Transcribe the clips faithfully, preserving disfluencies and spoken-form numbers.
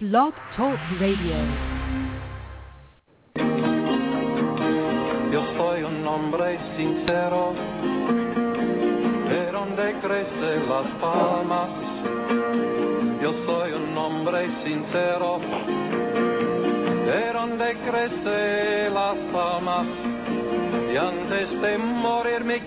Blog Talk Radio. Yo soy un hombre sincero, de donde crecen las palmas. Yo soy un hombre sincero, de donde crecen las palmas. Y antes de morir me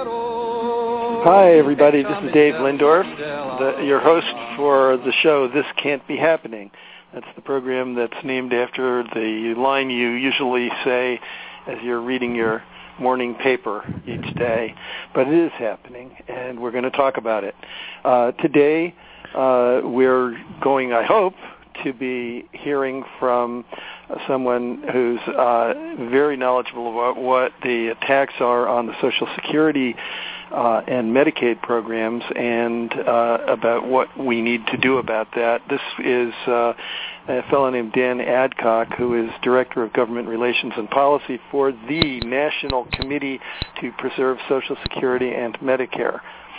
quiero. Hi, everybody. This is Dave Lindorf, the, your host for the show This Can't Be Happening. That's the program that's named after the line you usually say as you're reading your morning paper each day. But it is happening, and we're going to talk about it. Uh, today, uh, we're going, I hope, to be hearing from someone who's uh, very knowledgeable about what the attacks are on the Social Security uh, and Medicaid programs and uh, about what we need to do about that. This is uh, a fellow named Dan Adcock, who is Director of Government Relations and Policy for the National Committee to Preserve Social Security and Medicare.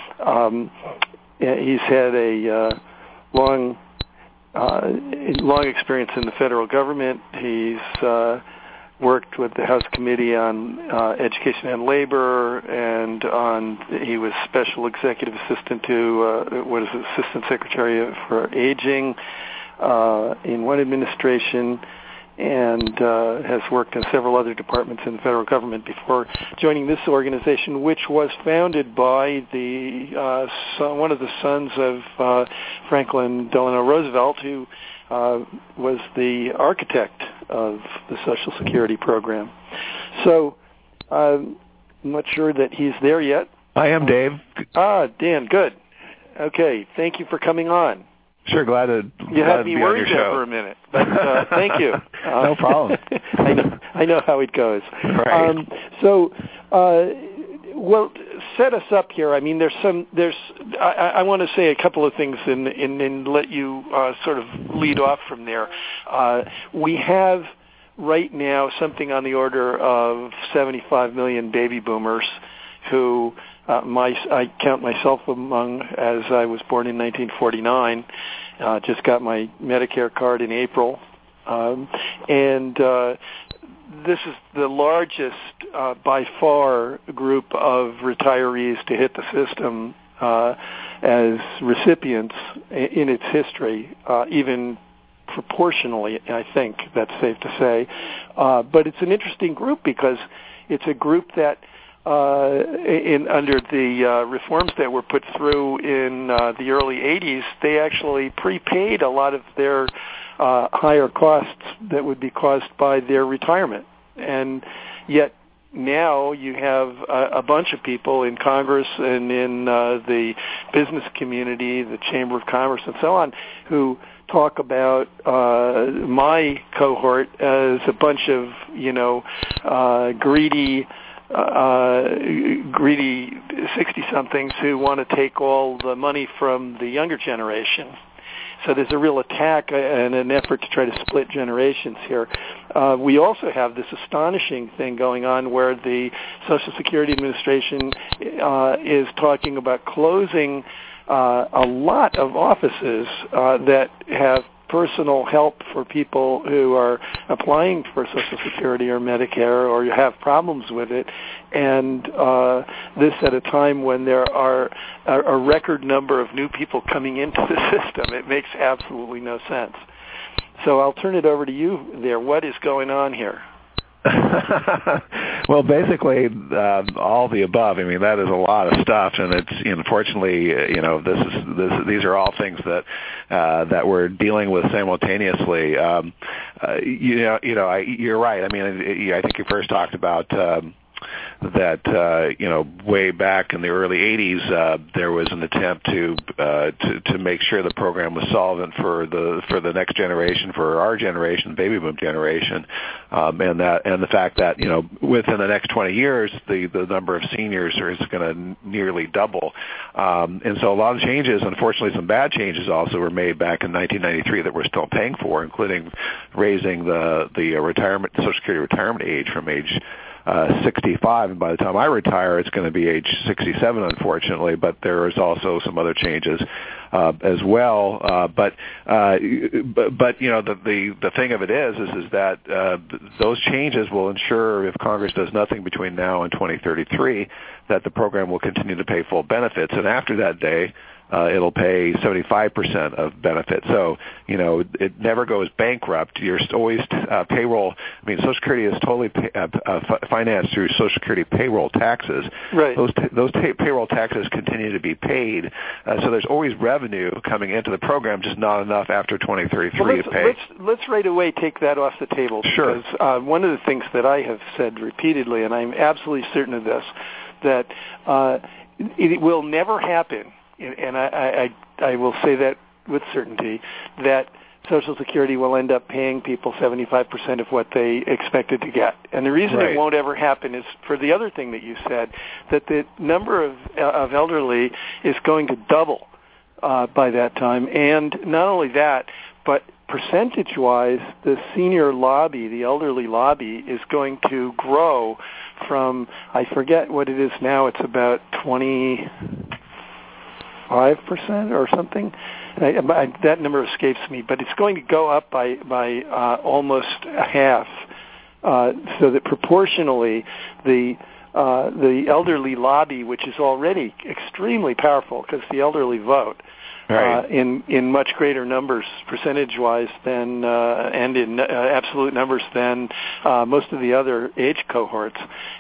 Um, he's had a uh, long Uh, long experience in the federal government. He's uh, worked with the House Committee on uh, Education and Labor, and on he was Special Executive Assistant to uh, what is it, Assistant Secretary for Aging uh, in one administration, and uh, has worked in several other departments in the federal government before joining this organization, which was founded by the uh, son, one of the sons of uh, Franklin Delano Roosevelt, who uh, was the architect of the Social Security program. So uh, I'm not sure that he's there yet. I am, Dave. Ah, Dan, good. Okay, thank you for coming on. Sure, glad to, you glad had to me be worried on your there show. for a minute, but uh, thank you. Uh, no problem. I know, I know how it goes. Right. Um, so, uh, well, set us up here. I mean, there's some. There's. I, I want to say a couple of things and, and, and let you uh, sort of lead off from there. Uh, we have right now something on the order of seventy-five million baby boomers who. Uh, my, I count myself among, as I was born in nineteen forty-nine. Uh, just got my Medicare card in April, um, and uh, this is the largest, uh, by far, group of retirees to hit the system uh, as recipients in its history, uh, even proportionally. I think that's safe to say. Uh, but it's an interesting group because it's a group that. Uh, in under the uh, reforms that were put through in uh, the early eighties, they actually prepaid a lot of their uh, higher costs that would be caused by their retirement. And yet now you have a, a bunch of people in Congress and in uh, the business community, the Chamber of Commerce and so on, who talk about uh, my cohort as a bunch of, you know, uh, greedy Uh, greedy sixty-somethings who want to take all the money from the younger generation. So there's a real attack and an effort to try to split generations here. Uh, we also have this astonishing thing going on where the Social Security Administration uh, is talking about closing uh, a lot of offices uh, that have personal help for people who are applying for Social Security or Medicare or have problems with it, and uh, this at a time when there are a, a record number of new people coming into the system. It makes absolutely no sense. So I'll turn it over to you there. What is going on here? Well, basically, uh, all the above. I mean, that is a lot of stuff, and it's unfortunately, you know, this is this, these are all things that uh, that we're dealing with simultaneously. Um, uh, you know, you know, I, you're right. I mean, I think you first talked about. Um, that, uh, you know, way back in the early eighties, uh, there was an attempt to, uh, to to make sure the program was solvent for the for the next generation, for our generation, the baby boom generation, um, and that and the fact that, you know, within the next twenty years, the, the number of seniors is going to nearly double. Um, and so a lot of changes, unfortunately some bad changes also were made back in nineteen ninety-three that we're still paying for, including raising the, the retirement, Social Security retirement age from age uh, sixty-five, and by the time I retire, it's going to be age sixty-seven, unfortunately. But there is also some other changes uh, as well. Uh, but, uh, but but you know the, the the thing of it is is is that uh, those changes will ensure, if Congress does nothing between now and twenty thirty-three, that the program will continue to pay full benefits, and after that day, Uh, it'll pay seventy-five percent of benefits. So, you know, it never goes bankrupt. You're always uh, payroll. I mean, Social Security is totally pay, uh, uh, financed through Social Security payroll taxes. Right. Those t- those t- payroll taxes continue to be paid. Uh, so there's always revenue coming into the program, just not enough after twenty thirty-three well, to pay. Let's, let's right away take that off the table. Sure. Because uh, one of the things that I have said repeatedly, and I'm absolutely certain of this, that uh, it, it will never happen, and I, I, I will say that with certainty, that Social Security will end up paying people seventy-five percent of what they expected to get. And the reason Right. it won't ever happen is for the other thing that you said, that the number of, of elderly is going to double uh, by that time. And not only that, but percentage-wise, the senior lobby, the elderly lobby, is going to grow from, I forget what it is now, it's about twenty... five percent or something. I, I, that number escapes me, but it's going to go up by by uh, almost a half, uh, so that proportionally the uh, the elderly lobby, which is already extremely powerful because the elderly vote Right. uh, in in much greater numbers percentage-wise than uh, and in uh, absolute numbers than uh, most of the other age cohorts.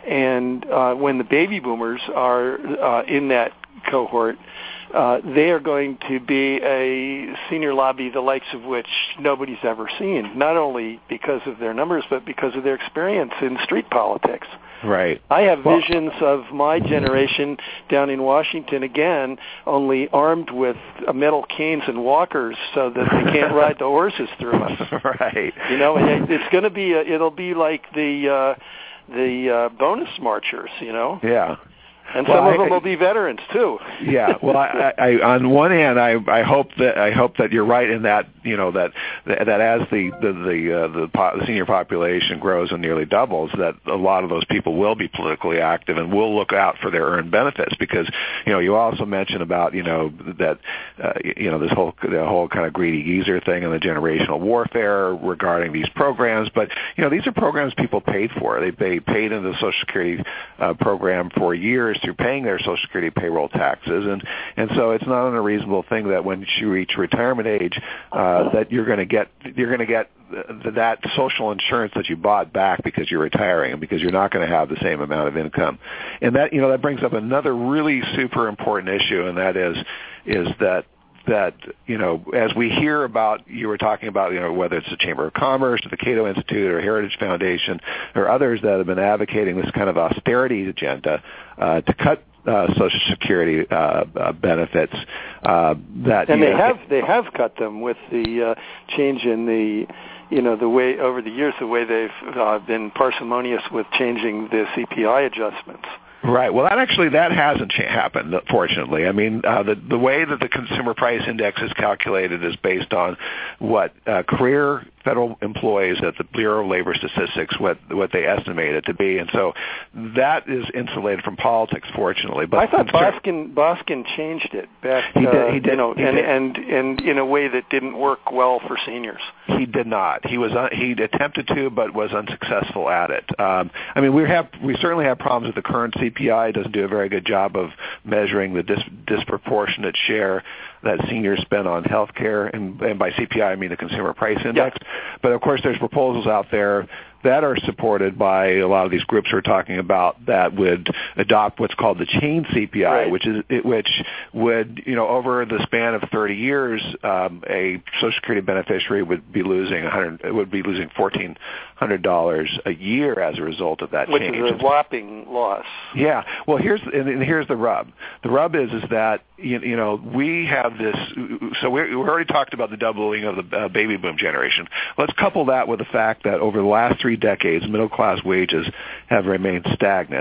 And uh, when the baby boomers are uh, in that cohort, Uh, they are going to be a senior lobby the likes of which nobody's ever seen, not only because of their numbers, but because of their experience in street politics. Right. I have well, visions of my generation down in Washington, again, only armed with uh, metal canes and walkers so that they can't ride the horses through us. Right. You know, it, it's going to be, a, it'll be like the, uh, the uh, bonus marchers, you know? Yeah. And well, some of I, them will be veterans too. Yeah. Well, I, I, on one hand, I, I hope that I hope that you're right in that you know that that as the the the, uh, the, po- the senior population grows and nearly doubles, that a lot of those people will be politically active and will look out for their earned benefits. Because you know you also mentioned about you know that uh, you know this whole the whole kind of greedy geezer thing and the generational warfare regarding these programs. But you know these are programs people paid for. They they paid into the Social Security uh, program for years through paying their Social Security payroll taxes, and and so it's not an unreasonable thing that when you reach retirement age, uh, that you're going to get you're going to get th- that social insurance that you bought back because you're retiring and because you're not going to have the same amount of income, and that you know that brings up another really super important issue, and that is is that. that, you know, as we hear about, you were talking about, you know, whether it's the Chamber of Commerce or the Cato Institute or Heritage Foundation or others that have been advocating this kind of austerity agenda uh, to cut uh, Social Security uh, uh, benefits. Uh, that and they know, have they have cut them with the uh, change in the, you know, the way over the years, the way they've uh, been parsimonious with changing the C P I adjustments. Right. Well, that actually that hasn't cha- happened, fortunately. I mean, uh, the the way that the Consumer Price Index is calculated is based on what uh, career federal employees at the Bureau of Labor Statistics what what they estimate it to be, and so that is insulated from politics, fortunately. But I thought Boskin Boskin changed it back. He did. Uh, He did. You know, he and, did. and and in a way that didn't work well for seniors. He did not. He was un- he attempted to, but was unsuccessful at it. Um, I mean, we have we certainly have problems with the current C P I. It doesn't do a very good job of measuring the dis- disproportionate share that seniors spend on health care, and, and by C P I I mean the Consumer Price Index. Yeah. But of course, there's proposals out there that are supported by a lot of these groups we're talking about that would adopt what's called the chain C P I, right. which is which would, you know, over the span of thirty years, um, a Social Security beneficiary would be losing one hundred would be losing fourteen hundred dollars a year as a result of that which change. Which is a whopping loss. Yeah. Well, here's and, and here's the rub. The rub is is that you, you know we have this. So we we already talked about the doubling of the uh, baby boom generation. Let's couple that with the fact that over the last three decades, middle class wages have remained stagnant.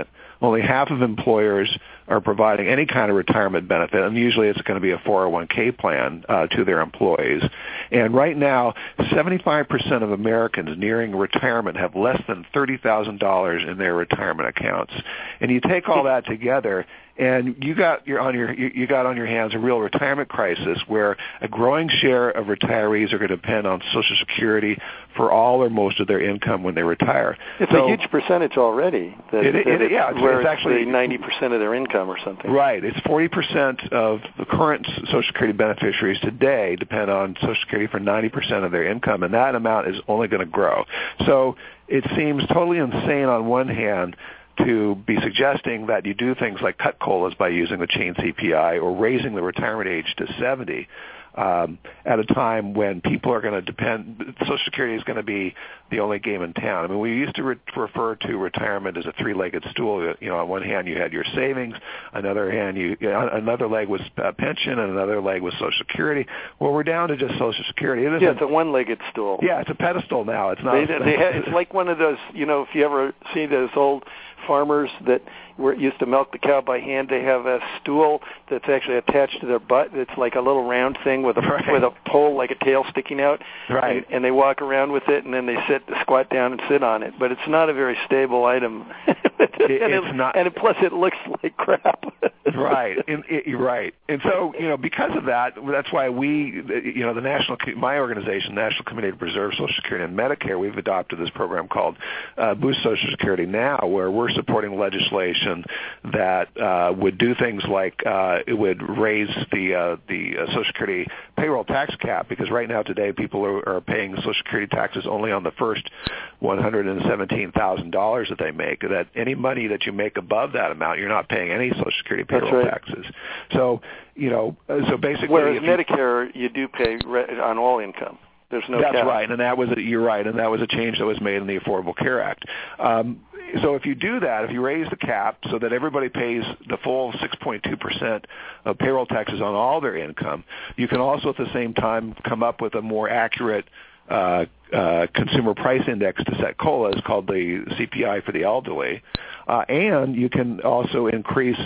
only half of employers are providing any kind of retirement benefit, and usually it's going to be a four oh one k plan uh, to their employees. And right now, seventy-five percent of Americans nearing retirement have less than thirty thousand dollars in their retirement accounts. And you take all that together, and you got your on your you got on your hands a real retirement crisis where a growing share of retirees are going to depend on Social Security for all or most of their income when they retire. It's so, a huge percentage already. That, it, that it, it's, yeah, it's, where it's it's actually ninety percent of their income or something. Right. It's forty percent of the current Social Security beneficiaries today depend on Social Security for ninety percent of their income, and that amount is only going to grow. So it seems totally insane on one hand to be suggesting that you do things like cut COLAs by using the chain C P I or raising the retirement age to seventy um, at a time when people are going to depend, Social Security is going to be the only game in town. I mean, we used to re- refer to retirement as a three-legged stool. You know, on one hand you had your savings, another hand you, another leg was uh, pension, and another leg was Social Security. Well, we're down to just Social Security. It yeah, it's a one-legged stool. Yeah, it's a pedestal now. It's not. They, they ha- it's like one of those, you know, if you ever see those old farmers that were used to milk the cow by hand, they have a stool that's actually attached to their butt. It's like a little round thing with a right. with a pole like a tail sticking out. Right. And, and they walk around with it, and then they sit, squat down and sit on it. But it's not a very stable item. it, and it's it, not. And it, plus, it looks like crap. Right. And it, you're right. And so, you know, because of that, that's why we, you know, the national, my organization, National Committee to Preserve Social Security and Medicare, we've adopted this program called uh, Boost Social Security Now, where we're supporting legislation that uh, would do things like uh, it would raise the uh, the uh, Social Security payroll tax cap, because right now today people are, are paying Social Security taxes only on the first one hundred seventeen thousand dollars that they make. That any money that you make above that amount, you're not paying any Social Security payroll That's right. taxes. So, you know, so basically, whereas if Medicare, you, you do pay re- on all income. There's no That's cap. right, and that was a, you're right, and that was a change that was made in the Affordable Care Act. Um, so if you do that, if you raise the cap so that everybody pays the full six point two percent of payroll taxes on all their income, you can also at the same time come up with a more accurate uh, uh, consumer price index to set COLAs called the C P I for the elderly, uh, and you can also increase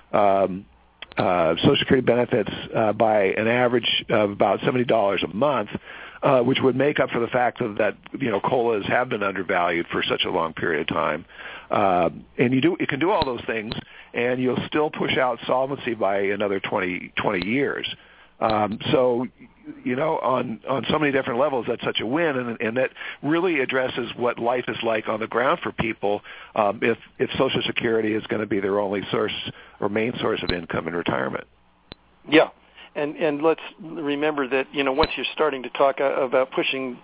um, uh, Social Security benefits uh, by an average of about seventy dollars a month. Uh, which would make up for the fact of that, you know, COLAs have been undervalued for such a long period of time. Uh, and you do, you can do all those things, and you'll still push out solvency by another twenty, twenty years. Um, so, you know, on, on so many different levels, that's such a win, and, and that really addresses what life is like on the ground for people um, if, if Social Security is going to be their only source or main source of income in retirement. Yeah. And and let's remember that, you know, once you're starting to talk about pushing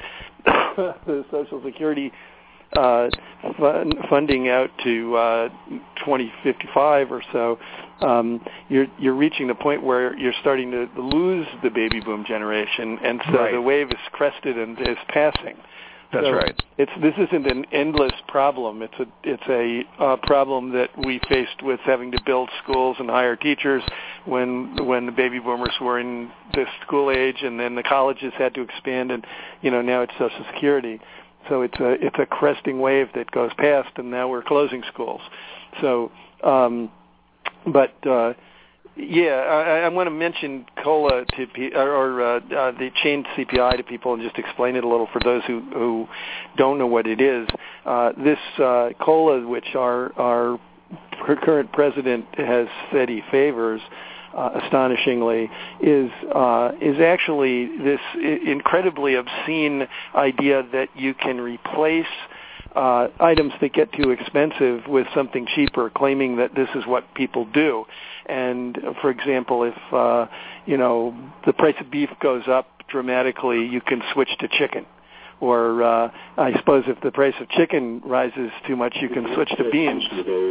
the Social Security uh, fund, funding out to uh, twenty fifty-five or so, um, you're you're reaching the point where you're starting to lose the baby boom generation, and so right. the wave is crested and is passing. That's so right. It's this isn't an endless problem. It's a it's a uh, problem that we faced with having to build schools and hire teachers when when the baby boomers were in the school age, and then the colleges had to expand, and you know now it's Social Security. So it's a it's a cresting wave that goes past, and now we're closing schools. So, um, but. Uh, Yeah, I, I want to mention COLA to pe- or, or uh, uh, the chain C P I to people and just explain it a little for those who, who don't know what it is. Uh, this uh, COLA, which our our current president has said he favors, uh, astonishingly, is uh, is actually this incredibly obscene idea that you can replace Uh, items that get too expensive with something cheaper, claiming that this is what people do. And, for example, if, uh, you know, the price of beef goes up dramatically, you can switch to chicken. Or uh, I suppose if the price of chicken rises too much, you can switch to beans.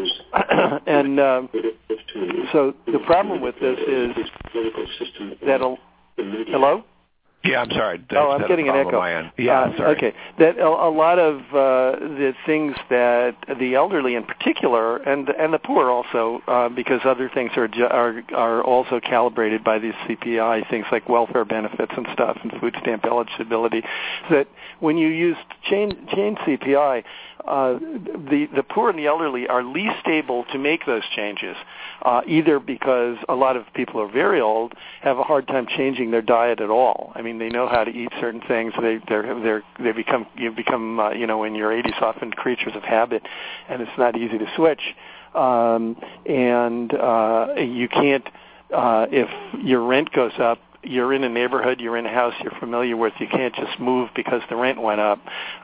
and uh, so the problem with this is that... A, hello? Yeah, I'm sorry. That's, oh, I'm getting an echo. Yeah, uh, sorry. Okay. That a, a lot of uh, the things that the elderly, in particular, and and the poor also, uh, because other things are are are also calibrated by the C P I, things like welfare benefits and stuff, and food stamp eligibility. That when you use chain chain C P I, uh, the the poor and the elderly are least able to make those changes, uh, either because a lot of people are very old, have a hard time changing their diet at all. I mean, they know how to eat certain things. They they're they're they become you become uh, you know in your eighties often creatures of habit, and it's not easy to switch. Um, and uh, you can't uh, if your rent goes up. You're in a neighborhood, you're in a house you're familiar with, you can't just move because the rent went up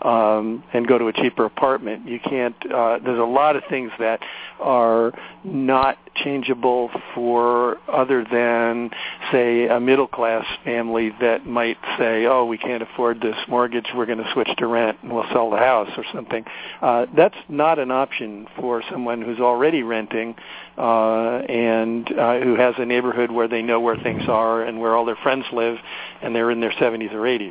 um, and go to a cheaper apartment. You can't, uh, there's a lot of things that are not changeable for other than, say, a middle-class family that might say, oh, we can't afford this mortgage, we're going to switch to rent and we'll sell the house or something. Uh, that's not an option for someone who's already renting uh, and uh, who has a neighborhood where they know where things are and where all their friends live and they're in their seventies or eighties.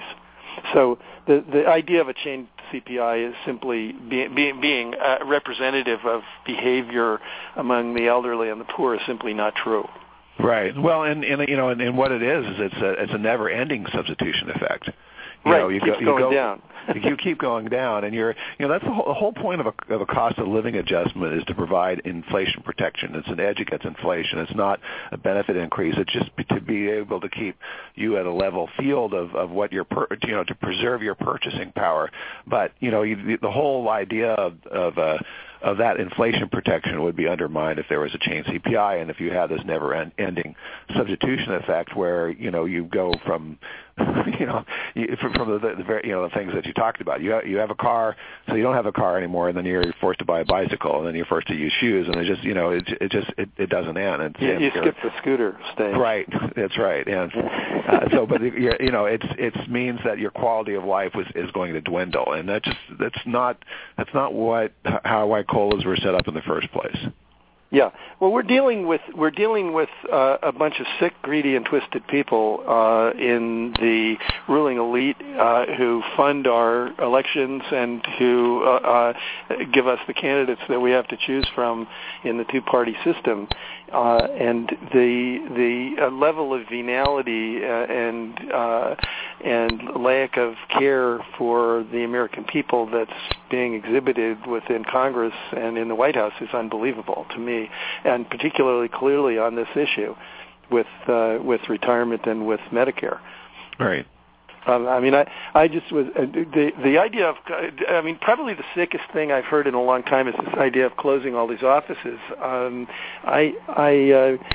So the the idea of a chained C P I is simply be, be, being uh, representative of behavior among the elderly and the poor is simply not true. Right. Well, and, and you know, and, and what it is is it's a it's a never-ending substitution effect. You right. know, you keeps go, you going go, down. you keep going down, and you're, you know, that's the whole, the whole point of a, of a cost of living adjustment is to provide inflation protection. It's an edge against inflation. It's not a benefit increase. It's just to be able to keep you at a level field of, of what you're, per, you know, to preserve your purchasing power. But, you know, you, the whole idea of, of uh, of that inflation protection would be undermined if there was a chain C P I and if you had this never-ending substitution effect where, you know, you go from, you know, you, from, from the, the very, you know, the things that you talked about. You have, you have a car, so you don't have a car anymore, and then you're forced to buy a bicycle, and then you're forced to use shoes, and it just, you know, it, it just, it, it doesn't end. And, you and, you skip the scooter stage. Right, that's right. And uh, so, but you're, you know, it's it means that your quality of life was is going to dwindle, and that just that's not that's not what how white colas were set up in the first place. Yeah, well, we're dealing with we're dealing with uh, a bunch of sick, greedy, and twisted people uh, in the ruling elite uh, who fund our elections and who uh, uh, give us the candidates that we have to choose from in the two-party system. Uh, and the the uh, level of venality uh, and uh, and lack of care for the American people that's being exhibited within Congress and in the White House is unbelievable to me, and particularly clearly on this issue with uh, with retirement and with Medicare. Right. Um, I mean, I, I just was uh, the the idea of. I mean, probably the sickest thing I've heard in a long time is this idea of closing all these offices. Um, I I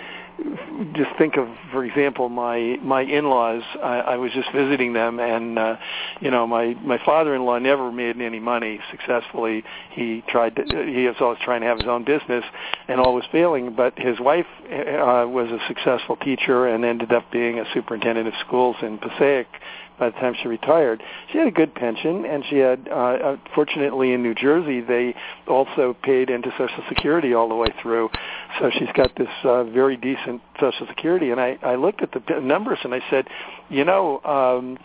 uh, just think of, for example, my my in-laws. I, I was just visiting them, and uh, you know, my my father-in-law never made any money successfully. He tried to. He was always trying to have his own business, and always failing. But his wife uh, was a successful teacher and ended up being a superintendent of schools in Passaic. By the time she retired, she had a good pension, and she had, uh, fortunately in New Jersey, they also paid into Social Security all the way through. So she's got this uh, very decent Social Security. And I, I looked at the numbers and I said, you know, um,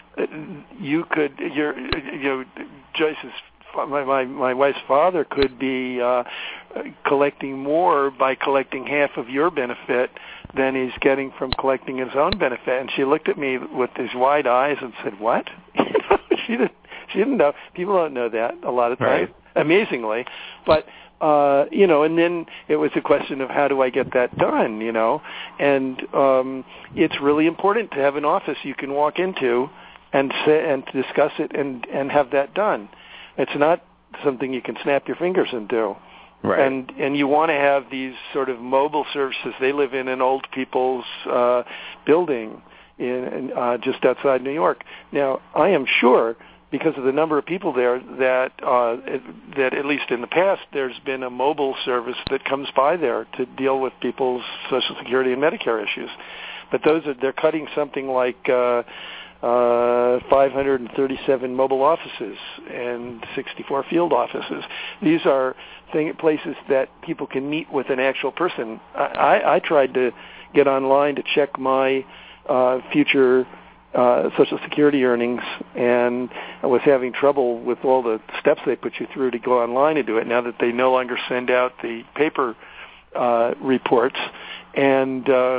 you could, you're, you know, Joyce's, my, my, my wife's father could be uh, collecting more by collecting half of your benefit than he's getting from collecting his own benefit. And she looked at me with these wide eyes and said, what? she didn't she didn't know. People don't know that a lot of times, right. Amazingly. But, uh, you know, and then it was a question of how do I get that done, you know? And um, it's really important to have an office you can walk into and say, and discuss it and, and have that done. It's not something you can snap your fingers and do. Right. And and you want to have these sort of mobile services. They live in an old people's uh, building in uh, just outside New York. Now, I am sure, because of the number of people there, that uh, it, that at least in the past, there's been a mobile service that comes by there to deal with people's Social Security and Medicare issues. But those are they're cutting something like uh, uh, five hundred thirty-seven mobile offices and sixty-four field offices. These are thing, places that people can meet with an actual person. I, I, I tried to get online to check my uh, future uh, Social Security earnings, and I was having trouble with all the steps they put you through to go online and do it, now that they no longer send out the paper uh, reports. And uh,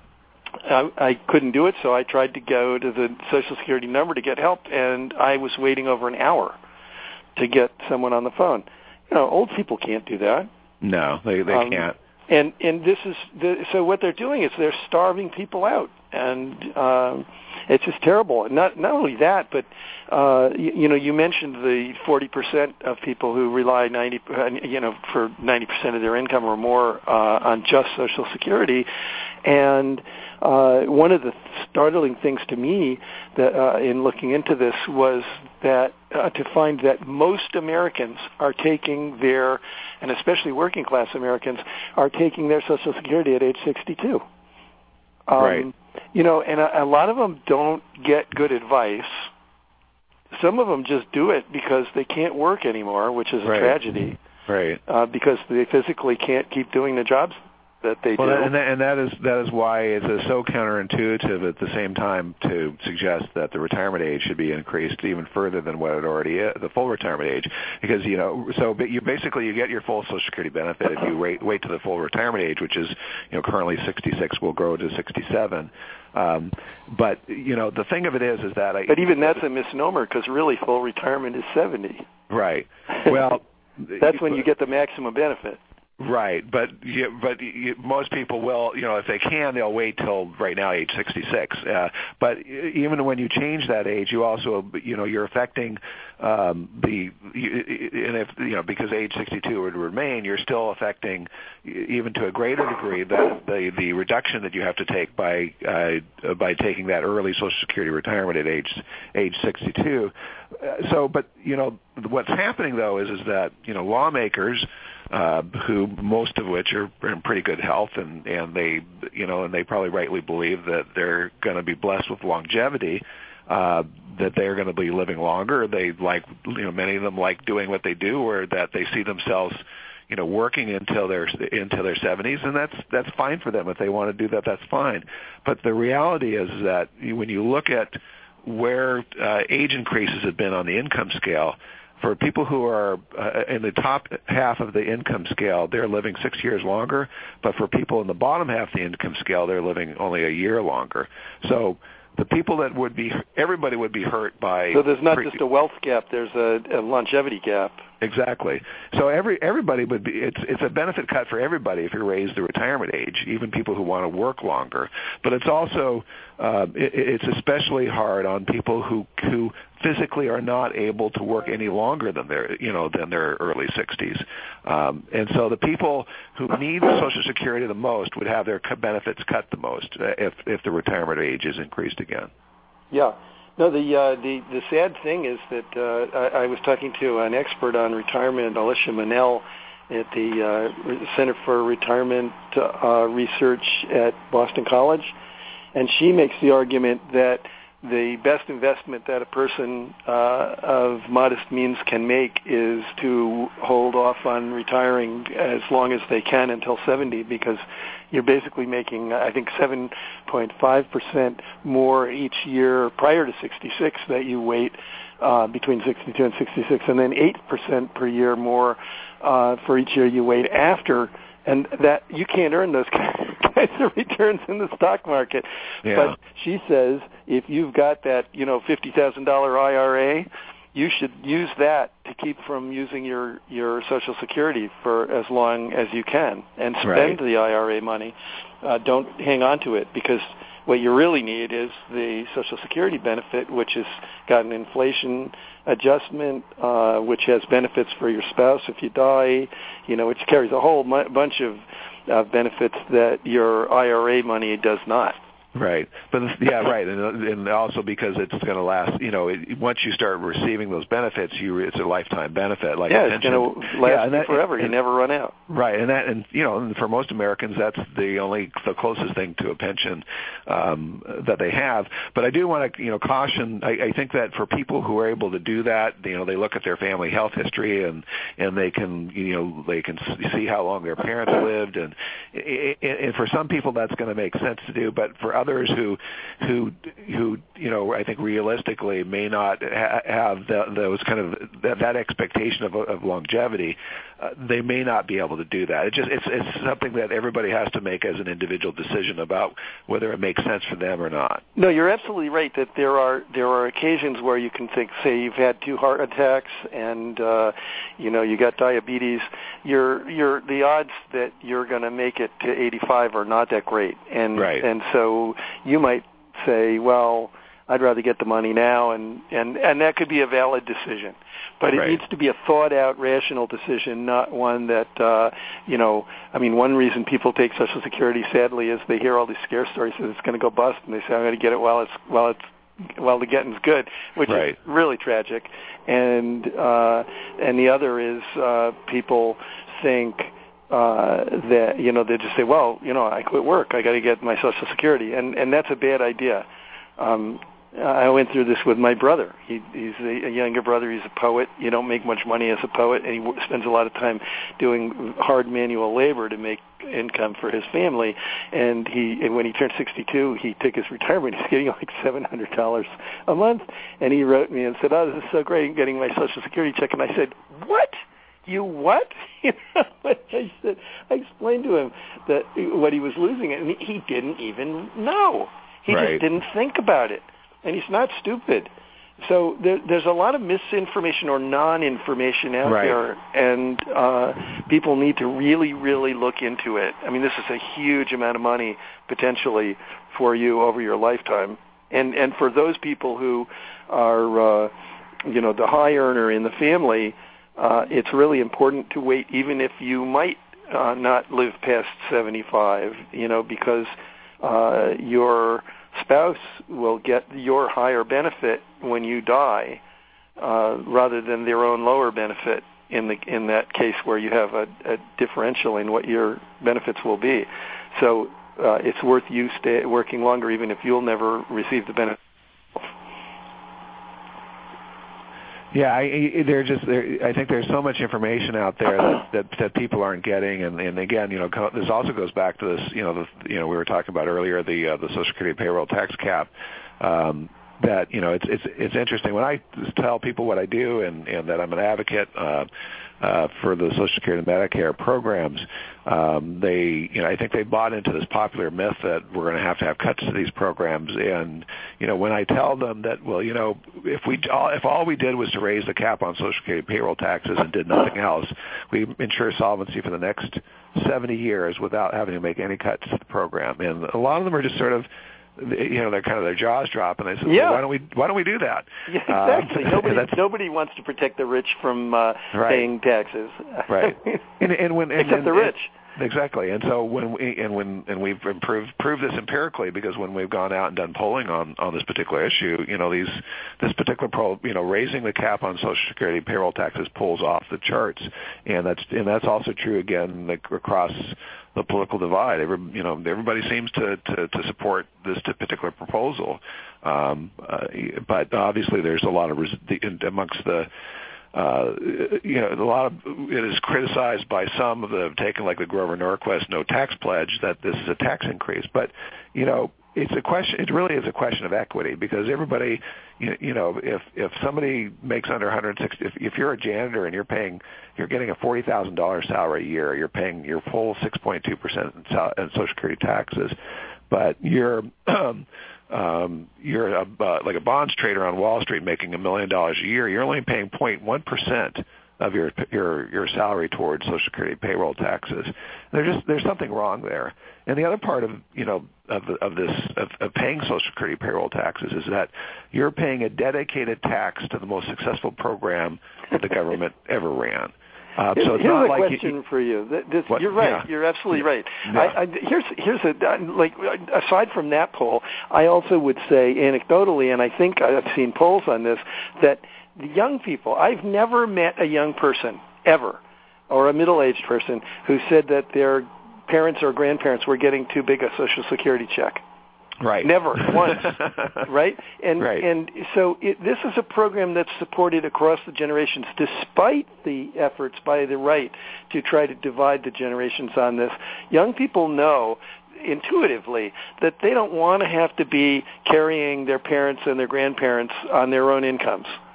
I, I couldn't do it, so I tried to go to the Social Security number to get help, and I was waiting over an hour to get someone on the phone. You know, old people can't do that. No, they they um, can't. And and this is the, so what they're doing is they're starving people out, and um, it's just terrible. And not not only that, but uh, you, you know, you mentioned the forty percent of people who rely ninety, you know, for ninety percent of their income or more uh, on just Social Security, and uh, one of the startling things to me that uh, in looking into this was that uh, to find that most Americans are taking their, and especially working class Americans, are taking their Social Security at age sixty-two. Um, right. You know, and a, a lot of them don't get good advice. Some of them just do it because they can't work anymore, which is a right. tragedy. Right. Uh, because they physically can't keep doing the jobs that they well, do. And that, and that is that is why it's so counterintuitive at the same time to suggest that the retirement age should be increased even further than what it already is, the full retirement age, because you know, so you basically you get your full Social Security benefit if you wait wait to the full retirement age, which is you know currently sixty-six, will grow to sixty-seven. Um, but you know, the thing of it is, is that I. But even that's a misnomer because really full retirement is seventy. Right. Well, that's when you get the maximum benefit. Right, but you, but you, most people will, you know, if they can, they'll wait till right now age sixty-six. Uh, but even when you change that age, you also, you know, you're affecting um, the, and if you know, because age sixty-two would remain, you're still affecting, even to a greater degree, that the the reduction that you have to take by uh, by taking that early Social Security retirement at age age sixty-two. Uh, so, but you know, what's happening though is is that you know lawmakers. Uh, who most of which are in pretty good health, and, and they, you know, and they probably rightly believe that they're going to be blessed with longevity, uh, that they're going to be living longer. They like, you know, many of them like doing what they do, or that they see themselves, you know, working until their until their seventies, and that's that's fine for them. If they want to do that, that's fine. But the reality is that when you look at where uh, age increases have been on the income scale. For people who are uh, in the top half of the income scale, they're living six years longer. But for people in the bottom half of the income scale, they're living only a year longer. So the people that would be, everybody would be hurt by. So there's not pre- just a wealth gap; there's a, a longevity gap. Exactly. So every everybody would be. It's it's a benefit cut for everybody if you raise the retirement age, even people who want to work longer. But it's also uh, it, it's especially hard on people who who physically are not able to work any longer than their you know than their early sixties. Um, and so the people who need Social Security the most would have their benefits cut the most uh, if if the retirement age is increased again. Yeah. No, the uh, the the sad thing is that uh, I, I was talking to an expert on retirement, Alicia Manel, at the uh, Center for Retirement uh, Research at Boston College, and she makes the argument that the best investment that a person uh, of modest means can make is to hold off on retiring as long as they can until seventy, because you're basically making, I think, seven point five percent more each year prior to sixty-six that you wait uh, between sixty-two and sixty-six, and then eight percent per year more uh, for each year you wait after. And that you can't earn those kinds of returns in the stock market. Yeah. But she says if you've got that, you know, fifty thousand dollars I R A, you should use that to keep from using your, your Social Security for as long as you can, and spend right. the I R A money. Uh, don't hang on to it, because what you really need is the Social Security benefit, which has got an inflation adjustment, uh, which has benefits for your spouse if you die, you know, which carries a whole mu- bunch of uh, benefits that your I R A money does not. Right, but yeah, right, and, and also because it's going to last. You know, it, once you start receiving those benefits, you it's a lifetime benefit. Like yeah, a it's going to last yeah, you that, forever. And, you never run out. Right, and that, and you know, and for most Americans, that's the only the closest thing to a pension um, that they have. But I do want to, you know, caution. I, I think that for people who are able to do that, you know, they look at their family health history and and they can, you know, they can see how long their parents lived, and and for some people that's going to make sense to do. But for others who who who you know, I think realistically may not ha- have the, those kind of that, that expectation of, of longevity. uh, they may not be able to do that. It just it's it's something that everybody has to make as an individual decision about whether it makes sense for them or not. No, you're absolutely right that there are there are occasions where you can think, say, you've had two heart attacks and uh, you know you got diabetes. You're you're the odds that you're going to make it to eighty-five are not that great, and right. and so you might say, well, I'd rather get the money now, and and and that could be a valid decision. But it right. needs to be a thought-out, rational decision, not one that, uh, you know, I mean, one reason people take Social Security, sadly, is they hear all these scare stories that it's going to go bust, and they say, I'm going to get it while it's while it's while the getting's good, which right. is really tragic. And uh, and the other is uh, people think uh, that, you know, they just say, well, you know, I quit work, I got to get my Social Security, and and that's a bad idea. Um, I went through this with my brother. He, he's a, a younger brother. He's a poet. You don't make much money as a poet, and he w- spends a lot of time doing hard manual labor to make income for his family. And he, and when he turned sixty-two, he took his retirement. He's getting like seven hundred dollars a month. And he wrote me and said, "Oh, this is so great! I'm getting my Social Security check." And I said, "What? You what?" You know, I said, I explained to him that what he was losing, and he didn't even know. He right. just didn't think about it. And he's not stupid. So there, there's a lot of misinformation or non-information out right. there, and uh, people need to really, really look into it. I mean, this is a huge amount of money potentially for you over your lifetime. And and for those people who are, uh, you know, the high earner in the family, uh, it's really important to wait, even if you might uh, not live past seventy-five, you know, because uh, your spouse will get your higher benefit when you die, uh, rather than their own lower benefit in the in that case where you have a, a differential in what your benefits will be. So uh, it's worth you stay working longer, even if you'll never receive the benefit. Yeah, I, they're just. They're, I think there's so much information out there that, that, that people aren't getting, and, and again, you know, this also goes back to this. You know, the, you know, we were talking about earlier the uh, the Social Security payroll tax cap. Um, that you know, it's it's it's interesting when I tell people what I do and, and that I'm an advocate uh, uh, for the Social Security and Medicare programs. Um, they, you know, I think they bought into this popular myth that we're going to have to have cuts to these programs. And you know, when I tell them that, well, you know, if we if all we did was to raise the cap on Social Security payroll taxes and did nothing else, we ensure solvency for the next seventy years without having to make any cuts to the program. And a lot of them are just sort of, you know, they're kind of their jaws drop, and they say, yeah. well, "Why don't we? Why don't we do that?" Yeah, exactly. Uh, nobody, nobody wants to protect the rich from uh, right. paying taxes, right? And, and when and, except and, the rich. And, exactly. And so when we and when and we've improved proved this empirically, because when we've gone out and done polling on, on this particular issue, you know, these this particular poll, you know, raising the cap on Social Security payroll taxes pulls off the charts, and that's and that's also true again like, across the political divide. Every, you know, everybody seems to, to, to support this particular proposal, um, uh, but obviously there's a lot of res- the, amongst the, uh, you know, a lot of it is criticized by some that have taken like the Grover Norquist no tax pledge that this is a tax increase, but you know. It's a question. It really is a question of equity, because everybody, you, you know, if if somebody makes under one hundred sixty, if, if you're a janitor and you're paying, you're getting a forty thousand dollars salary a year, you're paying your full six point two percent in Social Security taxes, but you're um, um, you're a, uh, like a bonds trader on Wall Street making a million dollars a year, you're only paying zero point one percent of your your your salary towards Social Security payroll taxes. There's just there's something wrong there. And the other part of you know of of this of, of paying Social Security payroll taxes is that you're paying a dedicated tax to the most successful program that the government ever ran. Uh, so it's here's not a like question you, for you. This, what, you're right. yeah. You're absolutely yeah. right. Yeah. I, I, here's here's a like aside from that poll, I also would say anecdotally, and I think I've seen polls on this, that the young people. I've never met a young person ever, or a middle-aged person who said that their parents or grandparents were getting too big a Social Security check. Right. Never once. Right. And right. and so it, this is a program that's supported across the generations, despite the efforts by the right to try to divide the generations on this. Young people know intuitively that they don't want to have to be carrying their parents and their grandparents on their own incomes.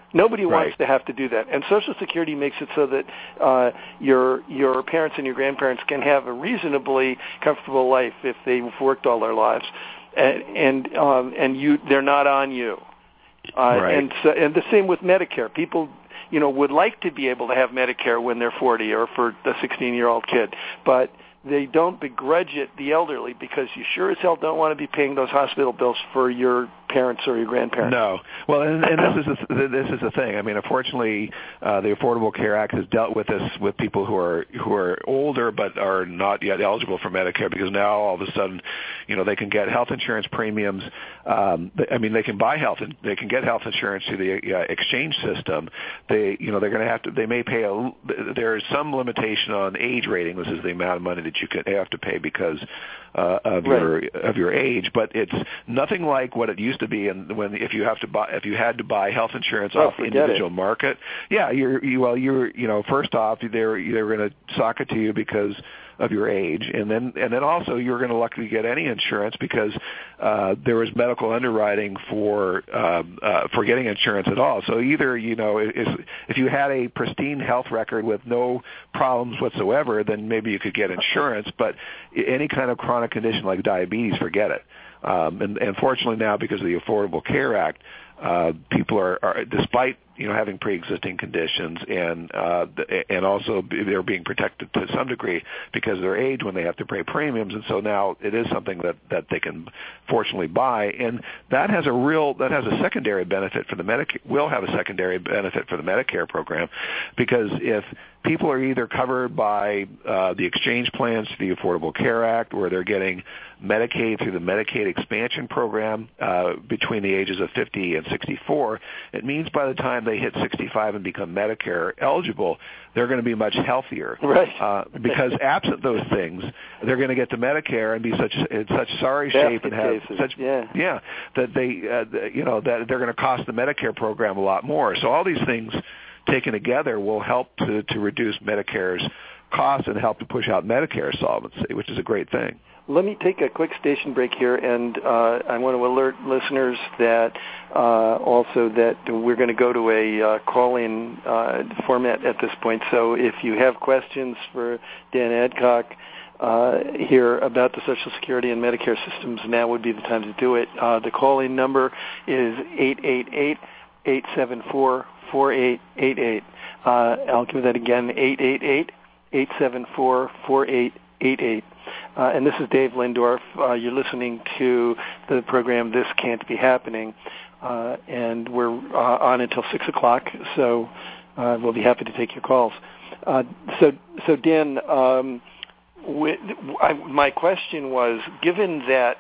Nobody Right. wants to have to do that. And Social Security makes it so that uh, your your parents and your grandparents can have a reasonably comfortable life if they've worked all their lives, and and, um, and you they're not on you. Uh, right. And so, and the same with Medicare. People, you know, would like to be able to have Medicare when they're forty or for a sixteen-year-old kid, but they don't begrudge it the elderly because you sure as hell don't want to be paying those hospital bills for your parents or your grandparents. No. Well, and, and this is the, this is the thing. I mean, unfortunately, uh, the Affordable Care Act has dealt with this with people who are who are older but are not yet eligible for Medicare, because now all of a sudden, you know, they can get health insurance premiums. Um, I mean, they can buy health and they can get health insurance through the uh, exchange system. They, you know, they're going to have to. They may pay a. There is some limitation on age rating. This is the amount of money that you could have to pay because uh, of right. your of your age, but it's nothing like what it used to be. And when if you have to buy if you had to buy health insurance oh, off the individual it. market, yeah, you're you well you're you know first off they're they're going to sock it to you because of your age, and then and then also you're going to luckily get any insurance because uh, there was medical underwriting for um, uh, for getting insurance at all. So either you know if, if you had a pristine health record with no problems whatsoever, then maybe you could get insurance. But any kind of chronic condition like diabetes, forget it. Um, and, and fortunately now, because of the Affordable Care Act, uh, people are, are, despite you know having pre-existing conditions, and uh, and also they're being protected to some degree because of their age when they have to pay premiums, and so now it is something that, that they can fortunately buy, and that has a real that has a secondary benefit for the Medicare will have a secondary benefit for the Medicare program, because if people are either covered by uh, the exchange plans through the Affordable Care Act, or they're getting Medicaid through the Medicaid expansion program uh, between the ages of fifty and sixty-four, it means by the time they hit sixty-five and become Medicare eligible, they're going to be much healthier. Right. Uh, because absent those things, they're going to get to Medicare and be such in such sorry Basket shape and have cases. such yeah. yeah that they uh, you know that they're going to cost the Medicare program a lot more. So all these things taken together will help to, to reduce Medicare's costs and help to push out Medicare solvency, which is a great thing. Let me take a quick station break here, and uh, I want to alert listeners that uh, also that we're going to go to a uh, call-in uh, format at this point. So if you have questions for Dan Adcock uh, here about the Social Security and Medicare systems, now would be the time to do it. Uh, the call-in number is eight eight eight, eight seven four, four eight eight eight. Uh, I'll give that again, eight eight eight, eight seven four, four eight eight eight. Uh, and this is Dave Lindorf. Uh, you're listening to the program This Can't Be Happening, uh, and we're uh, on until six o'clock, so uh, we'll be happy to take your calls. Uh, so, so Dan, um, we, I, my question was, given that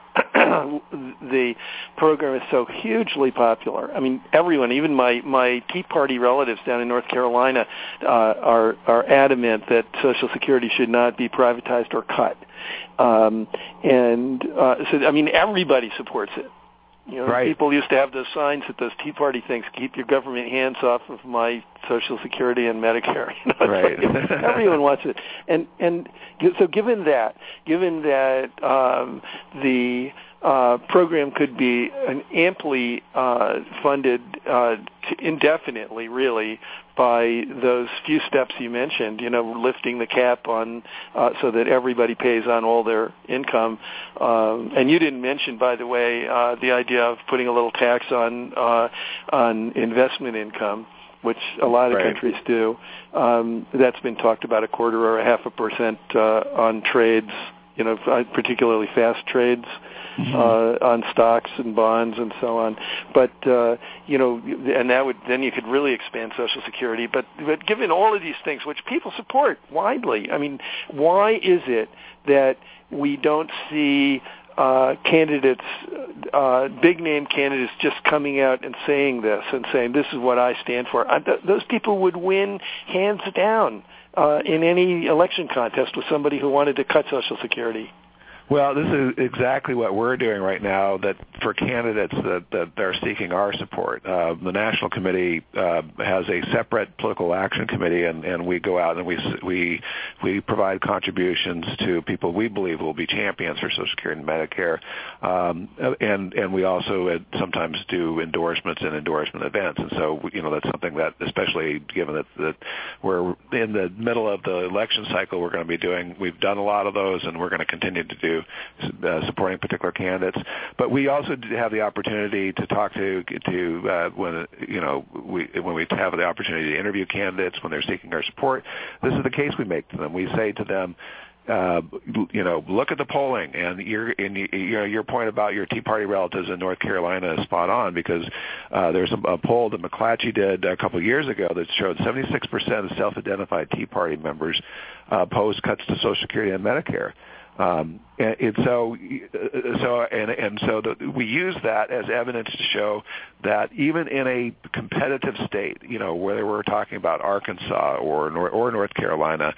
the program is so hugely popular, I mean, everyone, even my, my Tea Party relatives down in North Carolina uh, are, are adamant that Social Security should not be privatized or cut. Um, and uh, so, I mean, everybody supports it. You know, right. People used to have those signs at those Tea Party things, keep your government hands off of my Social Security and Medicare. You know, right. like, everyone wants it. And and so given that, given that um, the uh, program could be an amply uh, funded uh, indefinitely, really, by those few steps you mentioned, you know, lifting the cap on uh, so that everybody pays on all their income. Um, and you didn't mention, by the way, uh, the idea of putting a little tax on uh, on investment income, which a lot of right. countries do. Um, that's been talked about, a quarter or a half a percent uh, on trades, you know, particularly fast trades. Mm-hmm. Uh, on stocks and bonds and so on, but uh, you know, and that would then you could really expand Social Security. But but given all of these things, which people support widely, I mean, why is it that we don't see uh, candidates, uh, big name candidates, just coming out and saying this and saying this is what I stand for? I, th- those people would win hands down uh, in any election contest with somebody who wanted to cut Social Security. Well, this is exactly what we're doing right now. That for candidates that, that are seeking our support, uh, the National Committee uh, has a separate political action committee, and, and we go out and we we we provide contributions to people we believe will be champions for Social Security and Medicare, um, and and we also sometimes do endorsements and endorsement events. And so, you know, that's something that, especially given that, that we're in the middle of the election cycle, we're going to be doing. We've done a lot of those, and we're going to continue to do. Uh, supporting particular candidates, but we also have the opportunity to talk to to uh, when you know we when we have the opportunity to interview candidates when they're seeking our support. This is the case we make to them. We say to them, uh, you know, look at the polling, and your in, you know your point about your Tea Party relatives in North Carolina is spot on, because uh, there's a, a poll that McClatchy did a couple of years ago that showed seventy-six percent of self-identified Tea Party members uh, opposed cuts to Social Security and Medicare. Um, and, and so, so, and, and so the, we use that as evidence to show that even in a competitive state, you know, whether we're talking about Arkansas or or North Carolina,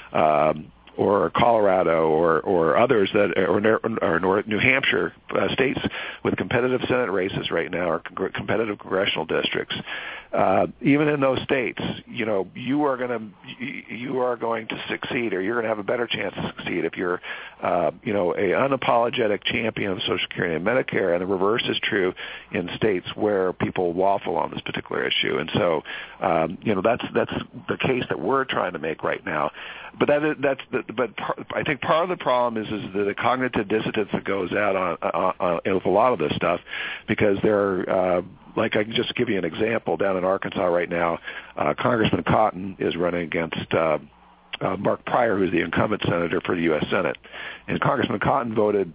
um, or Colorado or, or others that or, or North, New Hampshire uh, states with competitive Senate races right now, or con- competitive congressional districts. Uh, even in those states, you know, you are going to you are going to succeed, or you're going to have a better chance to succeed if you're, uh, you know, a unapologetic champion of Social Security and Medicare. And the reverse is true in states where people waffle on this particular issue. And so, um, you know, that's that's the case that we're trying to make right now. But that is, that's the, but par, I think part of the problem is is the, the cognitive dissonance that goes out on, on, on with a lot of this stuff, because there are. Uh, Like I can just give you an example. Down in Arkansas right now, uh, Congressman Cotton is running against uh, uh, Mark Pryor, who's the incumbent senator for the U S Senate. And Congressman Cotton voted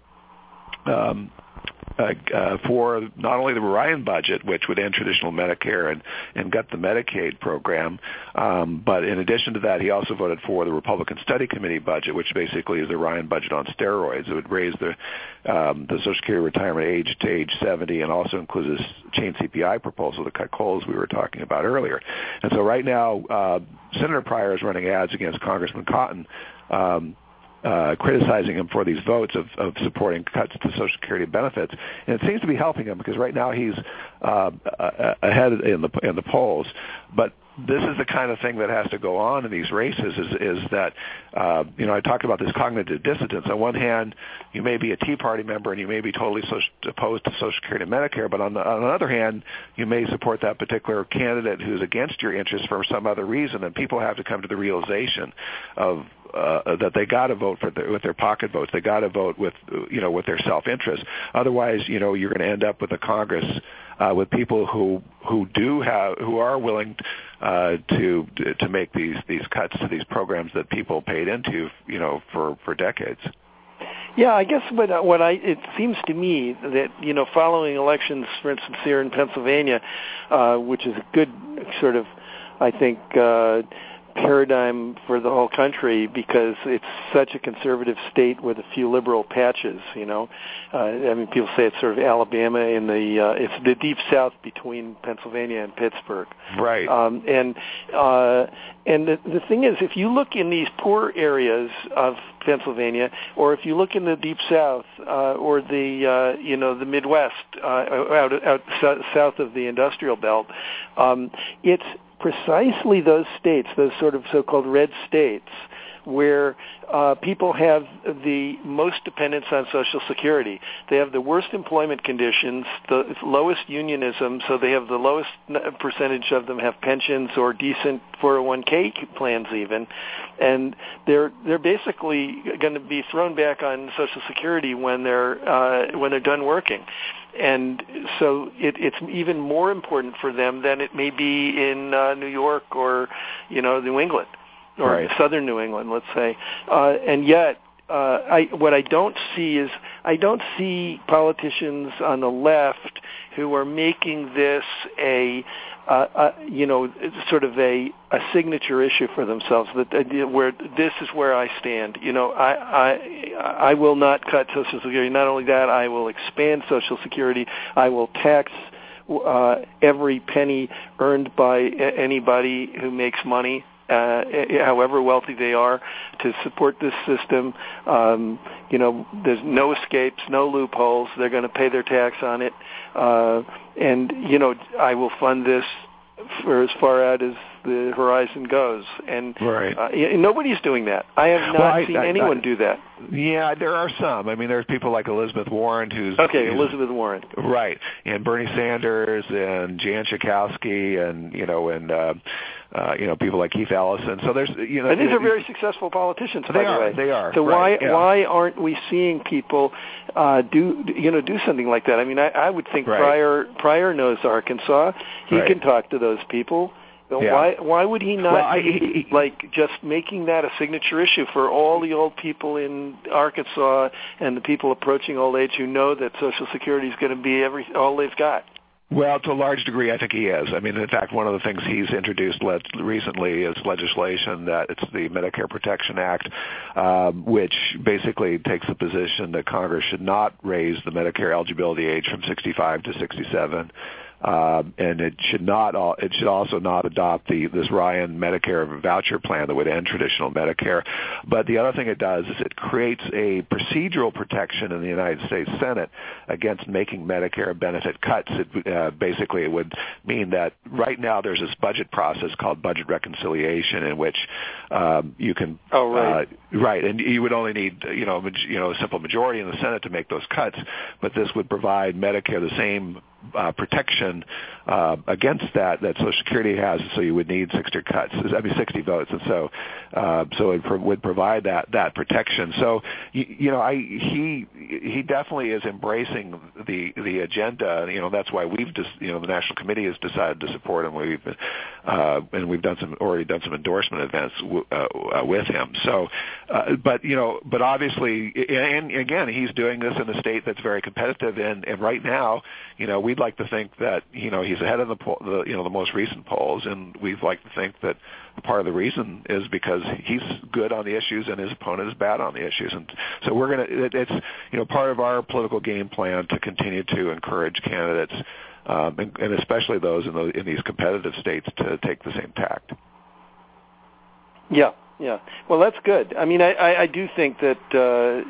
um, uh, uh, for not only the Ryan budget, which would end traditional Medicare and, and gut the Medicaid program, um, but in addition to that, he also voted for the Republican Study Committee budget, which basically is the Ryan budget on steroids. It would raise the um, the Social Security retirement age to age seventy, and also includes this Chain C P I proposal to cut coals we were talking about earlier. And so right now, uh, Senator Pryor is running ads against Congressman Cotton, um, Uh, criticizing him for these votes of, of supporting cuts to Social Security benefits, and it seems to be helping him, because right now he's uh, ahead in the in the polls. But this is the kind of thing that has to go on in these races. Is is that uh, you know I talked about this cognitive dissonance. On one hand, you may be a Tea Party member and you may be totally social, opposed to Social Security and Medicare, but on the, on the other hand, you may support that particular candidate who's against your interests for some other reason, and people have to come to the realization of Uh, that they got to vote for the, with their pocket votes. They got to vote with, you know, with their self-interest. Otherwise, you know, you're going to end up with a Congress uh, with people who who do have who are willing uh, to to make these these cuts to these programs that people paid into, you know, for for decades. Yeah, I guess what what I it seems to me that, you know, following elections, for instance, here in Pennsylvania, uh, which is a good sort of, I think. Uh, paradigm for the whole country, because it's such a conservative state with a few liberal patches, you know. Uh, I mean, people say it's sort of Alabama in the, uh, it's the deep south between Pennsylvania and Pittsburgh. Right. Um, and uh, and the, the thing is, if you look in these poor areas of Pennsylvania, or if you look in the deep south, uh, or the, uh, you know, the Midwest, uh, out, out south of the industrial belt, um, it's precisely those states, those sort of so-called red states, where uh, people have the most dependence on Social Security. They have the worst employment conditions, the lowest unionism, so they have the lowest percentage of them have pensions or decent four oh one k plans even, and they're they're basically going to be thrown back on Social Security when they're uh, when they're done working. And so it, it's even more important for them than it may be in uh, New York or, you know, New England. Or right. Southern New England, let's say, uh, and yet, uh, I what I don't see is I don't see politicians on the left who are making this a, uh, a you know, sort of a, a signature issue for themselves. That uh, where this is where I stand. You know, I I I will not cut Social Security. Not only that, I will expand Social Security. I will tax uh, every penny earned by anybody who makes money. uh, however wealthy they are, to support this system. Um, you know, there's no escapes, no loopholes. They're going to pay their tax on it. Uh, and, you know, I will fund this for as far out as the horizon goes. And right. uh, nobody's doing that. I have not well, I, seen I, anyone I, do that. Yeah, there are some. I mean, there's people like Elizabeth Warren, who's... Okay, who's, Elizabeth Warren. Right. And Bernie Sanders and Jan Schakowsky and, you know, and, uh, uh, you know, people like Keith Ellison. So there's, you know... And these are very successful politicians, by they the are, way. They are, So right, why yeah. why aren't we seeing people uh, do, you know, do something like that? I mean, I, I would think right. Pryor, Pryor knows Arkansas. He right. can talk to those people. Yeah. Why why would he not well, I, be, he, he, like just making that a signature issue for all the old people in Arkansas and the people approaching old age who know that Social Security is going to be every all they've got? Well, to a large degree, I think he is. I mean, in fact, one of the things he's introduced le- recently is legislation that it's the Medicare Protection Act, um, which basically takes the position that Congress should not raise the Medicare eligibility age from sixty-five to sixty-seven. Um, and it should not. It should also not adopt the this Ryan Medicare voucher plan that would end traditional Medicare. But the other thing it does is it creates a procedural protection in the United States Senate against making Medicare benefit cuts. It, uh, basically, it would mean that right now there's this budget process called budget reconciliation, in which um, you can. Oh, right. Uh, right, and you would only need you know you know a simple majority in the Senate to make those cuts. But this would provide Medicare the same Uh, protection uh, against that that Social Security has, so you would need sixty cuts. I mean, sixty votes, and so uh, so it pro- would provide that that protection. So you, you know, I he he definitely is embracing the the agenda. You know, that's why we've just you know the National Committee has decided to support him. We've uh, and we've done some already done some endorsement events w- uh, uh, with him. So, uh, but you know, but obviously, and again, he's doing this in a state that's very competitive, and, and right now, you know, we'd like to think that you know he's ahead of the, poll, the you know the most recent polls, and we'd like to think that part of the reason is because he's good on the issues and his opponent is bad on the issues, and so we're gonna it, it's you know part of our political game plan to continue to encourage candidates, um, and, and especially those in, the, in these competitive states, to take the same tact. Yeah, yeah. Well, that's good. I mean, I, I, I do think that uh,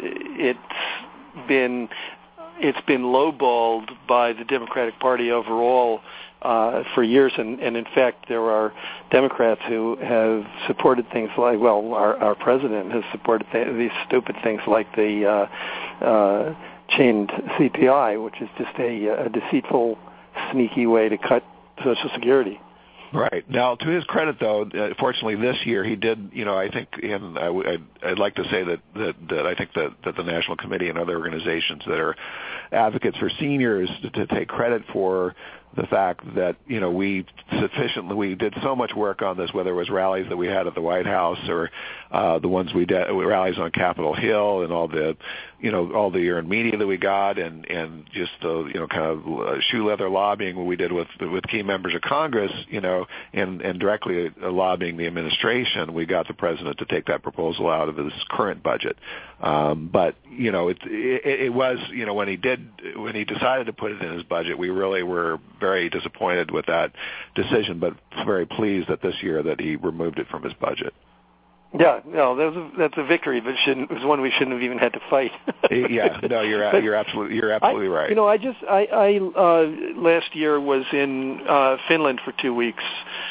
it's been it's been lowballed by the Democratic Party overall uh, for years, and, and in fact, there are Democrats who have supported things like, well, our, our president has supported th- these stupid things like the uh, uh, chained C P I, which is just a, a deceitful, sneaky way to cut Social Security. Right. Now, to his credit, though, uh, fortunately this year he did, you know, I think, and I, I'd, I'd like to say that, that, that I think that, that the National Committee and other organizations that are advocates for seniors to, to take credit for the fact that, you know, we sufficiently, we did so much work on this, whether it was rallies that we had at the White House or uh, the ones we did, rallies on Capitol Hill and all the, you know, all the earned media that we got, and, and just the, you know, kind of shoe leather lobbying we did with with key members of Congress, you know, and, and directly lobbying the administration, we got the president to take that proposal out of his current budget. Um, but, you know, it, it, it was, you know, when he did, when he decided to put it in his budget, we really were very disappointed with that decision, but very pleased that this year that he removed it from his budget. Yeah, no, that's a, that's a victory, but shouldn't, it was one we shouldn't have even had to fight. Yeah, no, you're but you're absolutely you're absolutely I, right. You know, I just I, I uh, last year was in uh, Finland for two weeks,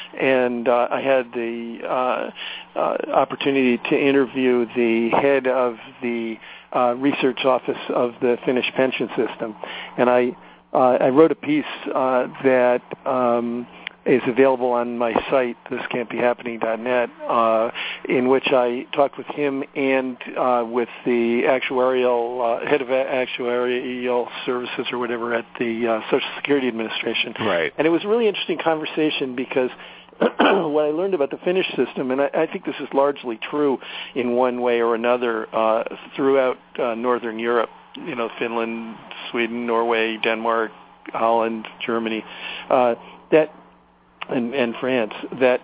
and uh, I had the uh, uh, opportunity to interview the head of the uh, research office of the Finnish pension system, and I uh, I wrote a piece uh, that. Um, is available on my site, this can't be happening dot net, uh, in which I talked with him and uh, with the actuarial, uh, head of actuarial services or whatever at the uh, Social Security Administration. Right. And it was a really interesting conversation because what I learned about the Finnish system, and I, I think this is largely true in one way or another uh, throughout uh, Northern Europe, you know, Finland, Sweden, Norway, Denmark, Holland, Germany, uh, that and, and France, that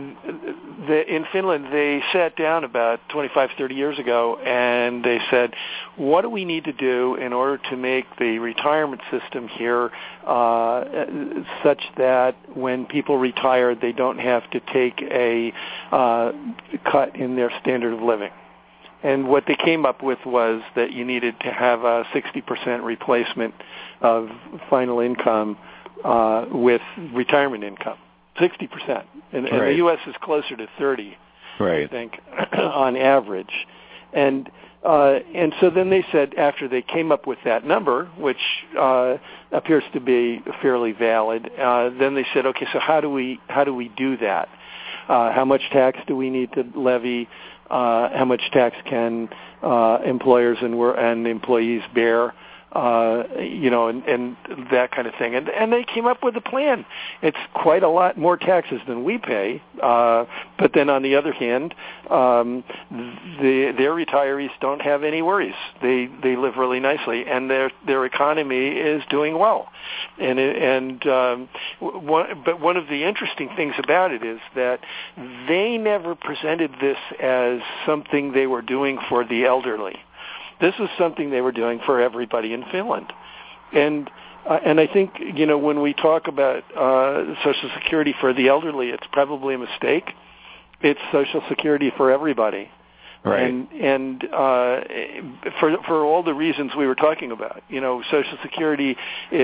the, in Finland they sat down about twenty-five, thirty years ago and they said, what do we need to do in order to make the retirement system here uh, such that when people retire they don't have to take a uh, cut in their standard of living? And what they came up with was that you needed to have a sixty percent replacement of final income uh, with retirement income. sixty percent. And, right. and the U S is closer to thirty, right. I think, on average. And uh, and so then they said, after they came up with that number, which uh, appears to be fairly valid, uh, then they said, okay, so how do we how do we do that? Uh, how much tax do we need to levy? Uh, how much tax can uh, employers and, and employees bear? Uh, you know, and, and that kind of thing. And, and they came up with a plan. It's quite a lot more taxes than we pay. Uh, but then on the other hand, um, the, their retirees don't have any worries. They they live really nicely, and their their economy is doing well. And and um, one, but one of the interesting things about it is that they never presented this as something they were doing for the elderly. This was something they were doing for everybody in Finland. And uh, and I think, you know, when we talk about uh, Social Security for the elderly, it's probably a mistake. It's Social Security for everybody. Right. And, and uh, for for all the reasons we were talking about. You know, Social Security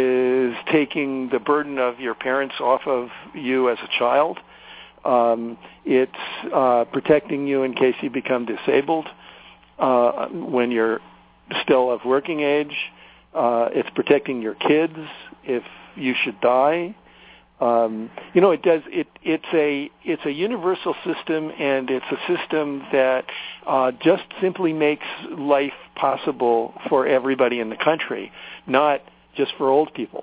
is taking the burden of your parents off of you as a child. Um, it's uh, protecting you in case you become disabled. Uh, when you're still of working age, uh, it's protecting your kids if you should die. Um, you know, it does. It, it's a it's a universal system, and it's a system that uh, just simply makes life possible for everybody in the country, not just for old people.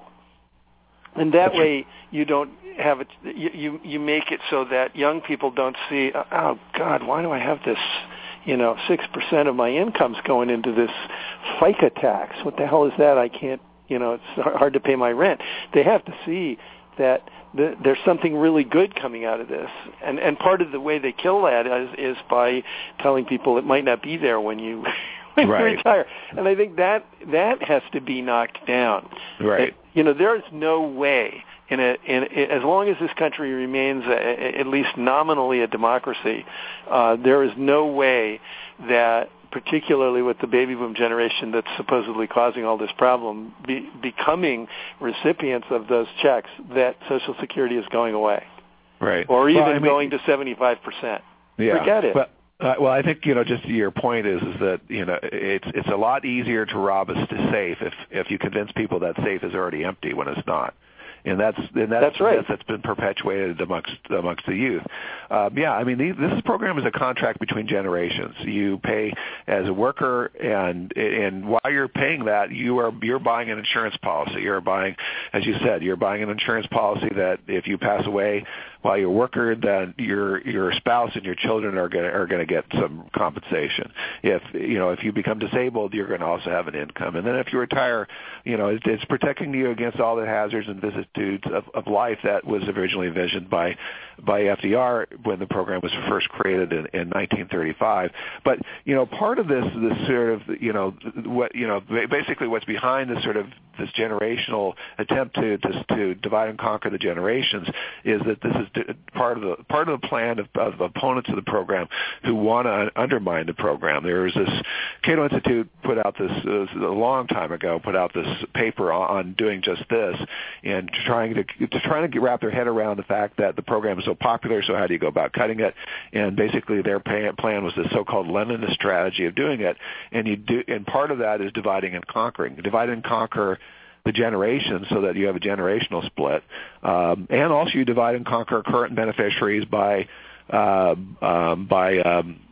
And that way, you don't have it. You you, you make it so that young people don't see, oh God, why do I have this? You know, six percent of my income's going into this FICA tax. What the hell is that? I can't, you know, it's hard to pay my rent. They have to see that the, there's something really good coming out of this. And and part of the way they kill that is, is by telling people it might not be there when you, when right. you retire. And I think that that has to be knocked down. Right. That, you know, there's no way. In a, in a, as long as this country remains a, a, at least nominally a democracy, uh, there is no way that, particularly with the baby boom generation that's supposedly causing all this problem, be, becoming recipients of those checks, that Social Security is going away. Right. Or even well, I mean, going to seventy-five percent. Yeah. Forget it. But, uh, well, I think, you know, just your point is, is that, you know, it's it's a lot easier to rob a safe if, if you convince people that safe is already empty when it's not. And that's and that's, that's right. That's, that's been perpetuated amongst amongst the youth. Um, yeah, I mean, these, this program is a contract between generations. You pay as a worker, and and while you're paying that, you are you're buying an insurance policy. You're buying, as you said, you're buying an insurance policy that if you pass away while you're a worker, then your your spouse and your children are going are going to get some compensation. If you know if you become disabled, you're going to also have an income. And then if you retire, you know it, it's protecting you against all the hazards and vicissitudes of, of life that was originally envisioned by by F D R when the program was first created in, in nineteen thirty-five. But you know part of this this sort of you know what you know basically what's behind this sort of this generational attempt to to, to divide and conquer the generations is that this is part of the part of the plan of, of opponents of the program who want to undermine the program. There was this Cato Institute put out this uh, a long time ago put out this paper on, on doing just this and trying to to trying to wrap their head around the fact that the program is so popular. So how do you go about cutting it? And basically their plan was the so-called Leninist strategy of doing it. And you do, and part of that is dividing and conquering. Divide and conquer the generations so that you have a generational split, um, and also you divide and conquer current beneficiaries by uh, um, by um,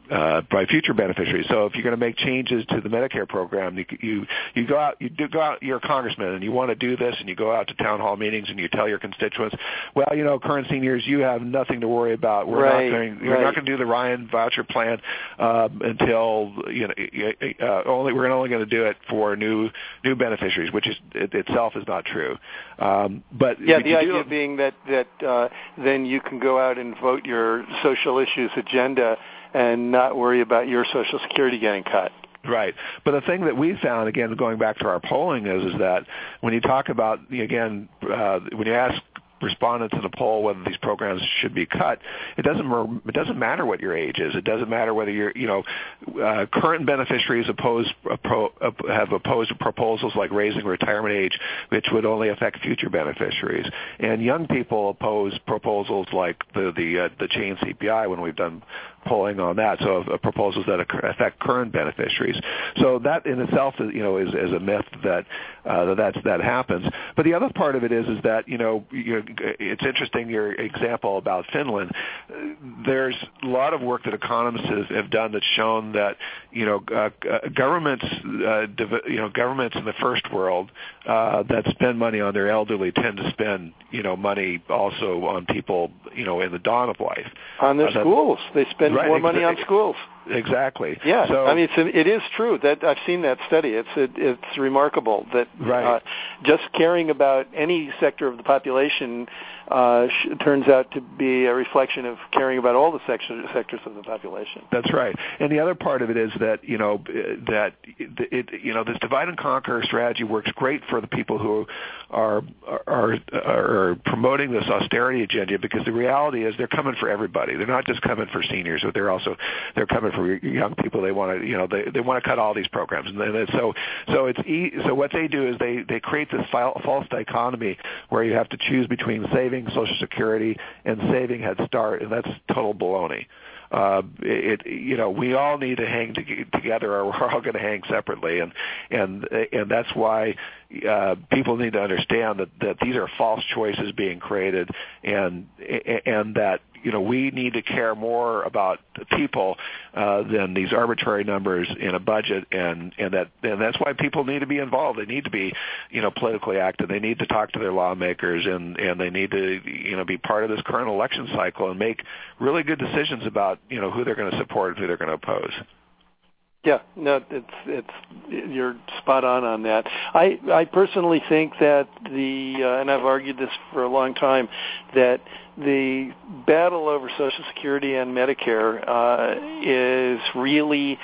uh, by future beneficiaries. So if you're going to make changes to the Medicare program, you you, you go out, you do go out, you're a congressman and you want to do this, and you go out to town hall meetings and you tell your constituents, well, you know, current seniors, you have nothing to worry about. We're right, not going, you're right. not going to do the Ryan voucher plan um, until you know uh, only we're only going to do it for new new beneficiaries, which is it, itself is not true. Um, but yeah, the idea do, being that that uh, then you can go out and vote your social issues agenda and not worry about your Social Security getting cut. Right. But the thing that we found, again, going back to our polling, is is that when you talk about, again, uh, when you ask respondents in a poll whether these programs should be cut, it doesn't it doesn't matter what your age is. It doesn't matter whether you're, you know, uh, current beneficiaries oppose uh, have opposed proposals like raising retirement age, which would only affect future beneficiaries, and young people oppose proposals like the the uh, the chain C P I when we've done polling on that. So uh, proposals that affect current beneficiaries. So that in itself, is, you know, is, is a myth that uh, that that's, that happens. But the other part of it is is that you know you it's interesting your example about Finland. There's a lot of work that economists have, have done that's shown that you know uh, governments uh, you know governments in the first world uh, that spend money on their elderly tend to spend you know money also on people you know in the dawn of life. On their uh, schools, they spend right, more money exa- on schools. Exactly. Yeah, so, I mean, it's, it is true that I've seen that study. It's it, it's remarkable that right. uh, just caring about any sector of the population uh, sh- turns out to be a reflection of caring about all the sector, sectors of the population. That's right. And the other part of it is that you know that it, it you know this divide and conquer strategy works great for the people who are are are promoting this austerity agenda, because the reality is they're coming for everybody. They're not just coming for seniors, but they're also they're coming for young people. They want to you know they they want to cut all these programs, and then so so it's e- so what they do is they they create this false dichotomy where you have to choose between saving Social Security and saving Head Start, and that's total baloney. Uh, it, you know, we all need to hang to, together, or we're all going to hang separately, and and and that's why uh, people need to understand that, that these are false choices being created, and and that you know we need to care more about people uh, than these arbitrary numbers in a budget, and and that and that's why people need to be involved. They need to be you know politically active. They need to talk to their lawmakers, and and they need to you know be part of this current election cycle and make really good decisions about you know who they're going to support and who they're going to oppose. Yeah, no, it's it's you're spot on on that. I I personally think that the uh, and I've argued this for a long time that the battle over Social Security and Medicare uh, is really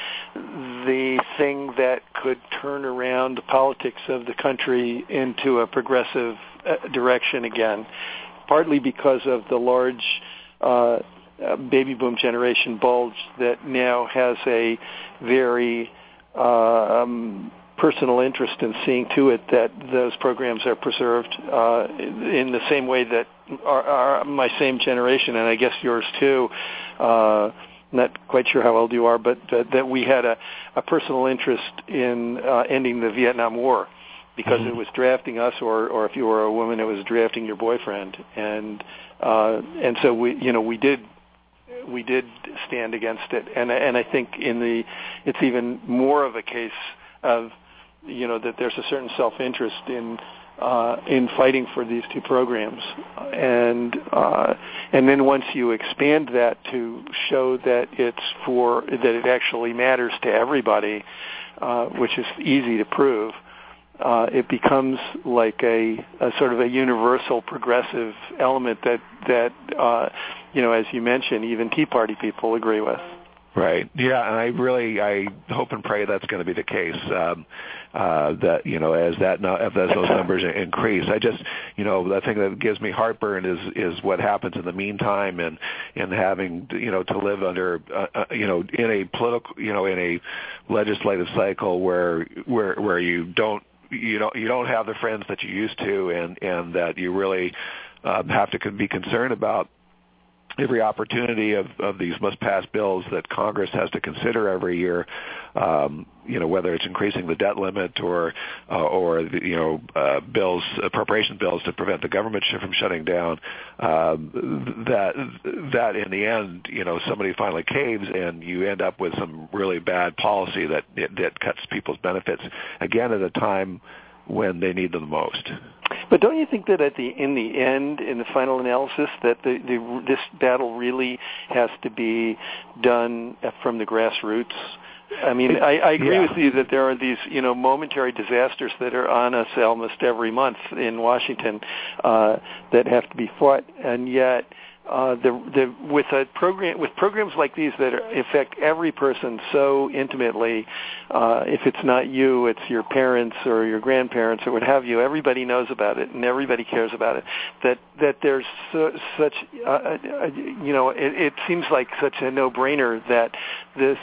the thing that could turn around the politics of the country into a progressive uh, direction again, partly because of the large uh, baby boom generation bulge that now has a very uh, um, personal interest in seeing to it that those programs are preserved uh, in the same way that our, our, my same generation, and I guess yours too, uh, not quite sure how old you are, but uh, that we had a, a personal interest in uh, ending the Vietnam War, because mm-hmm. it was drafting us, or, or if you were a woman, it was drafting your boyfriend, and uh, and so we, you know, we did. We did stand against it, and and I think in the it's even more of a case of you know that there's a certain self-interest in uh, in fighting for these two programs, and uh, and then once you expand that to show that it's for that it actually matters to everybody, uh, which is easy to prove. Uh, it becomes like a, a sort of a universal progressive element that that uh, you know, as you mentioned, even Tea Party people agree with. Right. Yeah, and I really I hope and pray that's going to be the case. Um, uh, that you know, as that as those numbers increase, I just you know the thing that gives me heartburn is is what happens in the meantime, and and having you know to live under uh, uh, you know in a political you know in a legislative cycle where where where you don't. You don't you don't have the friends that you used to, and and that you really um, have to be concerned about every opportunity of, of these must-pass bills that Congress has to consider every year, um, you know, whether it's increasing the debt limit or, uh, or the, you know, uh, bills, appropriation bills to prevent the government from shutting down, um, that that in the end, you know, somebody finally caves and you end up with some really bad policy that that cuts people's benefits, again, at a time when they need them the most. But don't you think that at the in the end, in the final analysis, that the, the this battle really has to be done from the grassroots? I mean, I, I agree yeah. with you that there are these, you know, momentary disasters that are on us almost every month in Washington uh, that have to be fought, and yet uh, the the with a program with programs like these that are, affect every person so intimately. Uh, if it's not you, it's your parents or your grandparents or what have you. Everybody knows about it, and everybody cares about it. That that there's so, such, uh, uh, you know, it, it seems like such a no-brainer that this.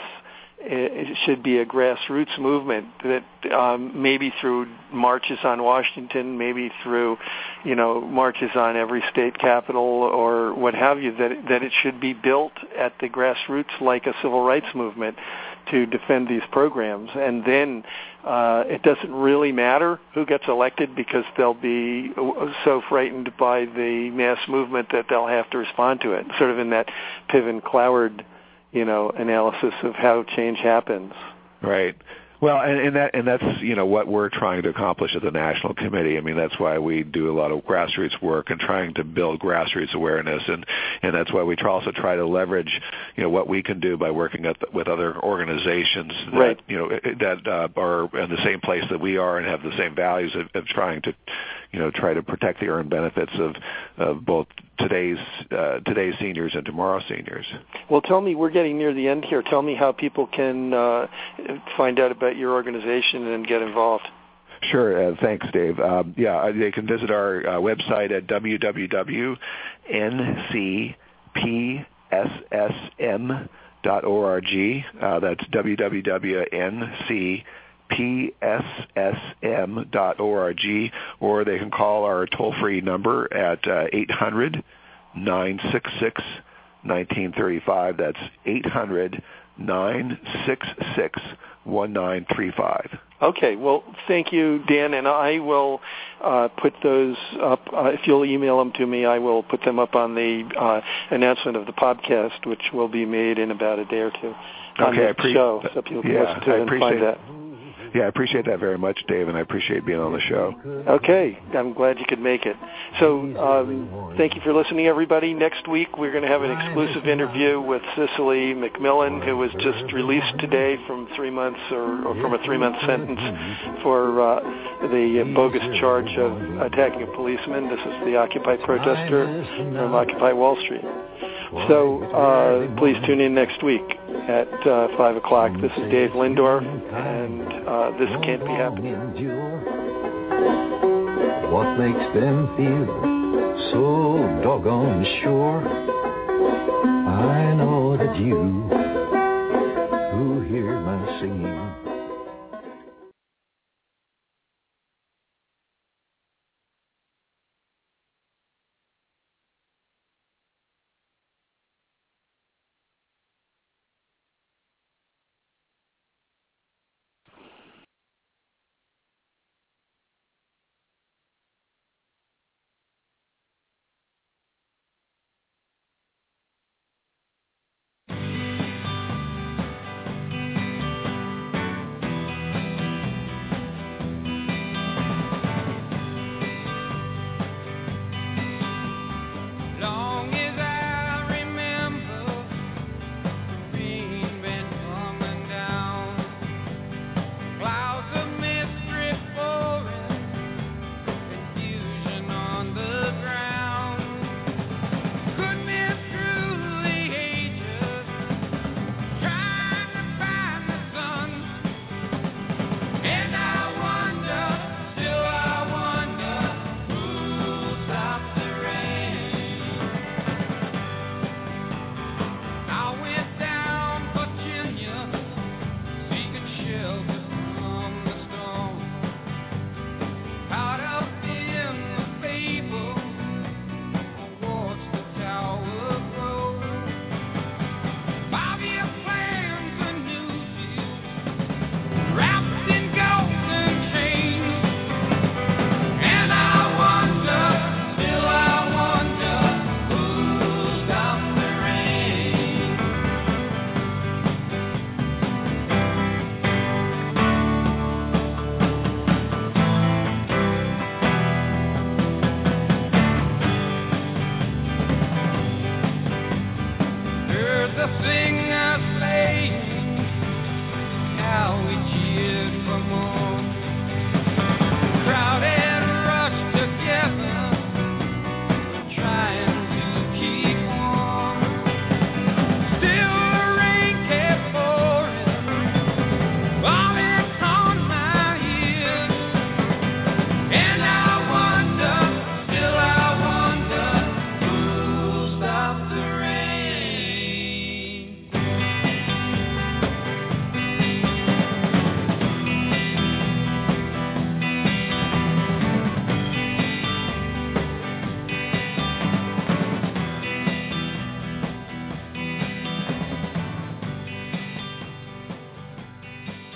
It should be a grassroots movement that um, maybe through marches on Washington, maybe through, you know, marches on every state capital or what have you, that that it should be built at the grassroots like a civil rights movement to defend these programs. And then uh, it doesn't really matter who gets elected because they'll be so frightened by the mass movement that they'll have to respond to it, sort of in that Piven-Cloward you know, analysis of how change happens. Right. Well, and, and that and that's you know what we're trying to accomplish at the National Committee. I mean, that's why we do a lot of grassroots work and trying to build grassroots awareness, and, and that's why we try also try to leverage you know what we can do by working at the, with other organizations that right. you know that uh, are in the same place that we are and have the same values of, of trying to you know try to protect the earned benefits of, of both today's uh, today's seniors and tomorrow's seniors. Well, tell me, we're getting near the end here. Tell me how people can uh, find out about your organization and get involved. Sure. Uh, thanks, Dave. Um, yeah, they can visit our uh, website at w w w dot n c p s s m dot org. Uh, that's w w w dot n c p s s m dot org, or they can call our toll-free number at uh, eight hundred, nine six six, nineteen thirty-five. That's eight hundred, nine six six, nineteen thirty-five. Okay, well, thank you, Dan, and I will uh, put those up. Uh, if you'll email them to me, I will put them up on the uh, announcement of the podcast, which will be made in about a day or two on okay, the pre- show, so people can yeah, listen to it and find that. Yeah, I appreciate that very much, Dave, and I appreciate being on the show. Okay, I'm glad you could make it. So um, thank you for listening, everybody. Next week, we're going to have an exclusive interview with Cicely McMillan, who was just released today from three months or, or from a three-month sentence for uh, the bogus charge of attacking a policeman. This is the Occupy protester from Occupy Wall Street. So uh, please tune in next week at uh, five o'clock. This is Dave Lindorf, and uh, this can't be happening. What makes them feel so doggone sure? I know that you who hear my singing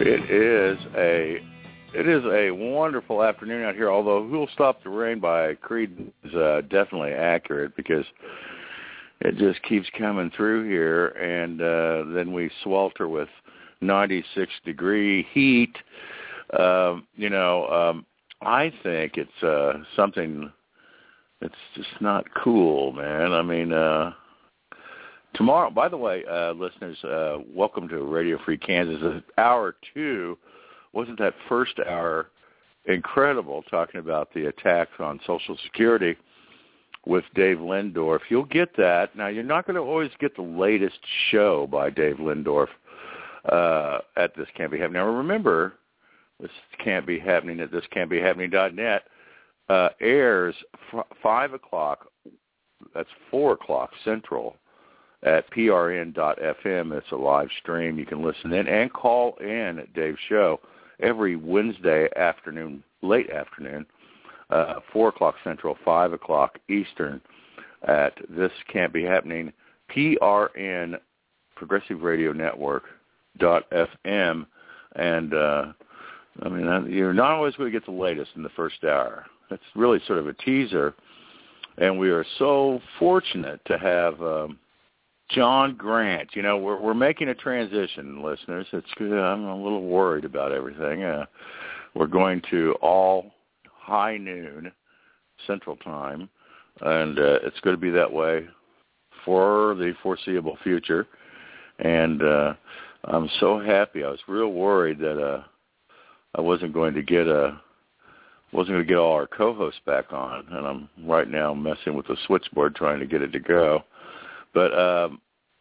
It is a it is a wonderful afternoon out here, although Who'll Stop the Rain by Creed is uh, definitely accurate because it just keeps coming through here, and uh, then we swelter with ninety-six degree heat. Um, you know, um, I think it's uh, something that's just not cool, man. I mean, uh, tomorrow, by the way, uh, listeners, uh, welcome to Radio Free Kansas. Hour two, wasn't that first hour incredible, talking about the attacks on Social Security with Dave Lindorf. You'll get that. Now, you're not going to always get the latest show by Dave Lindorf uh, at This Can't Be Happening. Now, remember, This Can't Be Happening at this can't be happening dot net uh, airs f- five o'clock, that's four o'clock Central, at P R N dot F M. It's a live stream. You can listen in and call in at Dave's show every Wednesday afternoon, late afternoon, uh, four o'clock Central, five o'clock Eastern at This Can't Be Happening, P R N, Progressive Radio Network, dot F M. And, uh, I mean, you're not always going to get the latest in the first hour. It's really sort of a teaser. And we are so fortunate to have um, John Grant. You know, we're we're making a transition, listeners. It's good. I'm a little worried about everything. Uh, we're going to all high noon Central Time, and uh, it's going to be that way for the foreseeable future. And uh, I'm so happy. I was real worried that uh, I wasn't going to get a wasn't going to get all our co-hosts back on, and I'm right now messing with the switchboard trying to get it to go. But um,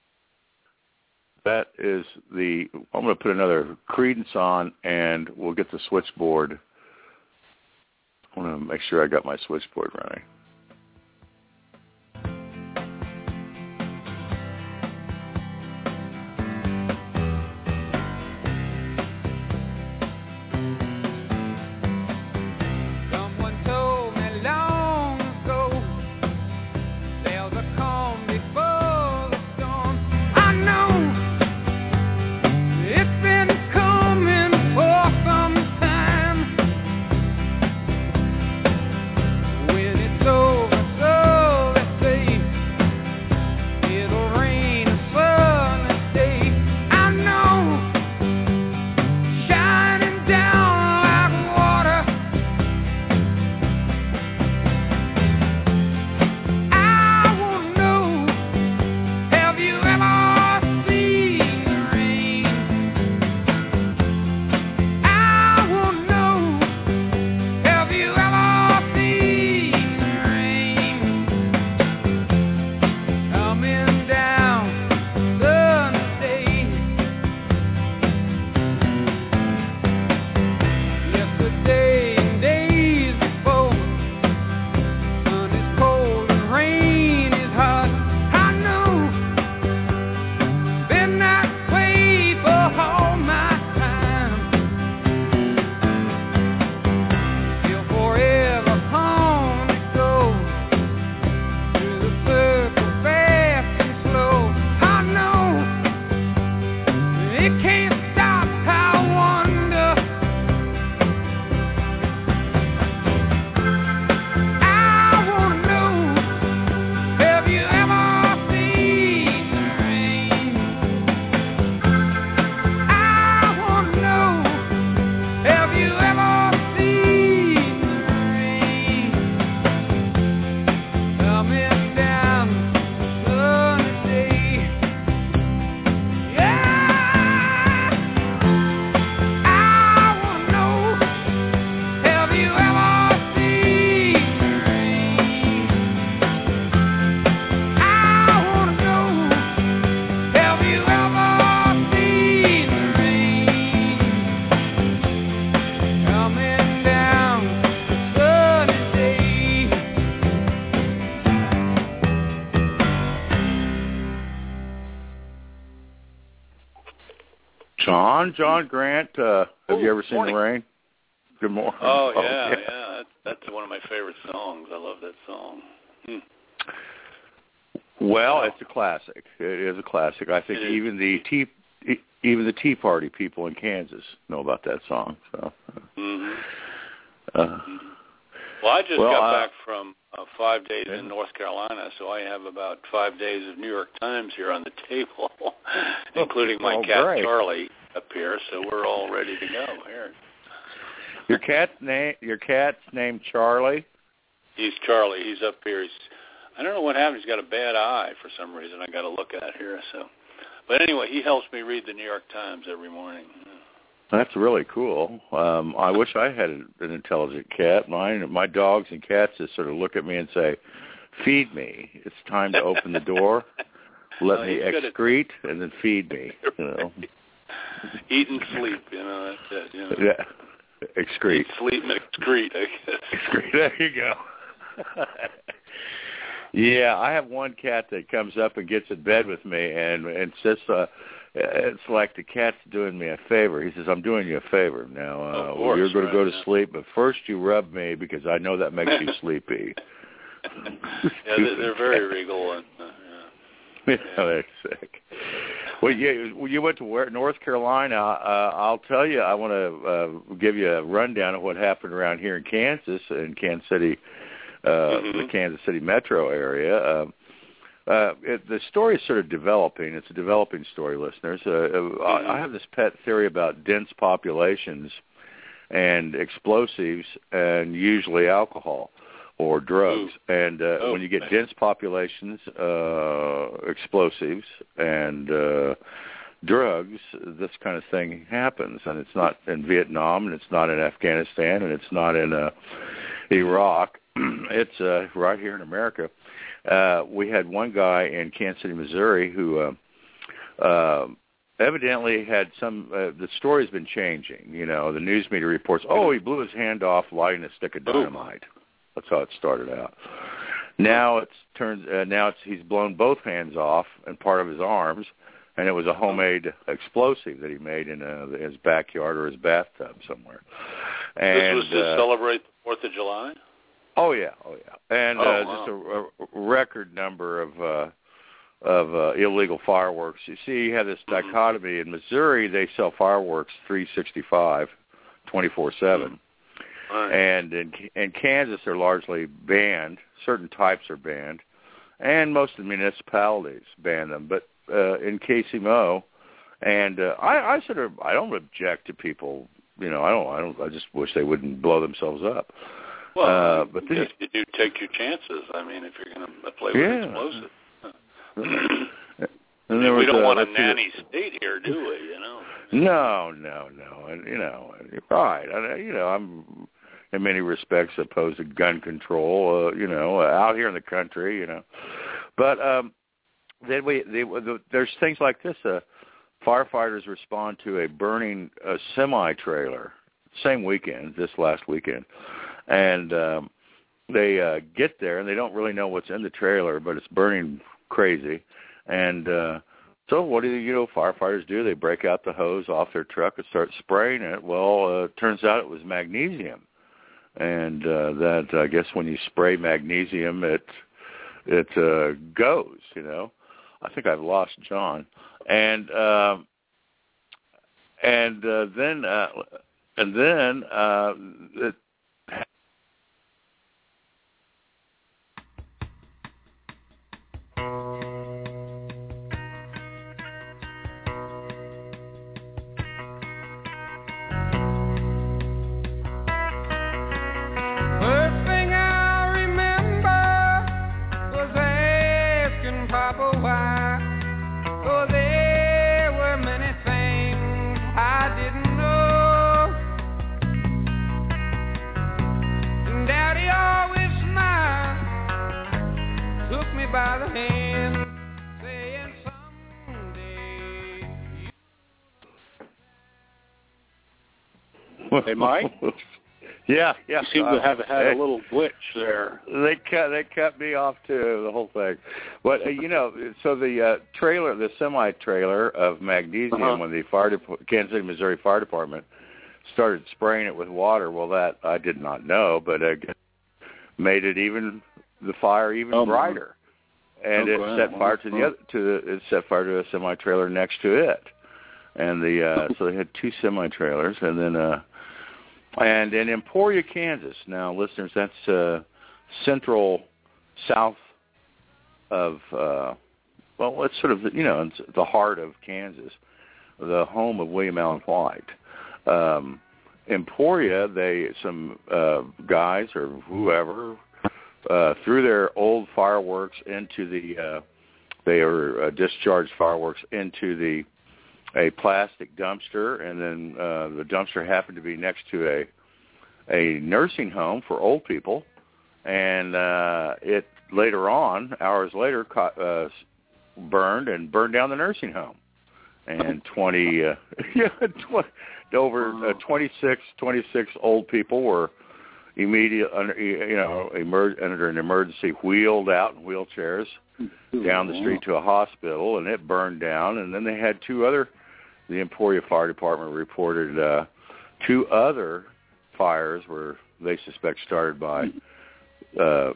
that is the, I'm going to put another Creedence on, and we'll get the switchboard. I want to make sure I got my switchboard running. John, John Grant, uh, have Ooh, you ever seen morning. the rain? Good morning. Oh, yeah, oh, yeah. yeah. That's, that's one of my favorite songs. I love that song. Hmm. Well, it's a classic. It is a classic. I think even the Tea even the Tea Party people in Kansas know about that song. So, mm-hmm. uh, well, I just well, got uh, back from uh, five days in North Carolina, so I have about five days of New York Times here on the table, including my oh, cat great. Charlie up here. So we're all ready to go here. Your cat's name? Your cat's named Charlie? He's Charlie. He's up here. He's, I don't know what happened. He's got a bad eye for some reason. I got to look at here. So, but anyway, he helps me read the New York Times every morning. That's really cool. Um, I wish I had an intelligent cat. Mine, my dogs and cats just sort of look at me and say, "Feed me. It's time to open the door. Let oh, me excrete and then feed me." You know, eat and sleep. You know, that's it. You know. Yeah. Excrete. Eat, sleep, and excrete, I guess. Excrete. There you go. Yeah, I have one cat that comes up and gets in bed with me, and, and it's just, uh, it's like the cat's doing me a favor. He says, "I'm doing you a favor now. Uh, of course, you're going right, to go to yeah. sleep, but first you rub me because I know that makes you sleepy." Yeah, they're, they're very regal. And, uh, yeah. Yeah, they're sick. Well, you, you went to where, North Carolina. Uh, I'll tell you, I want to uh, give you a rundown of what happened around here in Kansas, in Kansas City, uh, mm-hmm. the Kansas City metro area. Uh, uh, it, the story is sort of developing. It's a developing story, listeners. Uh, mm-hmm. I, I have this pet theory about dense populations and explosives and usually alcohol or drugs. Ooh. And uh, oh, when you get dense populations, uh, explosives, and uh, drugs, this kind of thing happens. And it's not in Vietnam, and it's not in Afghanistan, and it's not in uh, Iraq. It's uh, right here in America. Uh, we had one guy in Kansas City, Missouri, who uh, uh, evidently had some, uh, the story's been changing. You know, the news media reports, oh, he blew his hand off lighting a stick of dynamite. That's how it started out. Now it's turned. Uh, now it's he's blown both hands off and part of his arms, and it was a homemade explosive that he made in uh, his backyard or his bathtub somewhere. And, this was to uh, celebrate the Fourth of July. Oh yeah, oh yeah, and oh, uh, wow. just a, a record number of uh, of uh, illegal fireworks. You see, you have this mm-hmm. dichotomy in Missouri. They sell fireworks three sixty-five, twenty-four seven. Right. And in, in Kansas, they're largely banned. Certain types are banned, and most of the municipalities ban them. But uh, in K C M O, and uh, I, I sort of I don't object to people. You know, I don't. I don't. I just wish they wouldn't blow themselves up. Well, uh, but you, this, you do take your chances. I mean, if you're going to play with yeah. explosives. And there was, we don't uh, want a nanny state here, do we? You know. No, no, no. And you know, right? I, you know, I'm in many respects opposed to gun control. Uh, you know, uh, out here in the country, you know. But um, then we they, the, there's things like this. Uh, firefighters respond to a burning uh, semi-trailer same weekend, this last weekend, and um, they uh, get there and they don't really know what's in the trailer, but it's burning crazy. And uh, so what do you know firefighters do? They break out the hose off their truck and start spraying it. Well, uh, it turns out it was magnesium. And uh, that, I guess, when you spray magnesium, it it uh, goes, you know. I think I've lost John. And um, and uh, then uh, and then uh, it, by the hand, saying someday. Hey, Mike. yeah, yeah. You seem uh, to have had hey, a little glitch there. They cut they cut me off too, the whole thing. But uh, you know, so the uh, trailer, the semi trailer of magnesium, uh-huh. when the fire Dep- Kansas City, Missouri Fire Department started spraying it with water. Well, that I did not know, but uh, made it even the fire even oh, brighter. And oh, it wow. set fire to the other, to the it set fire to a semi trailer next to it, and the uh, so they had two semi trailers, and then uh, and in Emporia, Kansas. Now, listeners, that's uh, central south of uh, well, it's sort of you know it's the heart of Kansas, the home of William Allen White. Um, Emporia, they some uh, guys or whoever uh, threw their old fireworks into the. Uh, they are uh, discharged fireworks into the a plastic dumpster, and then uh, the dumpster happened to be next to a a nursing home for old people, and uh, it later on, hours later, caught, uh, burned and burned down the nursing home, and twenty uh, yeah twenty. Over uh, twenty-six, twenty-six old people were immediate, you know, emer- under an emergency, wheeled out in wheelchairs down the street to a hospital, and it burned down. And then they had two other. The Emporia Fire Department reported uh, two other fires where they suspect started by uh,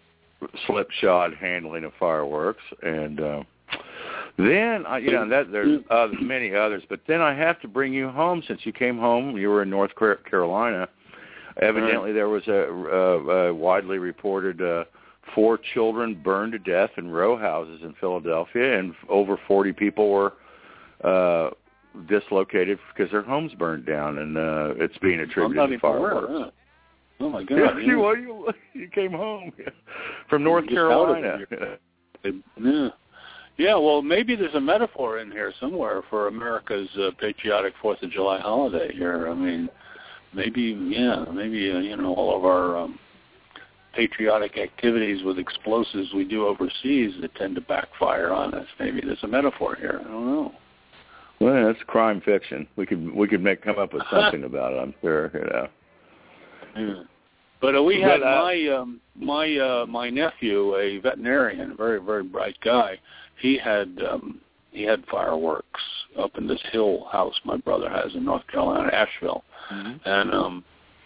slipshod handling of fireworks, and. Uh, Then, I, you know, that there's uh, many others, but then I have to bring you home since you came home. You were in North Carolina. Evidently, there was a, a, a widely reported uh, four children burned to death in row houses in Philadelphia, and over forty people were uh, dislocated because their homes burned down, and uh, it's being attributed to fireworks. Aware, huh? Oh my God! Yeah, yeah. you, well, you you came home from North Carolina. Yeah. Yeah, well, maybe there's a metaphor in here somewhere for America's uh, patriotic Fourth of July holiday here. I mean, maybe, yeah, maybe, uh, you know, all of our um, patriotic activities with explosives we do overseas that tend to backfire on us. Maybe there's a metaphor here. I don't know. Well, that's crime fiction. We could we could make come up with something about it, I'm sure, you know. Yeah. But uh, we had but, uh, my um, my uh, my nephew, a veterinarian, a very very bright guy. He had um, he had fireworks up in this hill house my brother has in North Carolina, Asheville, mm-hmm. and um,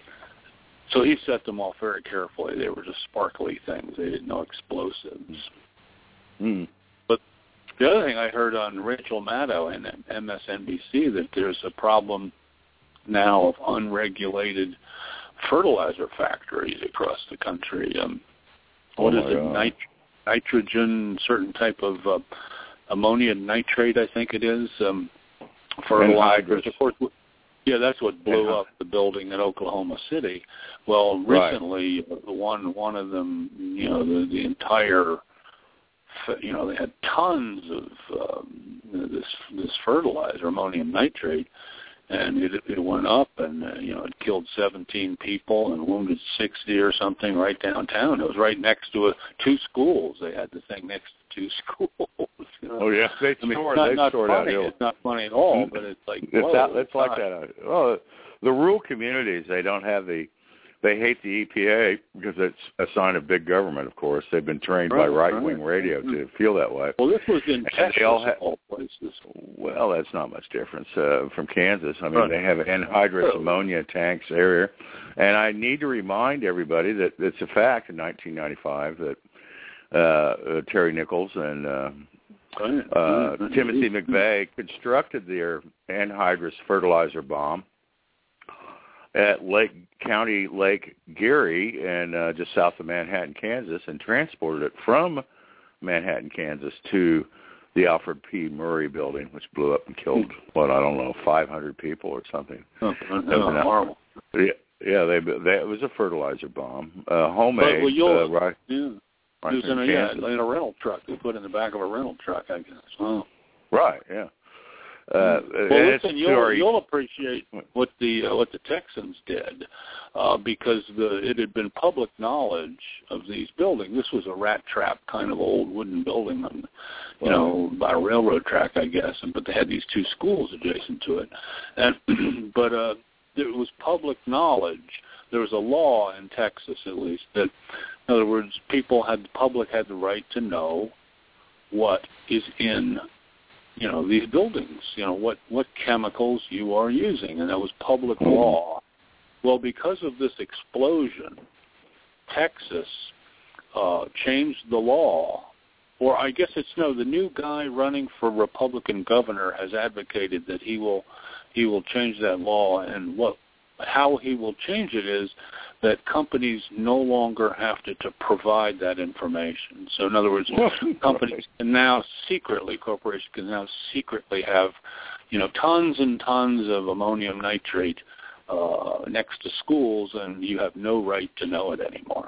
so he set them off very carefully. They were just sparkly things; they didn't know explosives. Mm. But the other thing I heard on Rachel Maddow and M S N B C that there's a problem now of unregulated fertilizer factories across the country. Um, what oh is it? Nit- nitrogen, certain type of uh, ammonium nitrate, I think it is. Um, fertilizers, of course. Yeah, that's what blew up the building in Oklahoma City. Well, recently, right. one one of them, you know, the, the entire, you know, they had tons of um, this this fertilizer, ammonium nitrate. And it, it went up, and uh, you know, it killed seventeen people and wounded sixty or something right downtown. It was right next to a, two schools. They had the thing next to two schools. You know? Oh yeah, they I mean, stored. Not, they not stored funny. out. It's not funny at all, but it's like it's, whoa, that, it's like that. Oh, the rural communities, they don't have the. They hate the E P A because it's a sign of big government. Of course, they've been trained right, by right-wing right. radio to feel that way. Well, this was in and Texas, they all have, of all places. Well, that's not much difference uh, from Kansas. I mean, right. they have anhydrous oh. ammonia tanks there, and I need to remind everybody that it's a fact in nineteen ninety-five that uh, uh, Terry Nichols and uh, right. uh, right. Timothy McVeigh constructed their anhydrous fertilizer bomb at Lake County Lake Geary and uh, just south of Manhattan, Kansas, and transported it from Manhattan, Kansas to the Alfred P. Murray building, which blew up and killed, what, I don't know, five hundred people or something. Oh, oh, horrible. Yeah, yeah they, they, it was a fertilizer bomb, uh, homemade. But, well, uh, right, yeah. right it was in a, yeah, in a rental truck. They put it in the back of a rental truck, I guess. Oh. Right, yeah. Uh, well, listen, you'll, you'll appreciate what the uh, what the Texans did uh, because the, it had been public knowledge of these buildings. This was a rat trap kind of old wooden building, on, you know, by a railroad track, I guess. And but they had these two schools adjacent to it, and but uh, it was public knowledge. There was a law in Texas, at least, that in other words, people had the public had the right to know what is in. You know, these buildings, you know, what, what chemicals you are using, and that was public law. Well, because of this explosion, Texas uh, changed the law or I guess it's no, the new guy running for Republican governor has advocated that he will he will change that law, and what how he will change it is that companies no longer have to, to provide that information. So in other words, companies can now secretly, corporations can now secretly have, you know, tons and tons of ammonium nitrate uh, next to schools, and you have no right to know it anymore.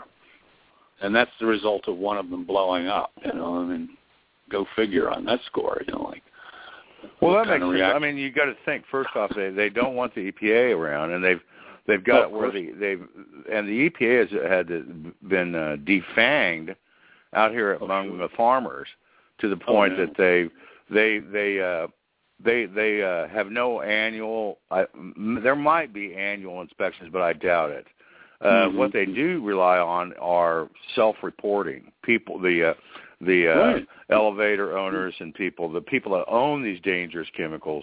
And that's the result of one of them blowing up, you know, I mean, go figure on that score, you know, like. Well, that makes sense. I mean, you got to think, first off, they, they don't want the E P A around, and they've they've got it where the they've and the E P A has had been uh, defanged out here among the farmers to the point oh, that they they they uh, they they uh, have no annual. I, there might be annual inspections, but I doubt it. Uh, mm-hmm. What they do rely on are self-reporting. People, the uh, the uh, right. elevator owners and people, the people that own these dangerous chemicals,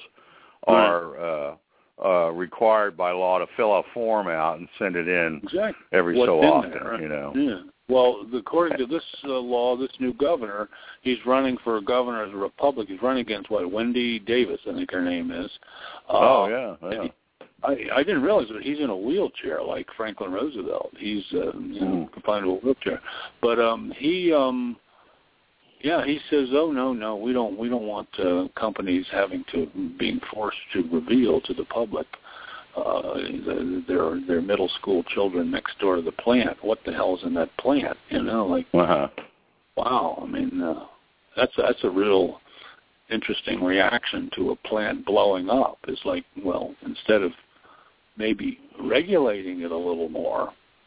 are right. uh, uh, required by law to fill a form out and send it in exactly. every What's so in often. There, right? You know. Yeah. Well, according to this uh, law, this new governor, he's running for governor as a Republican. He's running against what? Wendy Davis, I think her name is. Uh, oh yeah. yeah. I, I didn't realize that he's in a wheelchair like Franklin Roosevelt. He's uh, you know, confined to a wheelchair, but um, he, um, yeah, he says, oh no, no, we don't, we don't want uh, companies having to being forced to reveal to the public uh, their their middle school children next door to the plant. What the hell's in that plant? You know, like uh-huh. wow. I mean, uh, that's that's a real interesting reaction to a plant blowing up. Is like, well, instead of maybe regulating it a little more,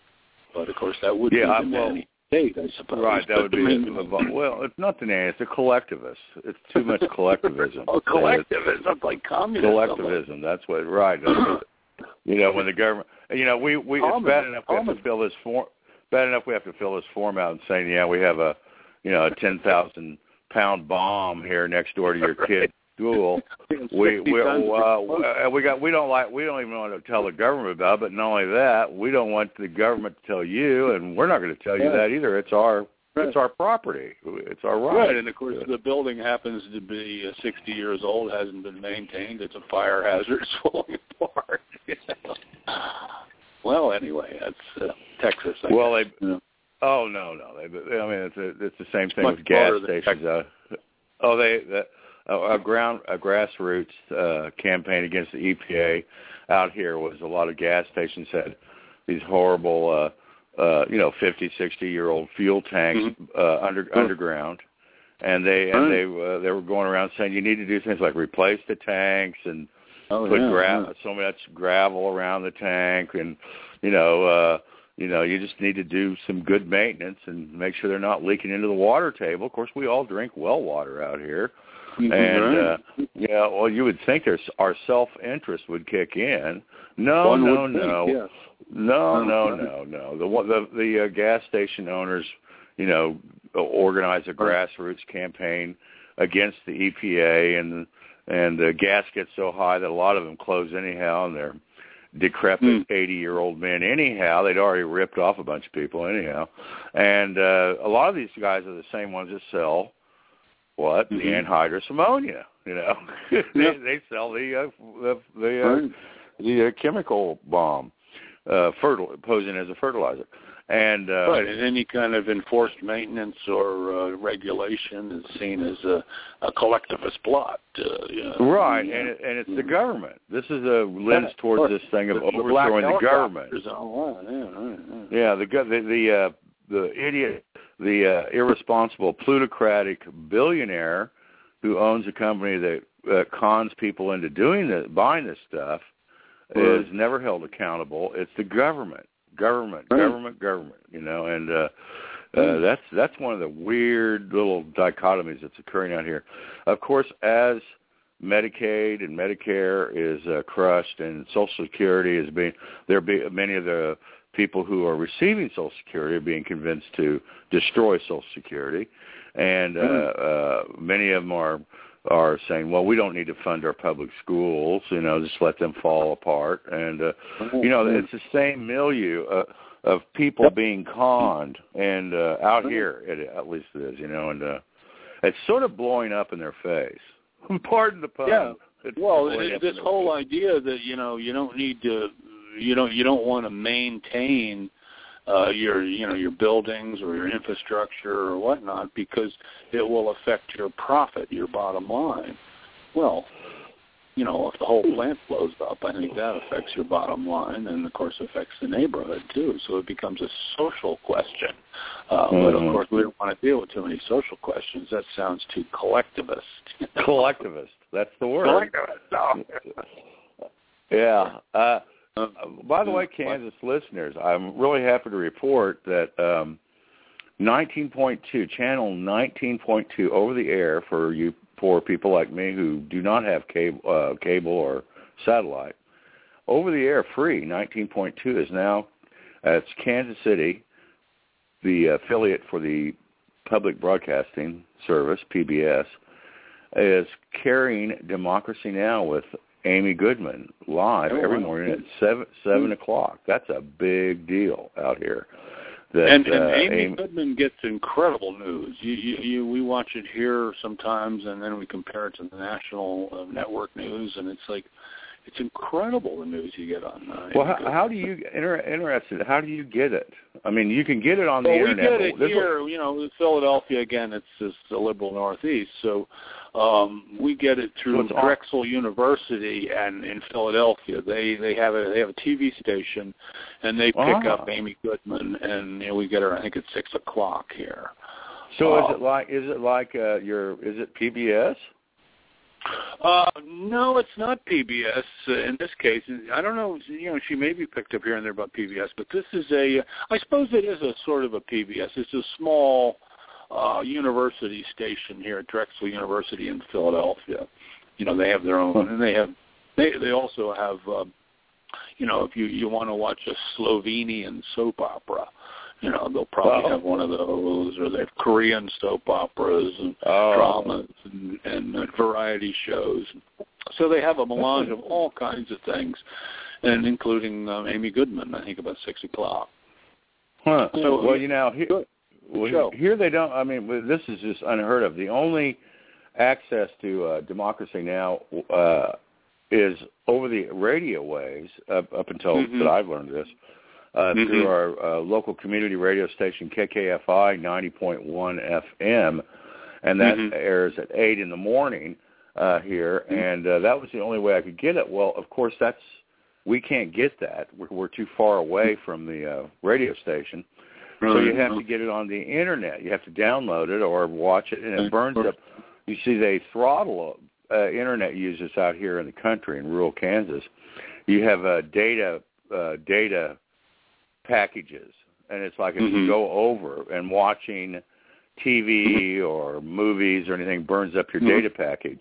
but of course that would yeah, be the well, nanny state, I suppose. Right, that but would be it. Well, it's not the nanny, it's a collectivist. It's too much collectivism. oh, collectivism, it's like communism. Collectivism, that's what, right. That's what, you know, when the government, you know, we, we it's bad enough we have to fill this form, bad enough we have to fill this form out and saying, yeah, we have a, you know, a ten thousand pound bomb here next door to your kid's school. We we uh, we got we don't like we don't even want to tell the government about it. But not only that, we don't want the government to tell you, and we're not going to tell you that either. It's our right. it's our property. It's our right. Right, and of course the building happens to be uh, sixty years old, hasn't been maintained. It's a fire hazard. It's falling apart. You know? Well, anyway, that's uh, Texas. I well, guess. they. You know? Oh no, no. They, I mean, it's a, it's the same thing Much with gas stations. Uh, oh, they the, a, a ground a grassroots uh, campaign against the E P A out here was a lot of gas stations had these horrible, uh, uh, you know, fifty, sixty year old fuel tanks mm-hmm. uh, under oh. underground, and they and they uh, they were going around saying you need to do things like replace the tanks and oh, put yeah, gra- yeah. so much gravel around the tank, and you know. Uh, You know, you just need to do some good maintenance and make sure they're not leaking into the water table. Of course, we all drink well water out here. Mm-hmm. And, uh, yeah, well, you would think there's, our self-interest would kick in. No, One no, would no. think, yes. No, no, no, no. The the, the uh, gas station owners, you know, organize a grassroots campaign against the E P A, and, and the gas gets so high that a lot of them close anyhow, and they're decrepit eighty-year-old men anyhow. They'd already ripped off a bunch of people anyhow. And uh, a lot of these guys are the same ones that sell, what? Mm-hmm. The anhydrous ammonia, you know. they, yep. they sell the uh, the, the, uh, right. the uh, chemical bomb, uh, fertil- posing as a fertilizer. And uh, right, and any kind of enforced maintenance or uh, regulation is seen as a, a collectivist plot. Uh, you know. Right, and it, and it's the government. This is a lens yeah, towards this thing of the, overthrowing the, the government. Oh, yeah, right, right. Yeah, the the the, uh, the idiot, the uh, irresponsible plutocratic billionaire who owns a company that uh, cons people into doing this, buying this stuff, right. is never held accountable. It's the government. Government, right. government, government, you know, and uh, uh, that's that's one of the weird little dichotomies that's occurring out here. Of course, as Medicaid and Medicare is uh, crushed and Social Security is being, there be many of the people who are receiving Social Security are being convinced to destroy Social Security, and uh, uh, many of them are are saying, well, we don't need to fund our public schools, you know, just let them fall apart. And, uh, you know, it's the same milieu uh, of people being conned, and uh, out here, it, at least it is, you know, and uh, it's sort of blowing up in their face. Pardon the pun. Yeah. It's well, it, this whole face. idea that you know you don't need to, you don't you don't want to maintain uh, your you know your buildings or your infrastructure or whatnot because it will affect your profit, your bottom line. Well, you know, if the whole plant blows up, I think that affects your bottom line and, of course, affects the neighborhood, too. So it becomes a social question. Uh, mm-hmm. But, of course, we don't want to deal with too many social questions. That sounds too collectivist. Collectivist. That's the word. Collectivist. No. Yeah. Uh, by the way, Kansas listeners, I'm really happy to report that um, nineteen point two, channel nineteen point two over the air for you for people like me who do not have cable, uh, cable or satellite, over-the-air free, nineteen point two is now, uh, it's Kansas City, the affiliate for the Public Broadcasting Service, P B S, is carrying Democracy Now! With Amy Goodman live oh, every wow. morning at seven, seven mm-hmm. o'clock. That's a big deal out here. That, and, and uh, Amy, Amy Goodman gets incredible news. You, you, you, we watch it here sometimes, and then we compare it to the national uh, network news, and it's like it's incredible the news you get on. Uh, well, how, how do you inter- interested? How do you get it? I mean, you can get it on well, the internet. We get it here, what... you know, Philadelphia again. It's just the liberal Northeast, so. Um, we get it through so Drexel on. University and in Philadelphia. They they have a they have a T V station, and they pick ah. up Amy Goodman, and you know, we get her. I think it's six o'clock here. So uh, is it um, like is it like uh, your is it P B S? Uh, no, it's not P B S uh, in this case. I don't know. You know, she may be picked up here and there about P B S, but this is a. I suppose it is a sort of a P B S. It's a small. Uh, university station here at Drexel University in Philadelphia. You know, they have their own, and they have, they they also have, uh, you know, if you, you want to watch a Slovenian soap opera, you know, they'll probably oh. have one of those, or they have Korean soap operas and oh. dramas and, and uh, variety shows. So they have a melange of all kinds of things, and including um, Amy Goodman, I think about six o'clock. Huh. So, well, you know, here, Well, here they don't. I mean, this is just unheard of. The only access to uh, Democracy Now! Uh, is over the radio waves up, up until mm-hmm. that I've learned this uh, mm-hmm. through our uh, local community radio station K K F I ninety point one F M, and that mm-hmm. airs at eight in the morning uh, here. Mm-hmm. And uh, that was the only way I could get it. Well, of course, that's we can't get that. We're, we're too far away from the uh, radio station. So you have to get it on the internet. You have to download it or watch it, and it burns up. You see, they throttle uh, internet users out here in the country in rural Kansas. You have uh, data uh, data packages, and it's like if mm-hmm. you go over and watching T V or movies or anything burns up your mm-hmm. data package.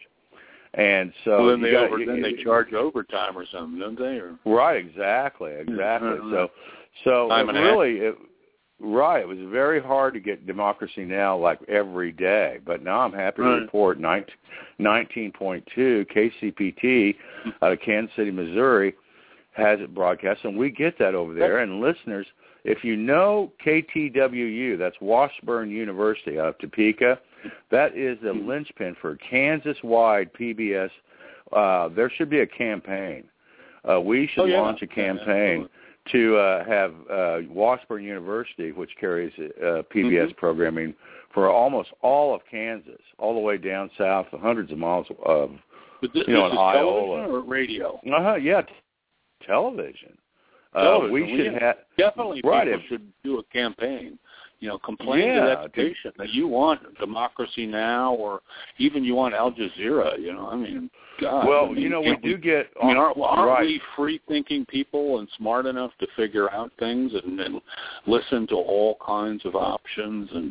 And so well, then, they, got, over, you, then they charge overtime or something, don't they? Or? Right, exactly, exactly. Mm-hmm. So, so Time it really. It, Right. It was very hard to get Democracy Now! Like every day. But now I'm happy right. to report nineteen point two K C P T out of Kansas City, Missouri has it broadcast, and we get that over there. And listeners, if you know K T W U, that's Washburn University out of Topeka, that is the linchpin for Kansas-wide P B S. Uh, there should be a campaign. Uh, we should oh, yeah. launch a campaign. Yeah, to uh, have uh, Washburn University, which carries uh, P B S mm-hmm. programming for almost all of Kansas, all the way down south, hundreds of miles of, but this, you know, this in is Iowa. Television or radio? Uh-huh, yeah, t- television. television. Uh, we should yeah. have definitely right, people if, should do a campaign. You know, complain yeah, to that station that you want Democracy Now! Or even you want Al Jazeera. You know, I mean, God. Well, I mean, you know, we do get. I mean, aren't, aren't right. we free-thinking people and smart enough to figure out things and, and listen to all kinds of options and,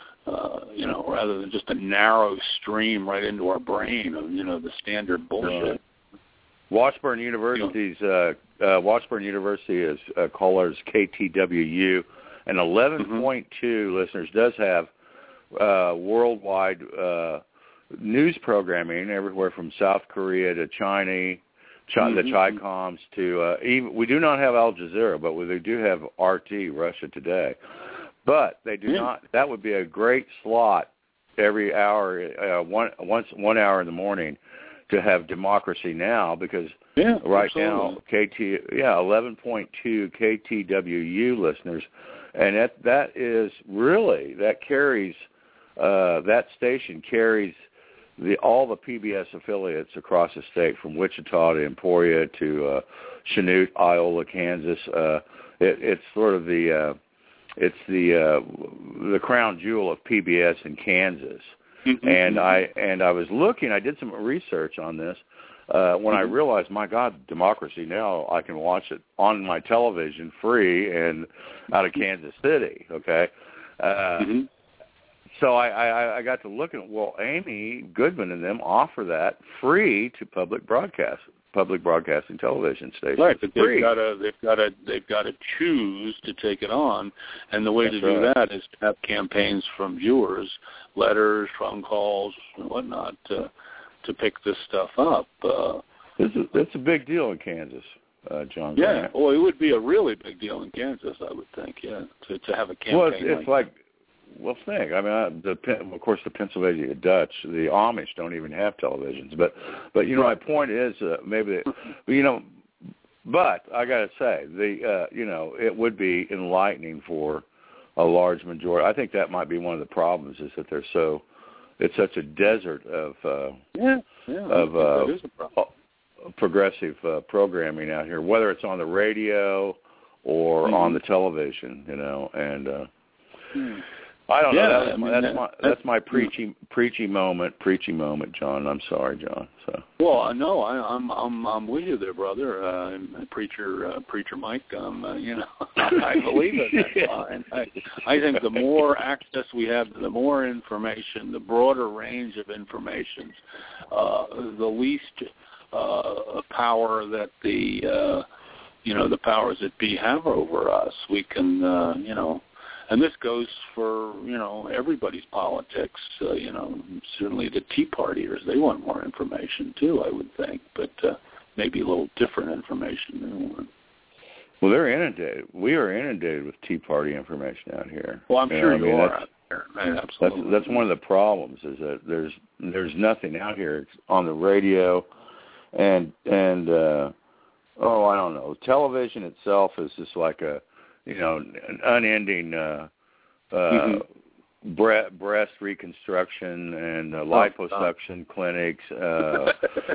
uh, you know, rather than just a narrow stream right into our brain of, you know, the standard bullshit. Right. Washburn University's uh, uh, Washburn University is uh, callers K T W U, and eleven point two mm-hmm. listeners does have uh, worldwide uh, news programming everywhere from South Korea to China, Chi- mm-hmm. the Chi-Coms to uh, even. We do not have Al Jazeera, but we do have R T, Russia Today. But they do yeah. not. That would be a great slot every hour, uh, one once one hour in the morning, to have Democracy Now! Because yeah, right absolutely. now K T yeah eleven point two K T W U listeners, and that that is really that carries uh, that station carries the all the P B S affiliates across the state, from Wichita to Emporia to uh, Chanute, Iola, Kansas. Uh, it, it's sort of the uh, it's the uh, the crown jewel of P B S in Kansas. Mm-hmm. And I and I was looking. I did some research on this uh, when mm-hmm. I realized, my God, Democracy Now! I can watch it on my television free and out of Kansas City. Okay. Uh, mm-hmm. So I, I, I got to look at, well, Amy Goodman and them offer that free to public broadcast, public broadcasting television stations. Right, but free. they've got to they've got to they've got to choose to take it on, and the way That's to do right. that is to have campaigns from viewers, letters, phone calls, and whatnot, to to pick this stuff up. Uh, this is that's a big deal in Kansas, uh, John. Yeah, Grant. well, it would be a really big deal in Kansas, I would think. Yeah, to to have a campaign. Well, it's, it's like. like Well, think. I mean, I, the of course the Pennsylvania Dutch, the Amish don't even have televisions. But, but you know, my point is uh, maybe, you know, but I got to say the, uh, you know, it would be enlightening for a large majority. I think that might be one of the problems is that they're so, it's such a desert of, uh, yeah, yeah, of uh, that is a problem. progressive uh, programming out here, whether it's on the radio or mm-hmm. on the television, you know, and. Uh, hmm. I don't yeah, know. That's, I mean, that's that, my that's my preachy preachy moment. Preachy moment, John. I'm sorry, John. So. Well, no, I, I'm I'm I'm with you there, brother. Uh, preacher uh, preacher Mike. Um, uh, you know, I believe it. That's fine. I, I think the more access we have, the more information, the broader range of information, uh, the least uh, power that the uh, you know the powers that be have over us. We can uh, you know. And this goes for, you know, everybody's politics. Uh, you know, certainly the Tea Partiers, they want more information too, I would think, but uh, maybe a little different information than one. Well, they're inundated. We are inundated with Tea Party information out here. Well, I'm you sure know, you I mean, are that's, out there. Right, absolutely. That's, that's one of the problems is that there's there's nothing out here on the radio, and and uh, oh, I don't know, television itself is just like a you know, an unending uh, uh, mm-hmm. bre- breast reconstruction and uh, liposuction oh, clinics. Uh,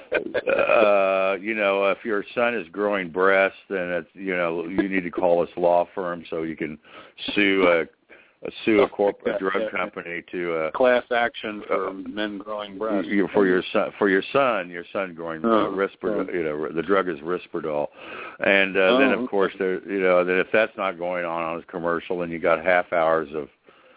uh, you know, if your son is growing breasts, then it's, you know, you need to call this law firm so you can sue a, a sue a corporate drug company to uh, class action for uh, men growing breasts. You, for your son, for your son, your son growing oh, uh, Risperdal. Oh. You know, the drug is Risperdal, and uh, oh, then of course there, you know, that if that's not going on on a commercial, then you got half hours of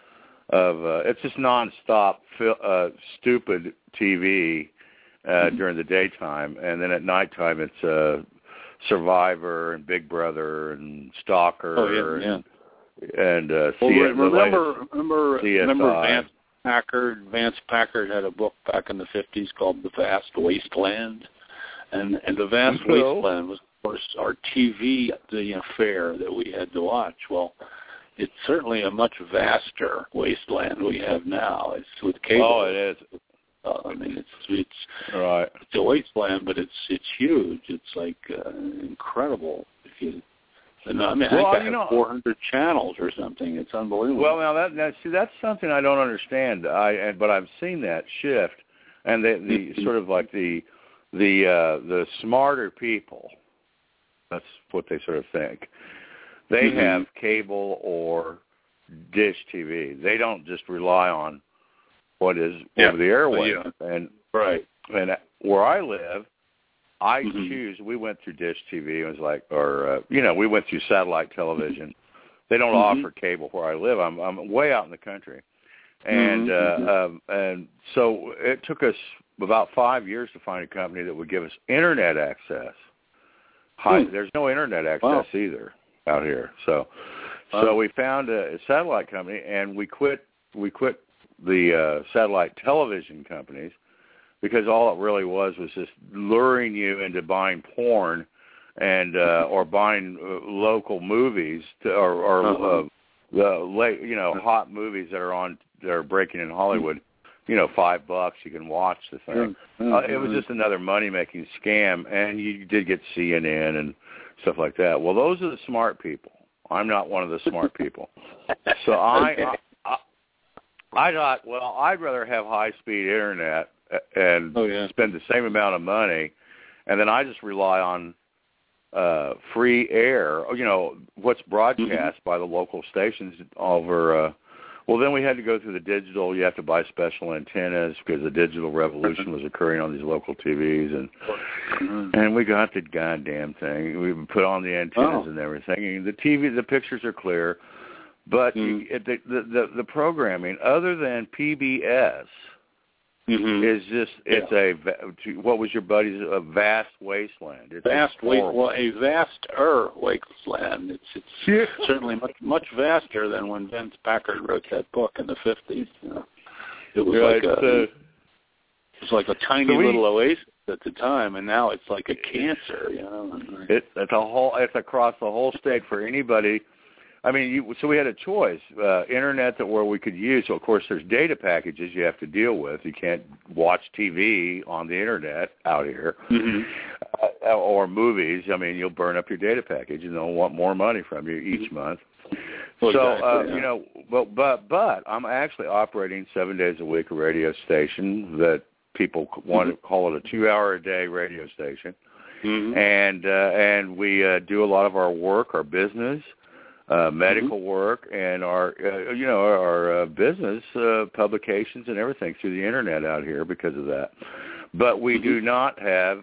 of uh, it's just nonstop, uh, stupid T V uh, mm-hmm. during the daytime, and then at nighttime it's uh, Survivor and Big Brother and Stalker. Oh, yeah, and, yeah. And uh, well, C- remember, remember, C S I. remember Vance Packard. Vance Packard had a book back in the fifties called The Vast Wasteland, and and the Vast no. Wasteland was, of course, our T V the affair that we had to watch. Well, it's certainly a much vaster wasteland we have now. It's with cable. Oh, it is. Uh, I mean, it's it's right. It's a wasteland, but it's it's huge. It's like uh, incredible if you. And, I mean, well, I think you I have know, four hundred channels or something. It's unbelievable. Well, now that now, see that's something I don't understand. I and, but I've seen that shift, and the the sort of like the the uh, the smarter people. That's what they sort of think. They mm-hmm. have cable or dish T V. They don't just rely on what is yeah. over the airwaves. Yeah. And right. And where I live, I mm-hmm. choose. We went through Dish T V. It was like, or uh, you know, we went through satellite television. They don't mm-hmm. offer cable where I live. I'm I'm way out in the country, and mm-hmm. uh, um, and so it took us about five years to find a company that would give us internet access. Hi, mm. There's no internet access wow. either out here. So wow. so we found a, a satellite company, and we quit we quit the uh, satellite television companies. Because all it really was was just luring you into buying porn, and uh, or buying uh, local movies to, or, or uh-huh. uh, the late, you know, hot movies that are on that are breaking in Hollywood you know, five bucks, you can watch the thing. Mm-hmm. Uh, it was just another money-making scam, and you did get C N N and stuff like that. Well, those are the smart people. I'm not one of the smart people. So I, okay. I, I, I thought, well, I'd rather have high-speed internet and oh, yeah. spend the same amount of money, and then I just rely on uh, free air, you know, what's broadcast mm-hmm. by the local stations over uh, – well, then we had to go through the digital. You have to buy special antennas because the digital revolution was occurring on these local T Vs, and mm-hmm. and we got the goddamn thing. We put on the antennas oh. and everything. And the T V, the pictures are clear, but mm-hmm. you, the, the the the programming, other than P B S, mm-hmm. is just it's yeah. a what was your buddy's a vast wasteland. It's vast waste, well, a vaster wasteland. It's it's yeah. certainly much much vaster than when Vince Packard wrote that book in the fifties. You know, it was yeah, like a uh, it was like a tiny so we, little oasis at the time, and now it's like a cancer. You know, it, it's a whole it's across the whole state for anybody. I mean, you, so we had a choice, uh, internet that where we could use. So, of course, there's data packages you have to deal with. You can't watch T V on the internet out here mm-hmm. uh, or movies. I mean, you'll burn up your data package, and they'll want more money from you each month. Well, so, exactly, uh, yeah. you know, but, but but I'm actually operating seven days a week a radio station that people want mm-hmm. to call it a two-hour-a-day radio station. Mm-hmm. And, uh, and we uh, do a lot of our work, our business, Uh, medical mm-hmm. work, and our, uh, you know, our uh, business uh, publications and everything through the internet out here because of that. But we mm-hmm. do not have,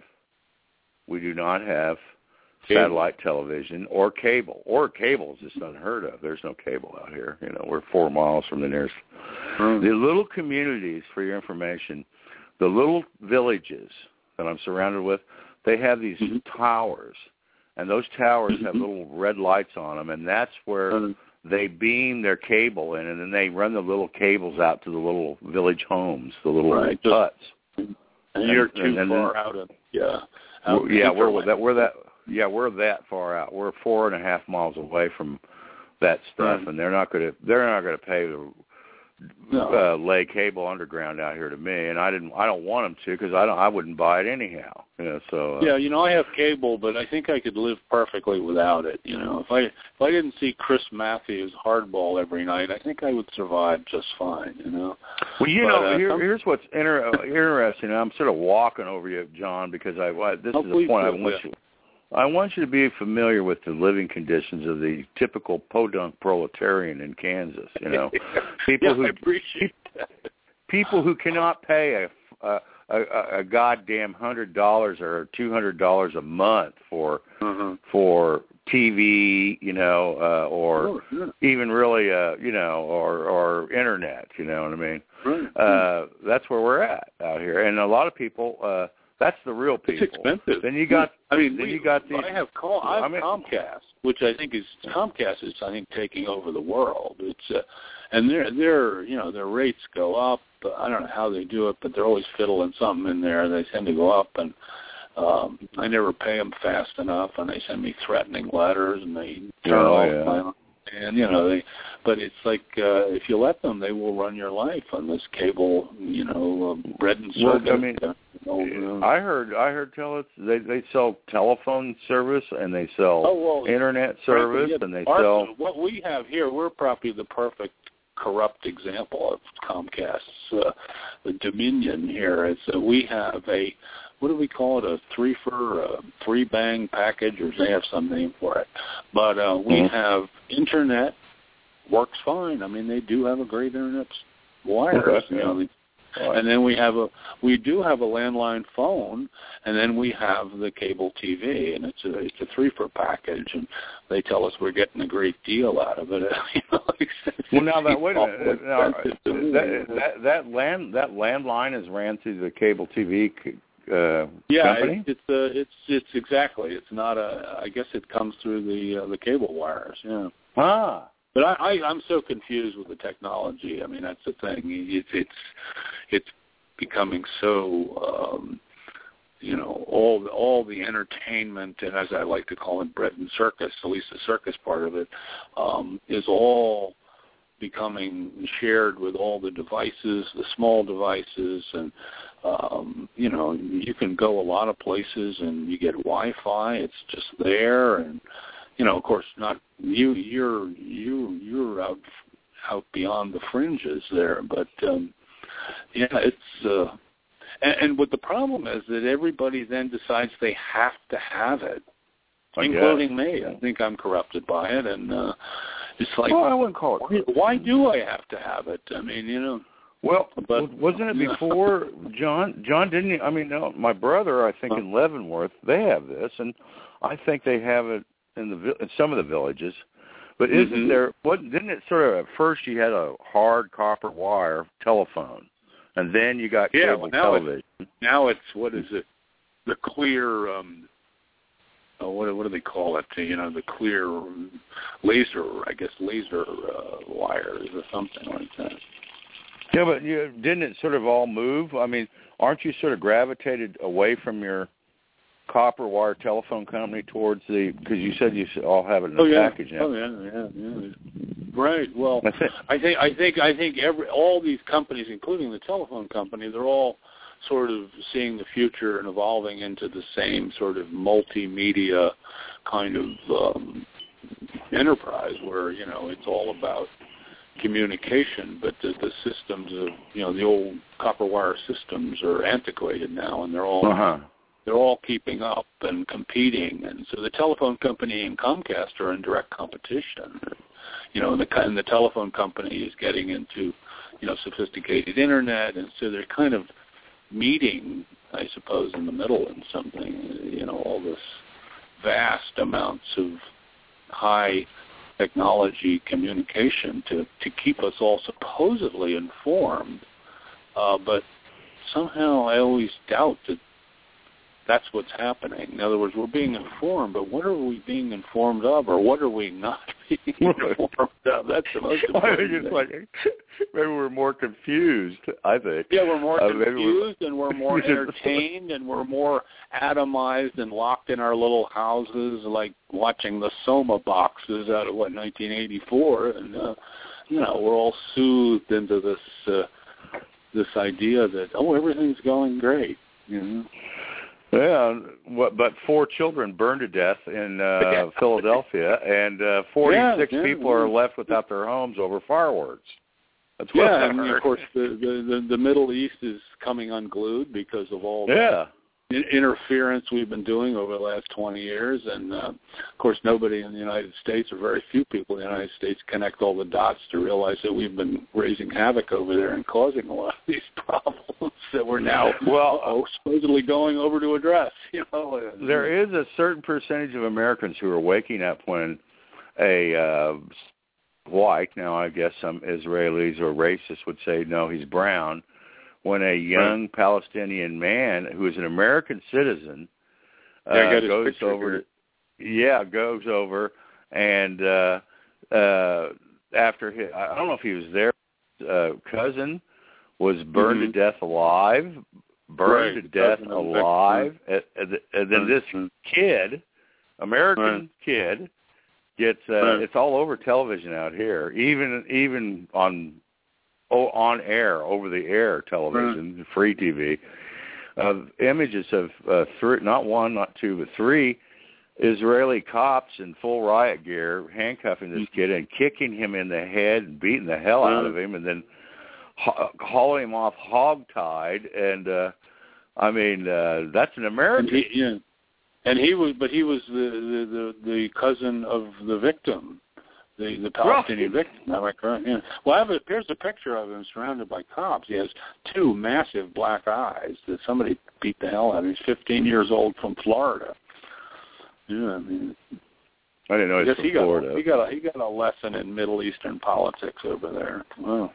we do not have cable. satellite television or cable. Or cable is just unheard of. There's no cable out here. You know, we're four miles from the nearest. Mm-hmm. The little communities, for your information, the little villages that I'm surrounded with, they have these mm-hmm. towers. And those towers mm-hmm. have little red lights on them, and that's where mm-hmm. they beam their cable in, and then they run the little cables out to the little village homes, the little right. huts. And, and you're too and, and far then, out of yeah. Out yeah, we're that we're that yeah we're that far out. We're four and a half miles away from that stuff, mm-hmm. and they're not going to they're not going to pay the. No. Uh, lay cable underground out here to me, and I didn't. I don't want them to because I don't. I wouldn't buy it anyhow. You know, so uh, yeah, you know, I have cable, but I think I could live perfectly without it. You know, if I if I didn't see Chris Matthews hardball every night, I think I would survive just fine. You know. Well, you but, know, uh, here, some... here's what's inter- interesting. I'm sort of walking over you, John, because I, I this oh, is the point do, I want yeah. you. I want you to be familiar with the living conditions of the typical podunk proletarian in Kansas. You know, people yeah, who I appreciate that. people who cannot pay a a, a, a goddamn hundred dollars or two hundred dollars a month for mm-hmm. for T V, you know, uh, or oh, yeah. even really, uh, you know, or or internet. You know what I mean? Right. Uh, that's where we're at out here, and a lot of people. Uh, That's the real people. It's expensive. Then you got. I mean, then we, you got these. I have, call, I have I mean, Comcast, which I think is Comcast is I think taking over the world. It's uh, and their their you know their rates go up. I don't know how they do it, but they're always fiddling something in there. They tend to go up, and um, I never pay them fast enough, and they send me threatening letters, and they turn oh, off yeah. my. And, you know, they, but it's like uh, if you let them, they will run your life on this cable, you know, uh, bread and circus. Well, I mean, uh, you know, I heard, I heard tell it they they sell telephone service and they sell oh, well, internet service yeah, and they our, sell. What we have here, we're probably the perfect corrupt example of Comcast's uh, the dominion here. Is uh, we have a what do we call it? A three for a three bang package, or they have some name for it. But uh, we mm-hmm. have internet works fine. I mean, they do have a great internet wires. Okay. You know, Right. and then we have a we do have a landline phone, and then we have the cable T V, and it's a it's a three for package, and they tell us we're getting a great deal out of it. You know, like, well, now that wait a minute, now, that, that, that that land that landline is ran through the cable T V uh, yeah, company. It, it's uh, it's it's exactly. It's not a. I guess it comes through the uh, the cable wires. Yeah. Ah. But I, I, I'm so confused with the technology. I mean, that's the thing. It's it's it's becoming so, um, you know, all the, all the entertainment, and as I like to call it, bread and circus, at least the circus part of it, um, is all becoming shared with all the devices, the small devices, and um, you know, you can go a lot of places and you get Wi-Fi. It's just there, and you know, of course, not you. You're you you're out out beyond the fringes there, but um, yeah, it's. Uh, and, and what the problem is that everybody then decides they have to have it, I including guess. me. I think I'm corrupted by it, and uh, it's like, well, I wouldn't call it. Why, why do I have to have it? I mean, you know. Well, but wasn't it before John? John didn't. I mean, no. My brother, I think in Leavenworth, they have this, and I think they have it in the in some of the villages. But isn't mm-hmm. there? What didn't it sort of at first? You had a hard copper wire telephone, and then you got yeah, cable well, now television. It's, now it's what is it? The clear. Um, oh, what what do they call it? You know, the clear laser. I guess laser uh, wires or something like that. Yeah, but you, didn't it sort of all move? I mean, aren't you sort of gravitated away from your copper wire telephone company towards the, because you said you all have it in a oh, yeah. package now. Oh yeah, yeah, yeah. Right. Well, I think I think I think every all these companies, including the telephone company, they're all sort of seeing the future and evolving into the same sort of multimedia kind of um, enterprise where, you know, it's all about communication, but the, the systems of, you know, the old copper wire systems are antiquated now, and they're all uh-huh. they're all keeping up and competing, and so the telephone company and Comcast are in direct competition. You know, and the and the telephone company is getting into, you know, sophisticated internet, and so they're kind of meeting, I suppose, in the middle in something. You know, all this vast amounts of high technology communication to, to keep us all supposedly informed, uh, but somehow I always doubt that that's what's happening. In other words, we're being informed, but what are we being informed of, or what are we not being informed of? That's the most important thing. Like, maybe we're more confused, I think. Yeah, we're more uh, confused, we're... and we're more entertained, and we're more atomized and locked in our little houses, like watching the Soma boxes out of, what, nineteen eighty-four, and, uh, you know, we're all soothed into this uh, this idea that, oh, everything's going great, you know. Yeah, what, but four children burned to death in uh, Philadelphia, and uh, forty-six yeah, yeah, people yeah. are left without their homes over fireworks. That's what yeah, I and heard. of course the, the the Middle East is coming unglued because of all yeah. the interference we've been doing over the last twenty years, and uh, of course nobody in the United States, or very few people in the United States, connect all the dots to realize that we've been raising havoc over there and causing a lot of these problems that we're now well oh, supposedly going over to address. You know, there is a certain percentage of Americans who are waking up when a uh, white, now I guess some Israelis or racists would say no, he's brown. When a young right. Palestinian man who is an American citizen uh, yeah, goes over, to, yeah, goes over, and uh, uh, after his, I don't know if he was there, uh, cousin was burned mm-hmm. to death alive, burned right. to death alive, and, and then this kid, American right. kid, gets uh, right. it's all over television out here, even even on. Oh, on air, over the air television, right. free T V, uh, images of uh, three, not one, not two, but three Israeli cops in full riot gear handcuffing this kid and kicking him in the head and beating the hell out of him, and then ha- hauling him off hogtied. And uh, I mean, uh, that's an American. And he, yeah. and he was, but he was the, the the the cousin of the victim. The the Palestinian right. victim, am I correct? Yeah. Well, I have a, here's a picture of him surrounded by cops. He has two massive black eyes that somebody beat the hell out of. He's fifteen years old from Florida. Yeah, I mean, I didn't know he was from he got Florida. A, he got a, he got a lesson in Middle Eastern politics over there. Wow.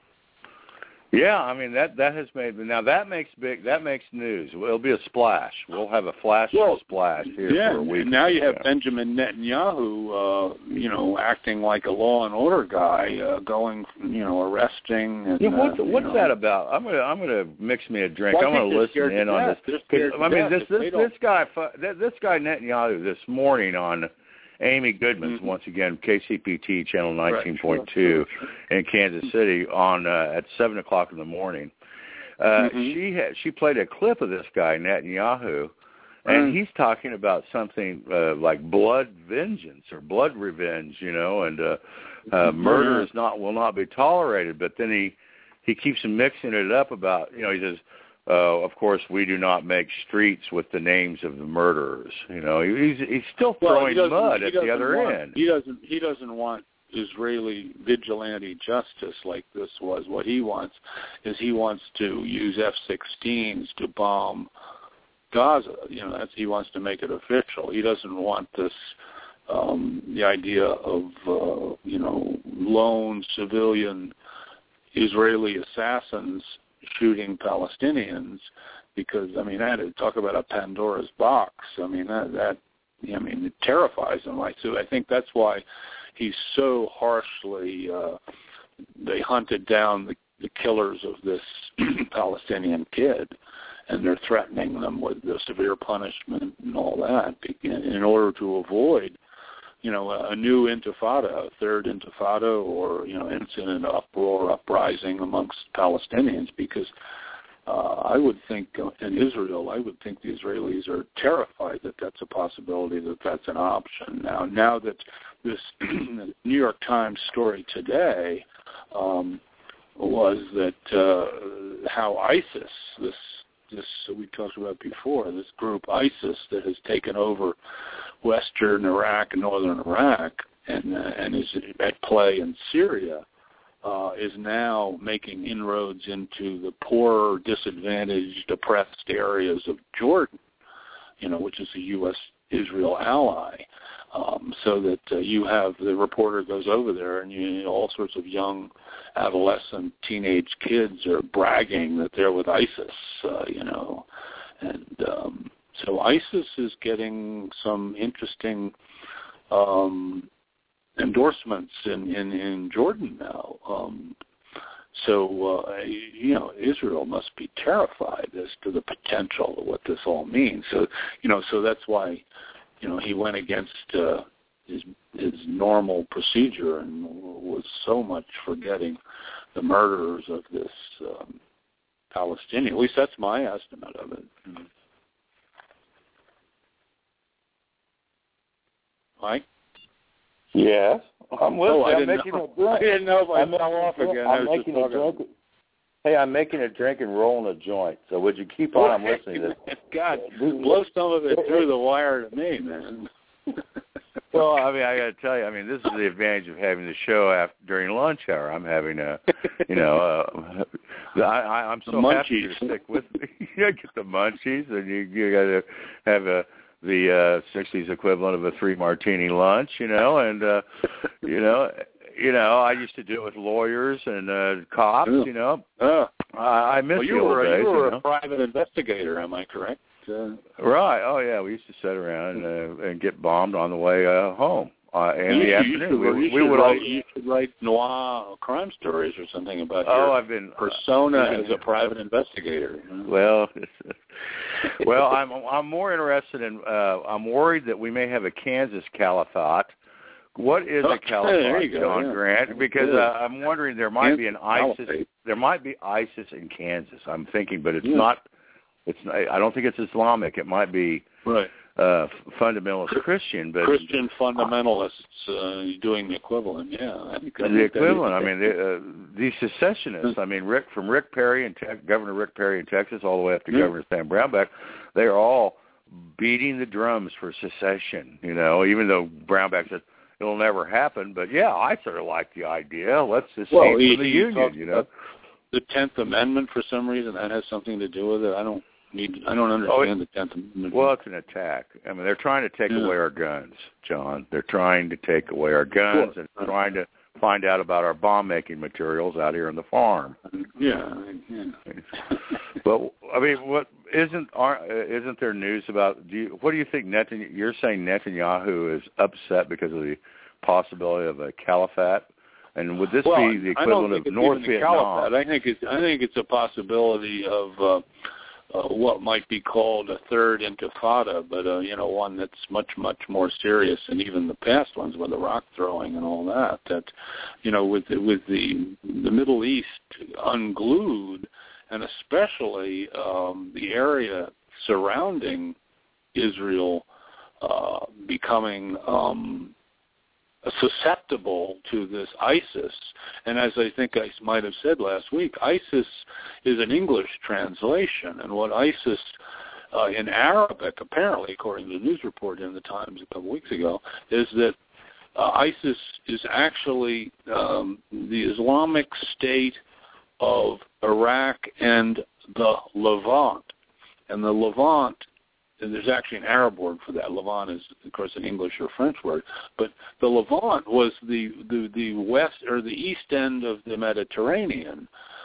Yeah, I mean that that has made now that makes big that makes news. It'll be a splash. We'll have a flash well, splash here yeah, for a week. And now you have yeah. Benjamin Netanyahu, uh, you know, acting like a law and order guy, uh, going, you know, arresting. And, yeah, what's uh, what's know. that about? I'm gonna I'm gonna mix me a drink. Well, I'm gonna listen in on death. this. I mean, this this this guy this guy Netanyahu this morning on Amy Goodman's, mm-hmm. once again, K C P T channel nineteen point two right. sure. in Kansas City on uh, at seven o'clock in the morning. Uh, mm-hmm. She had she played a clip of this guy Netanyahu, and mm. he's talking about something uh, like blood vengeance or blood revenge, you know, and uh, uh, murder mm-hmm. is not will not be tolerated. But then he he keeps mixing it up about, you know, he says, uh, of course, we do not make streets with the names of the murderers. You know, he's he's still throwing well, mud at the other want, end. He doesn't he doesn't want Israeli vigilante justice like this was. What he wants is he wants to use F sixteens to bomb Gaza. You know, that's, he wants to make it official. He doesn't want this, um, the idea of, uh, you know, lone civilian Israeli assassins shooting Palestinians, because, I mean, that is, talk about a Pandora's box. I mean, that, that I mean, it terrifies him. I, so I think that's why he's so harshly, uh, they hunted down the, the killers of this Palestinian kid, and they're threatening them with the severe punishment and all that in order to avoid, you know, a new intifada, a third intifada, or, you know, incident, uproar, uprising amongst Palestinians, because uh, I would think in Israel, I would think the Israelis are terrified that that's a possibility, that that's an option. Now, now that this New York Times story today um, was that uh, how ISIS, this this we talked about before, this group ISIS that has taken over western Iraq and northern Iraq and uh, and is at play in Syria, uh, is now making inroads into the poorer, disadvantaged, oppressed areas of Jordan, you know, which is a U S Israel ally. Um, so that uh, you have the reporter goes over there, and you know, all sorts of young, adolescent, teenage kids are bragging that they're with ISIS, uh, you know, and um, so ISIS is getting some interesting um, endorsements in, in, in Jordan now. Um, so uh, you know, Israel must be terrified as to the potential of what this all means. So you know, so that's why. You know, he went against uh, his his normal procedure and was so much for getting the murderers of this um, Palestinian. At least that's my estimate of it. Mm-hmm. Mike? Yes, I'm listening. Oh, I, I'm didn't making know. a drink. I didn't know if I I'm fell off again. I'm making a drink. Hey, I'm making a drink and rolling a joint. So would you keep on? I'm listening to this. God, blow some of it through the wire to me, man. Well, I mean, I got to tell you, I mean, this is the advantage of having the show after, during lunch hour. I'm having a, you know, uh, I, I'm so happy to stick with me. You get the munchies, and you, you got to have a the uh, sixties equivalent of a three martini lunch, you know, and uh, you know. You know, I used to do it with lawyers and uh, cops, yeah. you know. Uh, I, I miss well, you the old were, days. You were you know? a private investigator, am I correct? Uh, right. Oh, yeah. We used to sit around uh, and get bombed on the way uh, home uh, in you, the you afternoon. Should, we, you, we should would write, all, you should write noir crime stories or something about oh, your I've been, persona uh, as a private investigator. You know? Well, well, I'm I'm more interested in. Uh, I'm worried that we may have a Kansas caliphate. What is a caliphate, go, John yeah. Grant? Because uh, I'm wondering there might Kansas be an ISIS. caliphate. There might be ISIS in Kansas. I'm thinking, but it's yeah. not. It's. I don't think it's Islamic. It might be right. uh, fundamentalist Christian, but Christian fundamentalists uh, doing the equivalent. Yeah, I think the equivalent. I mean, the, uh, these secessionists. I mean, Rick from Rick Perry and Te- Governor Rick Perry in Texas, all the way up to yeah. Governor Sam Brownback. They are all beating the drums for secession. You know, even though Brownback says it'll never happen, but yeah, I sort of like the idea. Let's secede well, from he, the he Union. You know, the Tenth Amendment for some reason that has something to do with it. I don't need. I don't understand oh, the Tenth Amendment. Well, it's an attack. I mean, they're trying to take yeah. away our guns, John. They're trying to take away our guns and trying to find out about our bomb-making materials out here on the farm. Yeah, yeah. But I mean, what isn't aren't, isn't there news about? Do you, what do you think? Netanyahu, you're saying Netanyahu is upset because of the possibility of a caliphate, and would this well, be the equivalent of North Vietnam? Caliphate. I think it's I think it's a possibility of uh, uh, what might be called a third intifada, but uh, you know, one that's much much more serious than even the past ones with the rock throwing and all that. That you know, with the, with the the Middle East unglued, and especially um, the area surrounding Israel uh, becoming um, susceptible to this ISIS. And as I think I might have said last week, ISIS is an English translation, and what ISIS uh, in Arabic, apparently, according to the news report in the Times a couple weeks ago, is that uh, ISIS is actually um, the Islamic State of Iraq and the Levant. And the Levant, and there's actually an Arab word for that. Levant is, of course, an English or French word. But the Levant was the, the, the west or the east end of the Mediterranean,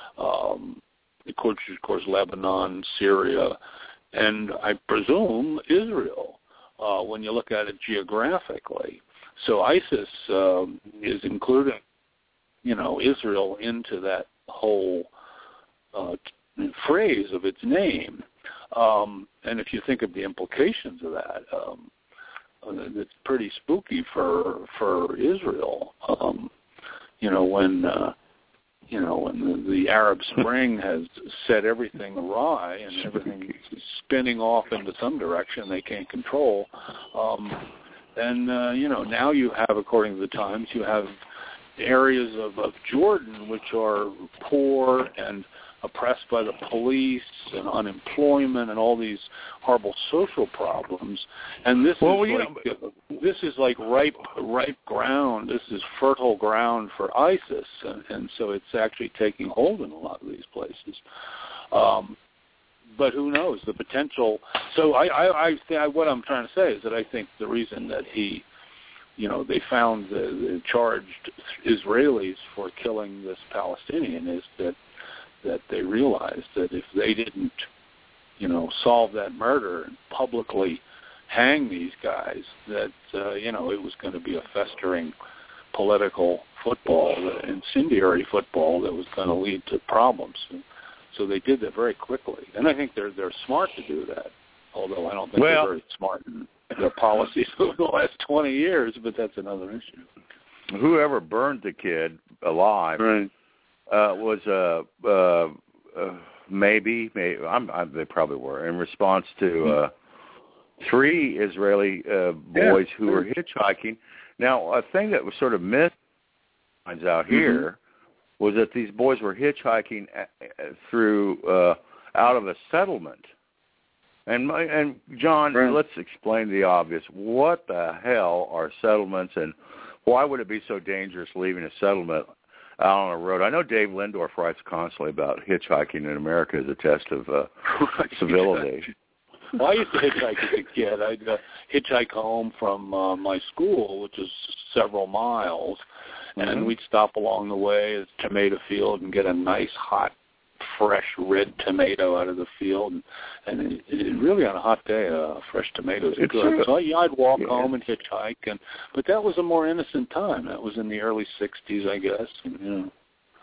um, of course, of course, Lebanon, Syria, and I presume Israel, uh, when you look at it geographically. So ISIS um, is including, you know, Israel into that whole uh, phrase of its name. Um, and if you think of the implications of that, um, it's pretty spooky for for Israel. Um, you know, when uh, you know when the, the Arab Spring has set everything awry and everything is spinning off into some direction they can't control, um, and uh, you know now you have, according to the Times, you have areas of, of Jordan which are poor and oppressed by the police and unemployment and all these horrible social problems, and this well, is like know, this is like ripe ripe ground. This is fertile ground for ISIS, and, and so it's actually taking hold in a lot of these places. Um, but who knows the potential? So I, I, I, I what I'm trying to say is that I think the reason that he, you know, they found the, the charged Israelis for killing this Palestinian is that. that they realized that if they didn't, you know, solve that murder and publicly hang these guys, that, uh, you know, it was going to be a festering political football, incendiary football that was going to lead to problems. And so they did that very quickly. And I think they're they're smart to do that, although I don't think well, they're very smart in their policies over the last twenty years, but that's another issue. Whoever burned the kid alive... Right. Uh, was uh, uh, uh, maybe, maybe I'm, I'm, they probably were, in response to uh, three Israeli uh, boys yeah. who were hitchhiking. Now, a thing that was sort of missed out here mm-hmm. was that these boys were hitchhiking through uh, out of a settlement. And my, and John, right. let's explain the obvious. What the hell are settlements, and why would it be so dangerous leaving a settlement out on a road? I know Dave Lindorf writes constantly about hitchhiking in America as a test of uh, civility. Well, I used to hitchhike as a kid. I'd uh, hitchhike home from uh, my school, which is several miles, and mm-hmm. we'd stop along the way at the tomato field and get a nice, hot, fresh red tomato out of the field. And, and it, it really, on a hot day, uh, fresh tomatoes are good. True. So yeah, I'd walk yeah. home and hitchhike, and but that was a more innocent time. That was in the early sixties, I guess. And, you know.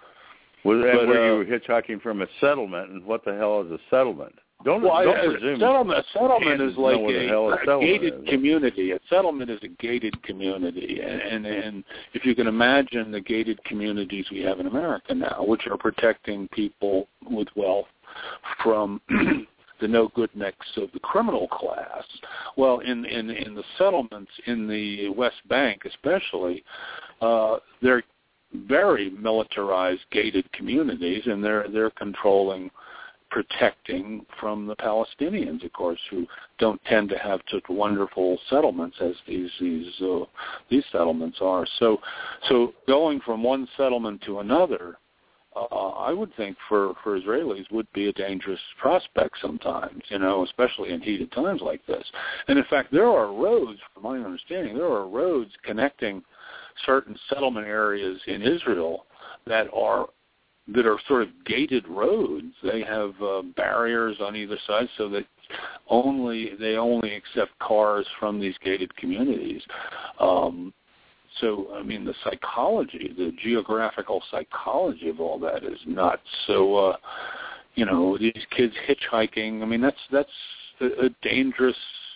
Was that but, where uh, you were hitchhiking from a settlement, and what the hell is a settlement? Don't, well, don't I, presume. A settlement, a settlement is like a, a, a settlement gated is. community. A settlement is a gated community, and, and and if you can imagine the gated communities we have in America now, which are protecting people with wealth from the no-good-necks of the criminal class. Well, in, in, in the settlements in the West Bank especially, uh, they're very militarized, gated communities, and they're they're controlling, protecting from the Palestinians, of course, who don't tend to have such wonderful settlements as these these uh, these settlements are. So, so going from one settlement to another, uh, I would think for, for Israelis would be a dangerous prospect sometimes, you know, especially in heated times like this. And in fact, there are roads, from my understanding, there are roads connecting certain settlement areas in Israel that are that are sort of gated roads. They have uh, barriers on either side, so that only they only accept cars from these gated communities. Um, so, I mean, the psychology, the geographical psychology of all that is nuts. So, uh, you know, these kids hitchhiking. I mean, that's that's a, a dangerous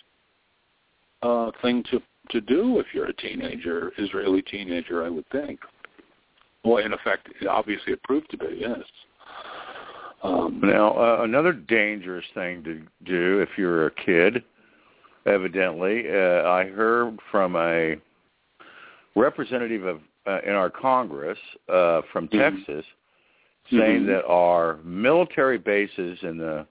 uh, thing to to do if you're a teenager, Israeli teenager, I would think. Well, in effect, obviously it proved to be, yes. Um, now, uh, another dangerous thing to do if you're a kid, evidently, uh, I heard from a representative of uh, in our Congress uh, from mm-hmm. Texas saying mm-hmm. that our military bases in the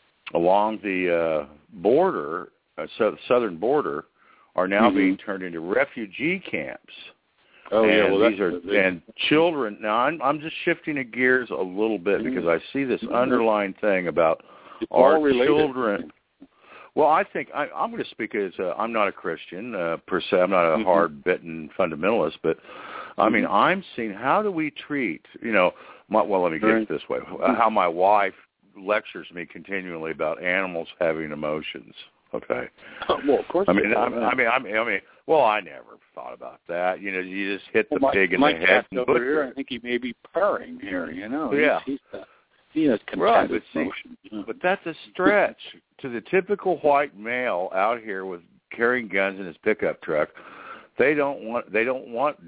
along the uh, border, uh, so, southern border, are now mm-hmm. being turned into refugee camps. Oh and yeah, well, these are and children. Now I'm I'm just shifting the gears a little bit mm-hmm. because I see this mm-hmm. underlying thing about it's our all children. Well, I think I, I'm going to speak as a, I'm not a Christian uh, per se. I'm not a mm-hmm. hard-bitten fundamentalist, but I mean, mm-hmm. I'm seeing how do we treat you know. My, well, let me get it this way: how my wife lectures me continually about animals having emotions. Okay. Well, of course. I mean, I, I mean, I mean, I mean, well, I never thought about that. You know, you just hit the well, my, pig in my the head. And over here, I think he may be purring here. You know. Yeah. He's, he's, uh, he has right, but, see, yeah. but that's a stretch to the typical white male out here with carrying guns in his pickup truck. They don't want. They don't want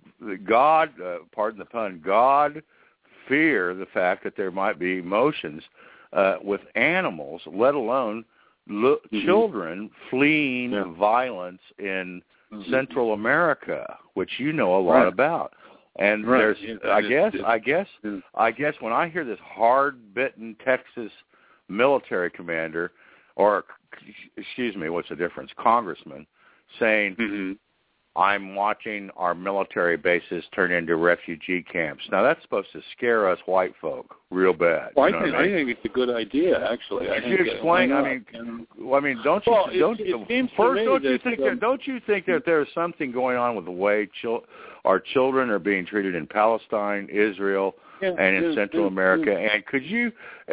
God. Uh, pardon the pun. God fear the fact that there might be emotions uh, with animals, let alone. Look, mm-hmm. children fleeing yeah. violence in mm-hmm. Central America, which you know a lot right. about, and right. there's, yeah, I it, guess, it, I guess, it, I guess when I hear this hard-bitten Texas military commander, or excuse me, what's the difference? Congressman saying, mm-hmm. "I'm watching our military bases turn into refugee camps." Now that's supposed to scare us white folk real bad. Well, you know I, think, I, mean? I think it's a good idea, actually. I Could think you explain? That, I mean, and, well, I mean, don't you well, don't it, it seems first to me don't you that, think um, that don't you think that there's something going on with the way chil- our children are being treated in Palestine, Israel, yeah, and in yeah, Central yeah, America? yeah. And could you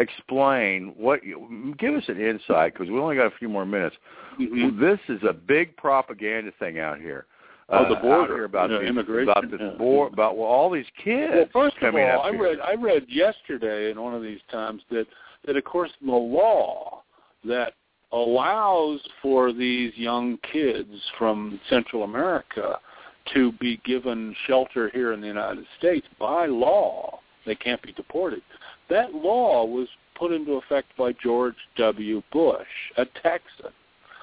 explain what? You, give us an insight because we only got a few more minutes. Mm-hmm. This is a big propaganda thing out here. Oh, the uh, border, out here about yeah, these, immigration, about this yeah. board, about well, all these kids. Well, first of coming all, up I here. read I read yesterday in one of these times that that of course the law that allows for these young kids from Central America to be given shelter here in the United States by law, they can't be deported. That law was put into effect by George W. Bush, a Texan.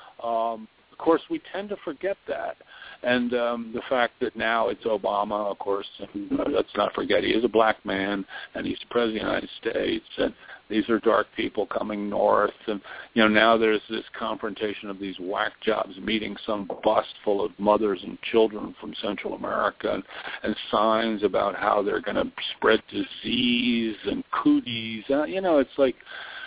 Um, of course, we tend to forget that. And um, the fact that now it's Obama, of course, and uh, let's not forget he is a black man, and he's the president of the United States, and these are dark people coming north. And, you know, now there's this confrontation of these whack jobs meeting some bus full of mothers and children from Central America, and, and signs about how they're going to spread disease and cooties. Uh, you know, it's like,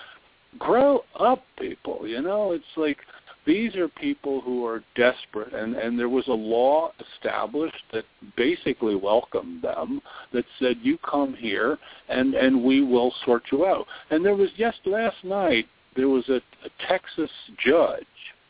grow up, people. You know, it's like, these are people who are desperate, and, and there was a law established that basically welcomed them, that said, you come here, and, and we will sort you out. And there was, yes, last night, there was a, a Texas judge,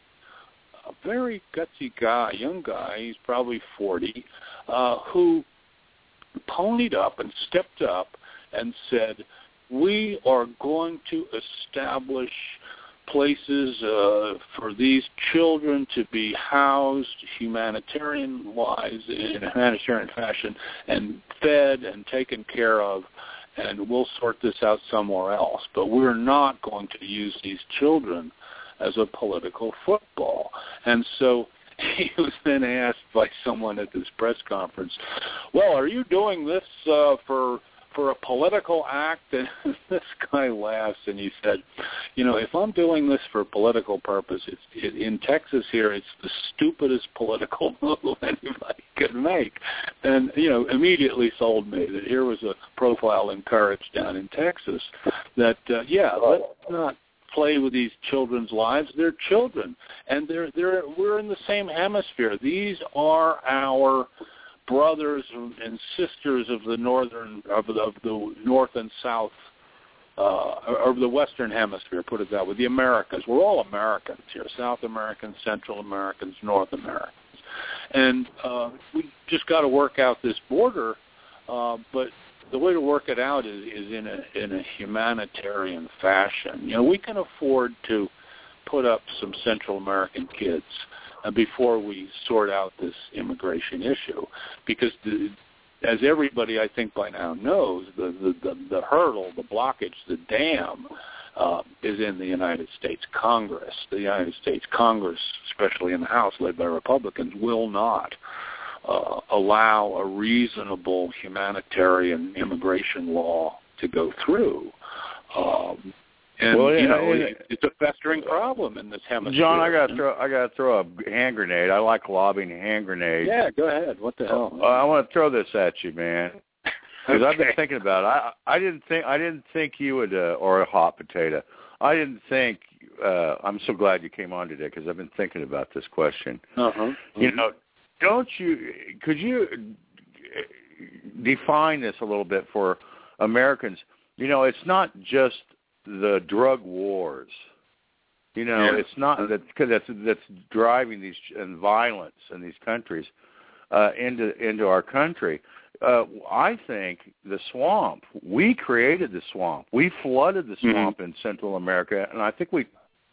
a very gutsy guy, young guy, he's probably forty, uh, who ponied up and stepped up and said, we are going to establish places uh, for these children to be housed humanitarian-wise, in a humanitarian fashion, and fed and taken care of, and we'll sort this out somewhere else. But we're not going to use these children as a political football. And so he was then asked by someone at this press conference, well, are you doing this uh, for... for a political act? And this guy laughs and he said, you know, if I'm doing this for political purpose, it's, it, in Texas here, it's the stupidest political move anybody could make. And, you know, immediately sold me that here was a profile in courage down in Texas that, uh, yeah, let's not play with these children's lives. They're children, and they're they're we're in the same hemisphere. These are our brothers and sisters of the northern of the, of the north and south uh, of the Western Hemisphere. Put it that way. The Americas. We're all Americans here: South Americans, Central Americans, North Americans, and uh, we just got to work out this border. Uh, but the way to work it out is, is in a in a humanitarian fashion. You know, we can afford to put up some Central American kids uh, before we sort out this immigration issue, because the, as everybody I think by now knows, the the, the, the hurdle, the blockage, the dam uh, is in the United States Congress. The United States Congress, especially in the House, led by Republicans, will not uh, allow a reasonable humanitarian immigration law to go through. Um, And well, you yeah, know, yeah, it, it's a festering problem in this hemisphere. John, I got to throw, I got to throw a hand grenade. I like lobbing hand grenades. Yeah, go ahead. What the hell? Uh, I want to throw this at you, man, because okay. I've been thinking about it. I, I didn't think, I didn't think you would, uh, or a hot potato. I didn't think. Uh, I'm so glad you came on today because I've been thinking about this question. Uh huh. Mm-hmm. You know, don't you? Could you define this a little bit for Americans? You know, it's not just the drug wars, you know, yeah. it's not that that's that's driving these and violence in these countries uh, into into our country. Uh, I think the swamp. We created the swamp. We flooded the swamp mm-hmm. in Central America, and I think we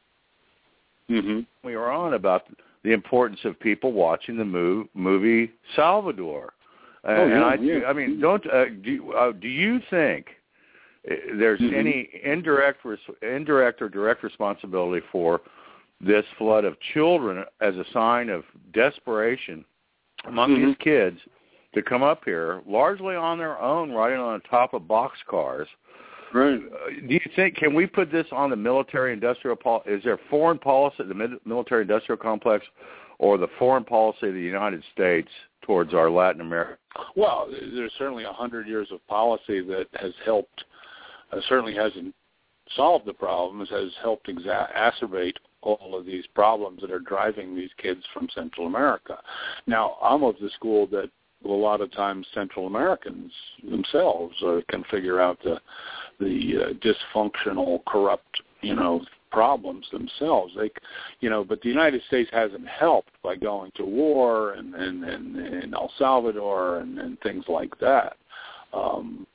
mm-hmm. we were on about the importance of people watching the move, movie Salvador. Uh, oh, yeah, and I, yeah. I mean, don't uh, do uh, do you think there's mm-hmm. any indirect indirect or direct responsibility for this flood of children as a sign of desperation among mm-hmm. these kids to come up here, largely on their own, riding on the top of boxcars? Right. Uh, do you think, can we put this on the military-industrial policy? Is there foreign policy, the military-industrial complex, or the foreign policy of the United States towards our Latin America? Well, there's certainly a hundred years of policy that has helped. Uh, certainly hasn't solved the problems, has helped exacerbate all of these problems that are driving these kids from Central America. Now, I'm of the school that a lot of times Central Americans themselves uh, can figure out the the uh, dysfunctional, corrupt, you know, problems themselves. They, you know, but the United States hasn't helped by going to war and and, and, and El Salvador and, and things like that. Um,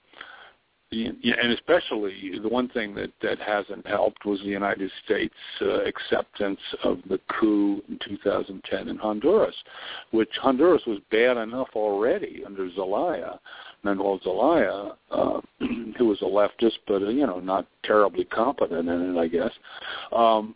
And especially the one thing that, that hasn't helped was the United States uh, acceptance of the coup in two thousand ten in Honduras, which Honduras was bad enough already under Zelaya, Manuel Zelaya, uh, who was a leftist, but, uh, you know, not terribly competent in it, I guess. Um,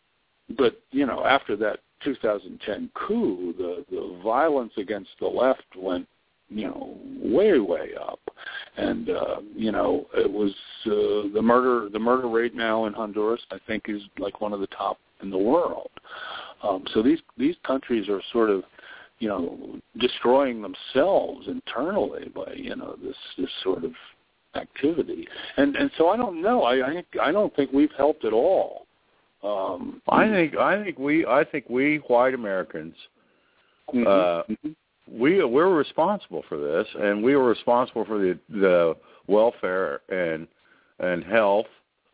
but, you know, after that two thousand ten coup, the, the violence against the left went, you know, way, way up. And, uh, you know, it was uh, the murder the murder rate now in Honduras, I think, is like one of the top in the world. Um, so these these countries are sort of, you know, destroying themselves internally by, you know, this, this sort of activity. And and so I don't know. I I, I don't think we've helped at all. Um, I think I think we I think we white Americans mm-hmm, uh, mm-hmm. we we're responsible for this, and we were responsible for the the welfare and and health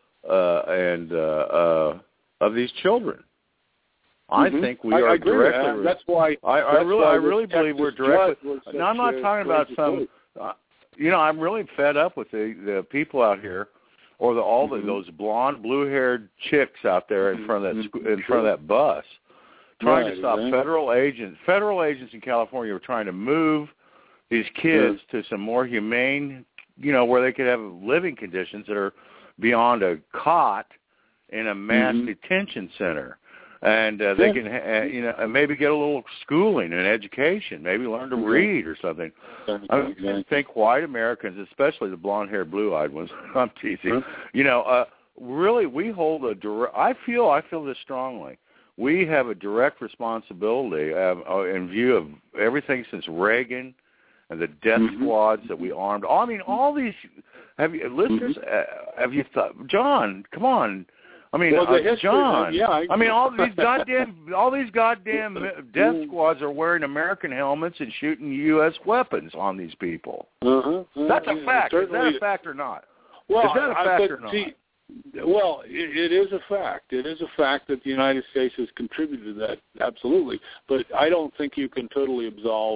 uh, and uh, uh, of these children. Mm-hmm. I think we I, are I agree directly. with that. That's why I, I that's really why I really believe we're directly. Now I'm not talking about some. Uh, you know, I'm really fed up with the the people out here, or the all mm-hmm. the those blonde, blue-haired chicks out there in front of that mm-hmm. in front of that bus, trying right, to stop right. federal agents. Federal agents in California were trying to move these kids yeah. to some more humane, you know, where they could have living conditions that are beyond a cot in a mass mm-hmm. detention center. And uh, they yeah. can, ha- you know, maybe get a little schooling and education, maybe learn to mm-hmm. read or something. Exactly. I think white Americans, especially the blonde-haired, blue-eyed ones, I'm teasing, Mm-hmm. you know, uh, really we hold a direct, I feel, I feel this strongly. We have a direct responsibility uh, in view of everything since Reagan and the death mm-hmm. squads that we armed. I mean, all these, have you, listeners, mm-hmm. uh, have you thought, John, come on. I mean, well, uh, history, John. yeah, I, I mean, all these goddamn, all these goddamn death squads are wearing American helmets and shooting U S weapons on these people. Uh-huh. That's a fact. Is that a fact or not? Well, is that a fact I, or not? See, well, it, it is a fact. It is a fact that the United States has contributed to that, absolutely. But I don't think you can totally absolve,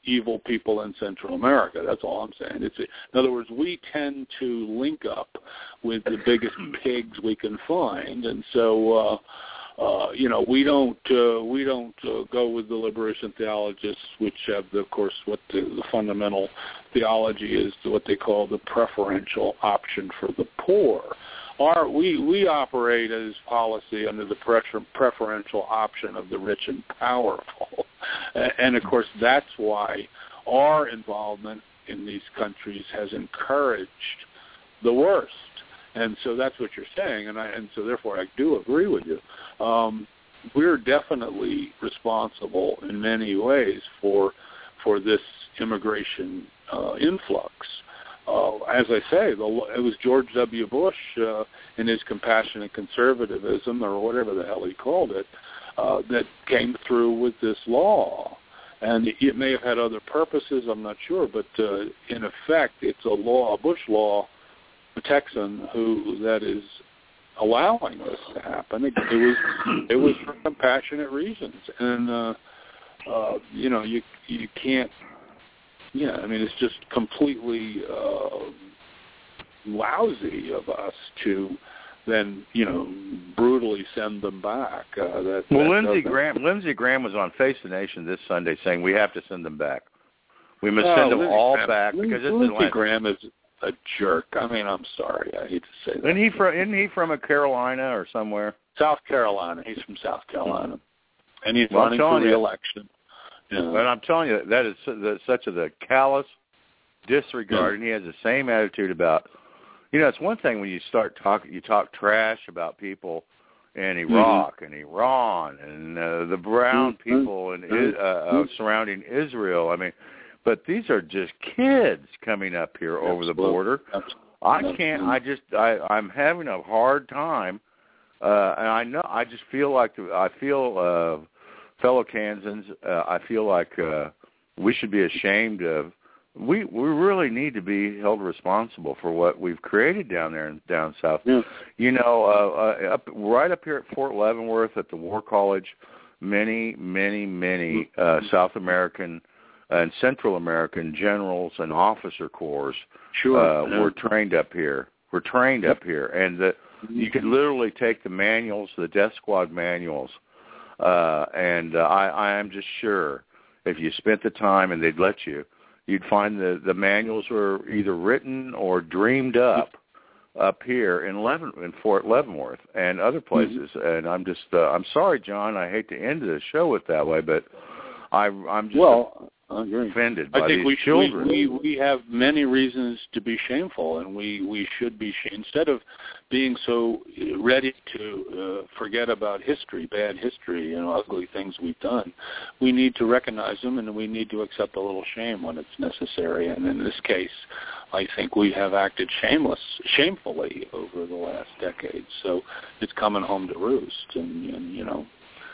evil people in Central America. That's all I'm saying. It's in other words, we tend to link up with the biggest pigs we can find, and so uh, uh, you know we don't uh, we don't uh, go with the liberation theologists, which have, the, of course, what the, the fundamental theology is, what they call the preferential option for the poor. Our, we, we operate as policy under the prefer, preferential option of the rich and powerful. And, of course, that's why our involvement in these countries has encouraged the worst. And so that's what you're saying, and, I, and so therefore I do agree with you. Um, we're definitely responsible in many ways for for this immigration uh, influx. Uh, as I say, the, it was George W. Bush uh, in his compassionate conservatism, or whatever the hell he called it, uh, that came through with this law. And it may have had other purposes, I'm not sure, but uh, in effect, it's a law, a Bush law, a Texan who that is allowing this to happen. It, it was it was for compassionate reasons, and uh, uh, you know you you can't. Yeah, I mean, it's just completely uh, lousy of us to then, you know, brutally send them back. Uh, that, well, that Lindsey doesn't... Graham, Lindsey Graham was on Face the Nation this Sunday saying we have to send them back. We must oh, send them Lindsey all Graham, back because Lindsey, it's Lindsey Atlantic. Graham is a jerk. I mean, I'm sorry. I hate to say that. Isn't he from, isn't he from a Carolina or somewhere? South Carolina. He's from South Carolina. And he's well, running for re-election. You know. But I'm telling you, that is that's such a the callous disregard, yeah. And he has the same attitude about, you know, it's one thing when you start talking, you talk trash about people in Iraq mm-hmm. and Iran and uh, the brown mm-hmm. people and uh, uh, surrounding Israel. I mean, but these are just kids coming up here Absolutely. over the border. Absolutely. I can't. I just. I, I'm having a hard time, uh, and I know. I just feel like I feel, uh, fellow Kansans. Uh, I feel like uh, we should be ashamed of. We we really need to be held responsible for what we've created down there in down south. Yeah. You know, uh, uh, up right up here at Fort Leavenworth at the War College, many, many, many uh, South American and Central American generals and officer corps sure. uh, yeah. were trained up here. Were trained yep. up here, and the, you could literally take the manuals, the death squad manuals, uh, and uh, I, I am just sure if you spent the time and they'd let you. You'd find the, the manuals were either written or dreamed up up here in Leaven, in Fort Leavenworth and other places. Mm-hmm. And I'm just uh, I'm sorry, John. I hate to end the show it that way, but I, I'm just well, offended by I think these we, children. We, we we have many reasons to be shameful, and we, we should be instead of being so ready to uh, forget about history, bad history, you know, ugly things we've done. We need to recognize them, and we need to accept a little shame when it's necessary. And in this case, I think we have acted shameless, shamefully over the last decade. So it's coming home to roost, and, and you know.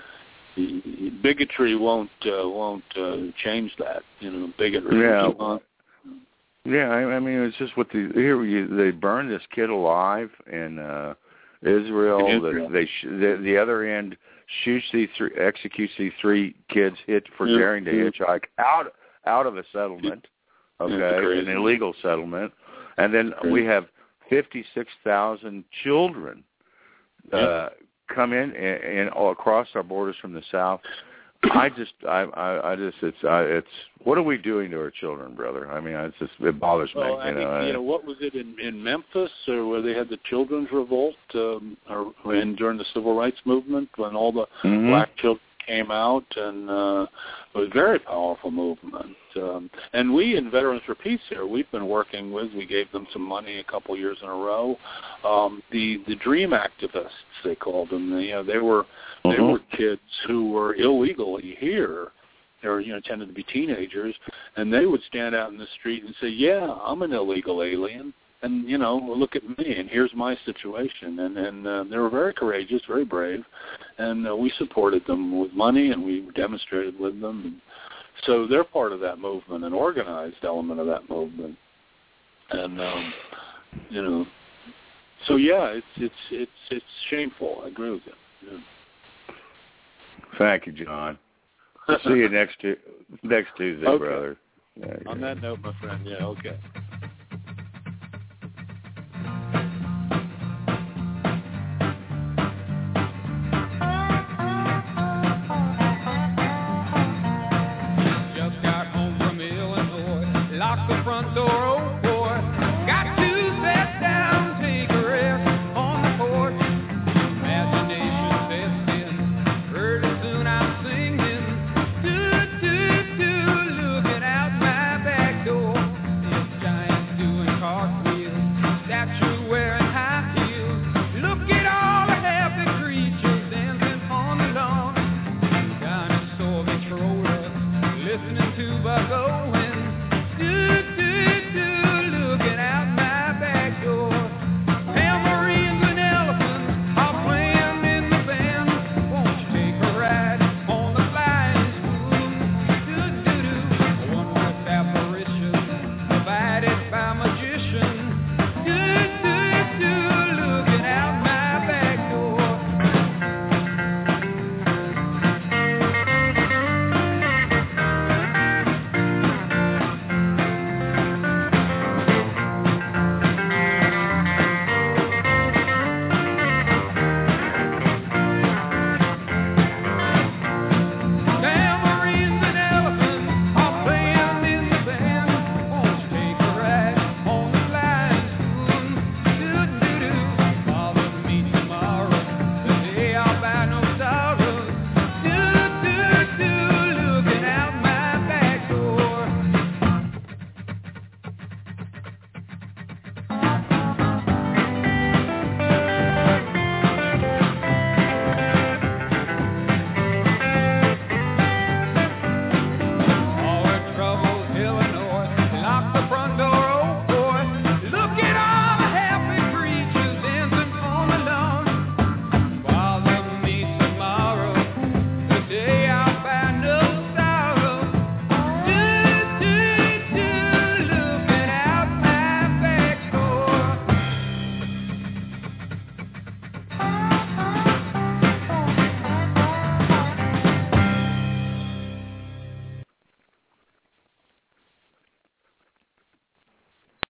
Bigotry won't uh, won't uh, change that, you know. Bigotry. Yeah, yeah. I, I mean, it's just what the here you, they burned this kid alive in uh, Israel. In Israel. The, they sh- the, the other end shoots these three, executes these three kids hit for yeah. daring to yeah. hitchhike out out of a settlement, okay, an illegal settlement, and then crazy. we have fifty-six thousand children. Yeah. Uh, come in and, and all across our borders from the south. I just, I, I, I just, it's, I, it's. What are we doing to our children, brother? I mean, it's just, it bothers well, me. I You think, know, you know, what was it in, in Memphis, or where they had the children's revolt, um, or when during the civil rights movement, when all the mm-hmm. black children came out, and uh, it was a very powerful movement. Um, and we in Veterans for Peace here, we've been working with, we gave them some money a couple years in a row, um, the the Dream activists, they called them. They, you know, they were mm-hmm. they were kids who were illegally here. They were, you know, tended to be teenagers, and they would stand out in the street and say, yeah, I'm an illegal alien. And, you know, look at me, and here's my situation. And, and uh, they were very courageous, very brave, and uh, we supported them with money, and we demonstrated with them. And so they're part of that movement, an organized element of that movement. And, um, you know, so, yeah, it's it's it's it's shameful. I agree with you. Yeah. Thank you, John. See you next tu- next Tuesday, okay. brother. On that note, my friend, yeah, okay.